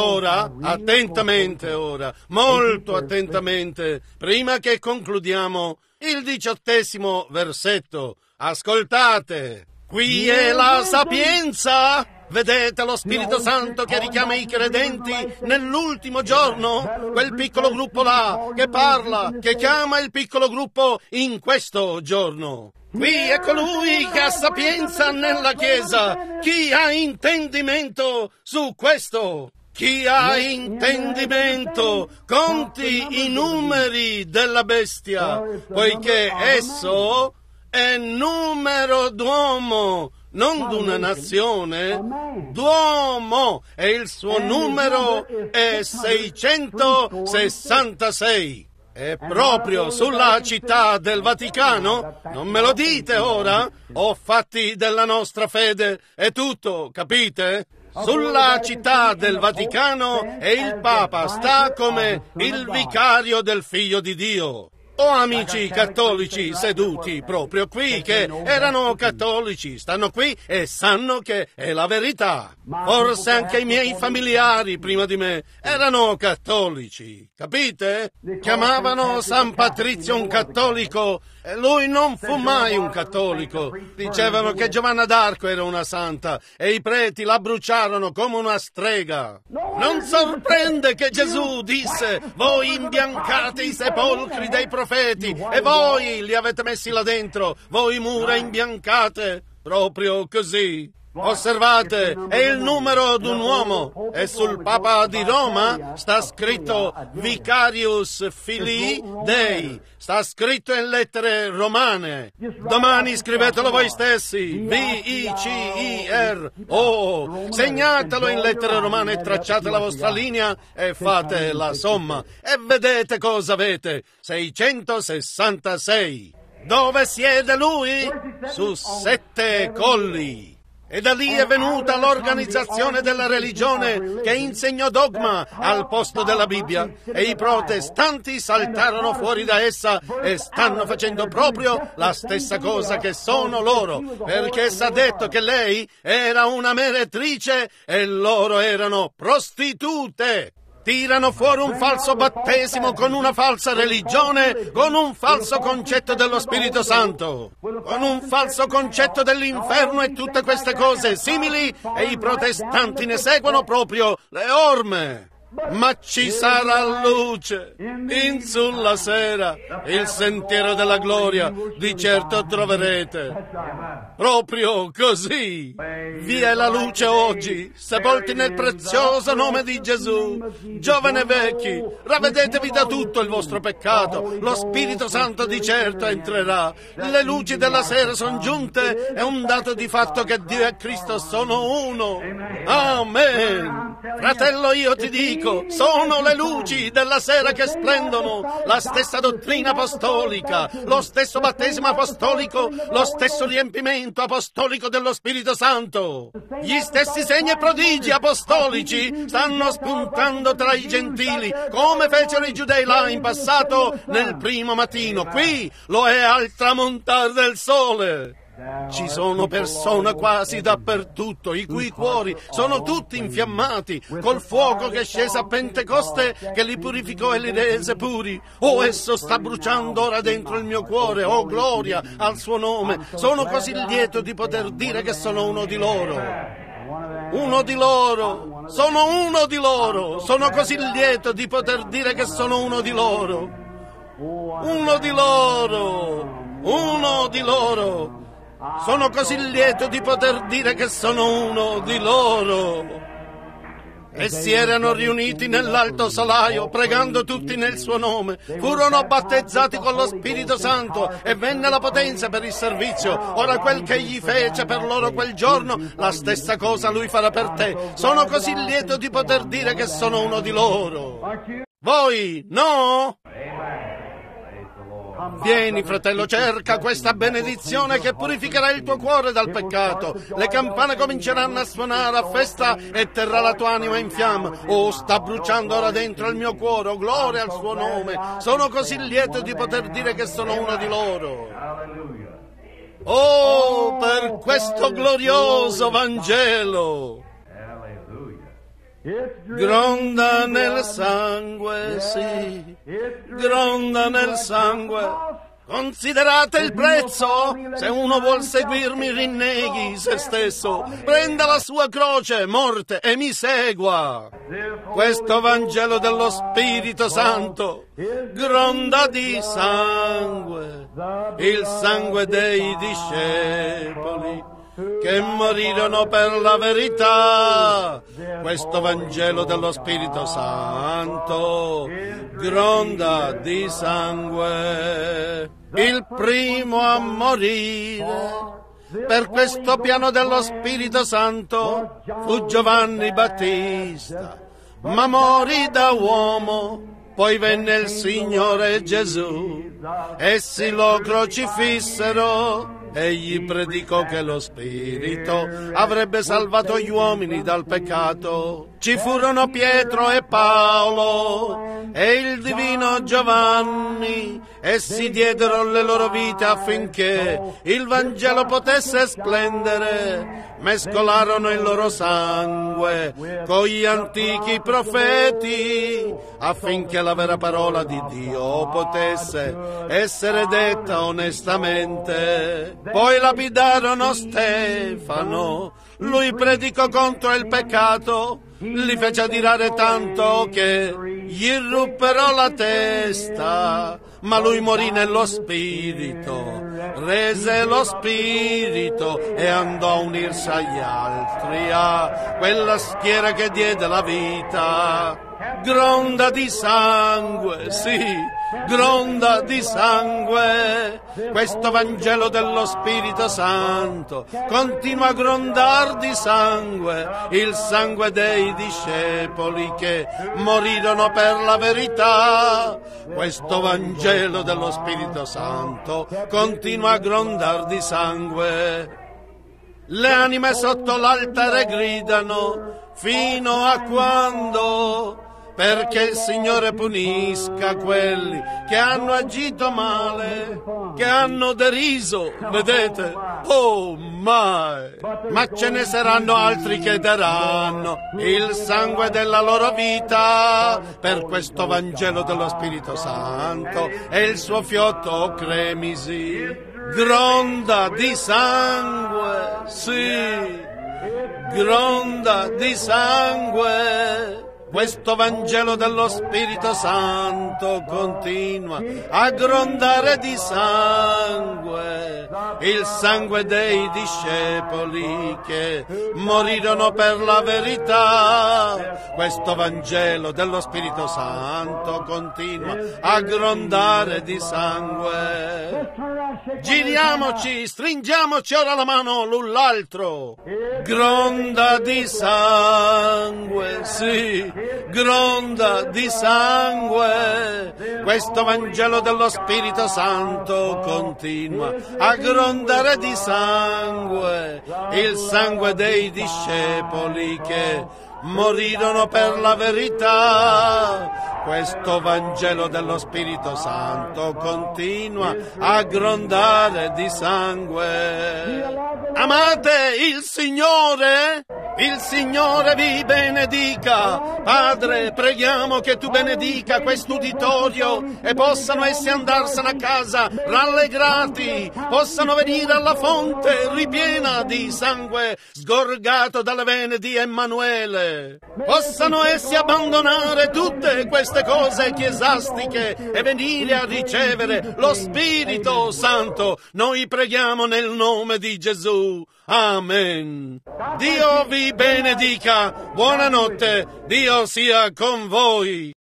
attentamente molto attentamente, prima che concludiamo il 18° versetto. Ascoltate, qui è la sapienza. Vedete lo Spirito Santo che richiama i credenti nell'ultimo giorno? Quel piccolo gruppo là che parla, che chiama il piccolo gruppo in questo giorno. Qui è colui che ha sapienza nella Chiesa. Chi ha intendimento su questo? Chi ha intendimento conti i numeri della bestia, poiché esso è numero d'uomo, non d'una nazione, d'uomo, e il suo numero è 666. E proprio sulla città del Vaticano? Non me lo dite ora? O fatti della nostra fede è tutto, capite? Sulla città del Vaticano e il Papa sta come il vicario del Figlio di Dio. Ho amici cattolici seduti proprio qui che erano cattolici, stanno qui e sanno che è la verità. Forse anche i miei familiari prima di me erano cattolici, capite? Chiamavano San Patrizio un cattolico e lui non fu mai un cattolico. Dicevano che Giovanna d'Arco era una santa e i preti la bruciarono come una strega. Non sorprende che Gesù disse: voi imbiancate i sepolcri dei profeti e voi li avete messi là dentro, voi mura imbiancate. Proprio così. Osservate, è il numero d'un uomo e sul Papa di Roma sta scritto Vicarius Filii Dei, sta scritto in lettere romane. Domani scrivetelo voi stessi, V-I-C-I-R. Segnatelo in lettere romane, tracciate la vostra linea e fate la somma e vedete cosa avete: 666. Dove siede lui? Su 7 colli. E da lì è venuta l'organizzazione della religione che insegnò dogma al posto della Bibbia e i protestanti saltarono fuori da essa e stanno facendo proprio la stessa cosa che sono loro, perché s'ha detto che lei era una meretrice e loro erano prostitute. Tirano fuori un falso battesimo con una falsa religione, con un falso concetto dello Spirito Santo, con un falso concetto dell'inferno e tutte queste cose simili, e i protestanti ne seguono proprio le orme. Ma ci sarà luce in sulla sera, il sentiero della gloria di certo troverete. Proprio così vi è la luce oggi, sepolti nel prezioso nome di Gesù. Giovani e vecchi, ravvedetevi da tutto il vostro peccato, lo Spirito Santo di certo entrerà. Le luci della sera sono giunte, è un dato di fatto che Dio e Cristo sono uno. Amen. Fratello, io ti dico, sono le luci della sera che splendono, la stessa dottrina apostolica, lo stesso battesimo apostolico, lo stesso riempimento apostolico dello Spirito Santo. Gli stessi segni e prodigi apostolici stanno spuntando tra i gentili, come fecero i giudei là in passato nel primo mattino. Qui lo è al tramontare del sole. Ci sono persone quasi dappertutto, i cui cuori sono tutti infiammati col fuoco che scese a Pentecoste, che li purificò e li rese puri. Esso sta bruciando ora dentro il mio cuore, gloria al suo nome. Sono così lieto di poter dire che sono uno di loro. Uno di loro, sono uno di loro. Sono così lieto di poter dire che sono uno di loro. Uno di loro, uno di loro. Sono così lieto di poter dire che sono uno di loro. E si erano riuniti nell'alto solaio, pregando tutti nel suo nome. Furono battezzati con lo Spirito Santo e venne la potenza per il servizio. Ora quel che egli fece per loro quel giorno, la stessa cosa lui farà per te. Sono così lieto di poter dire che sono uno di loro. Voi, no? Vieni, fratello, cerca questa benedizione che purificherà il tuo cuore dal peccato. Le campane cominceranno a suonare a festa e terrà la tua anima in fiamma. Sta bruciando ora dentro il mio cuore, gloria al suo nome. Sono così lieto di poter dire che sono uno di loro. Per questo glorioso Vangelo. Gronda nel sangue, sì, gronda nel sangue. Considerate il prezzo. Se uno vuol seguirmi, rinneghi se stesso, prenda la sua croce, morte, e mi segua. Questo Vangelo dello Spirito Santo gronda di sangue, il sangue dei discepoli che morirono per la verità. Questo Vangelo dello Spirito Santo gronda di sangue. Il primo a morire per questo piano dello Spirito Santo fu Giovanni Battista, ma morì da uomo. Poi venne il Signore Gesù, essi lo crocifissero Egli predicò che lo Spirito avrebbe salvato gli uomini dal peccato. Ci furono Pietro e Paolo e il divino Giovanni. Essi diedero le loro vite affinché il Vangelo potesse splendere. Mescolarono il loro sangue con gli antichi profeti affinché la vera parola di Dio potesse essere detta onestamente. Poi lapidarono Stefano. Lui predicò contro il peccato, li fece adirare tanto che gli ruppero la testa, ma lui morì nello spirito, rese lo spirito e andò a unirsi agli altri, a quella schiera che diede la vita. Gronda di sangue, sì, gronda di sangue. Questo Vangelo dello Spirito Santo continua a grondar di sangue, il sangue dei discepoli che morirono per la verità. Questo Vangelo dello Spirito Santo continua a grondar di sangue. Le anime sotto l'altare gridano fino a quando? Perché il Signore punisca quelli che hanno agito male, che hanno deriso, vedete? Oh mai! Ma ce ne saranno altri che daranno il sangue della loro vita per questo Vangelo dello Spirito Santo e il suo fiotto cremisi. Gronda di sangue, sì, gronda di sangue. Questo Vangelo dello Spirito Santo continua a grondare di sangue, il sangue dei discepoli che morirono per la verità. Questo Vangelo dello Spirito Santo continua a grondare di sangue. Giriamoci, stringiamoci ora la mano l'un l'altro. Gronda di sangue, sì, gronda di sangue. Questo Vangelo dello Spirito Santo continua a grondare di sangue, il sangue dei discepoli che morirono per la verità. Questo Vangelo dello Spirito Santo continua a grondare di sangue. Amate il Signore? Il Signore vi benedica. Padre, preghiamo che tu benedica quest'uditorio e possano essi andarsene a casa rallegrati, possano venire alla fonte ripiena di sangue sgorgato dalle vene di Emanuele. Possano essi abbandonare tutte queste cose chiesastiche e venire a ricevere lo Spirito Santo. Noi preghiamo nel nome di Gesù. Amen. Dio vi benedica. Buonanotte. Dio sia con voi.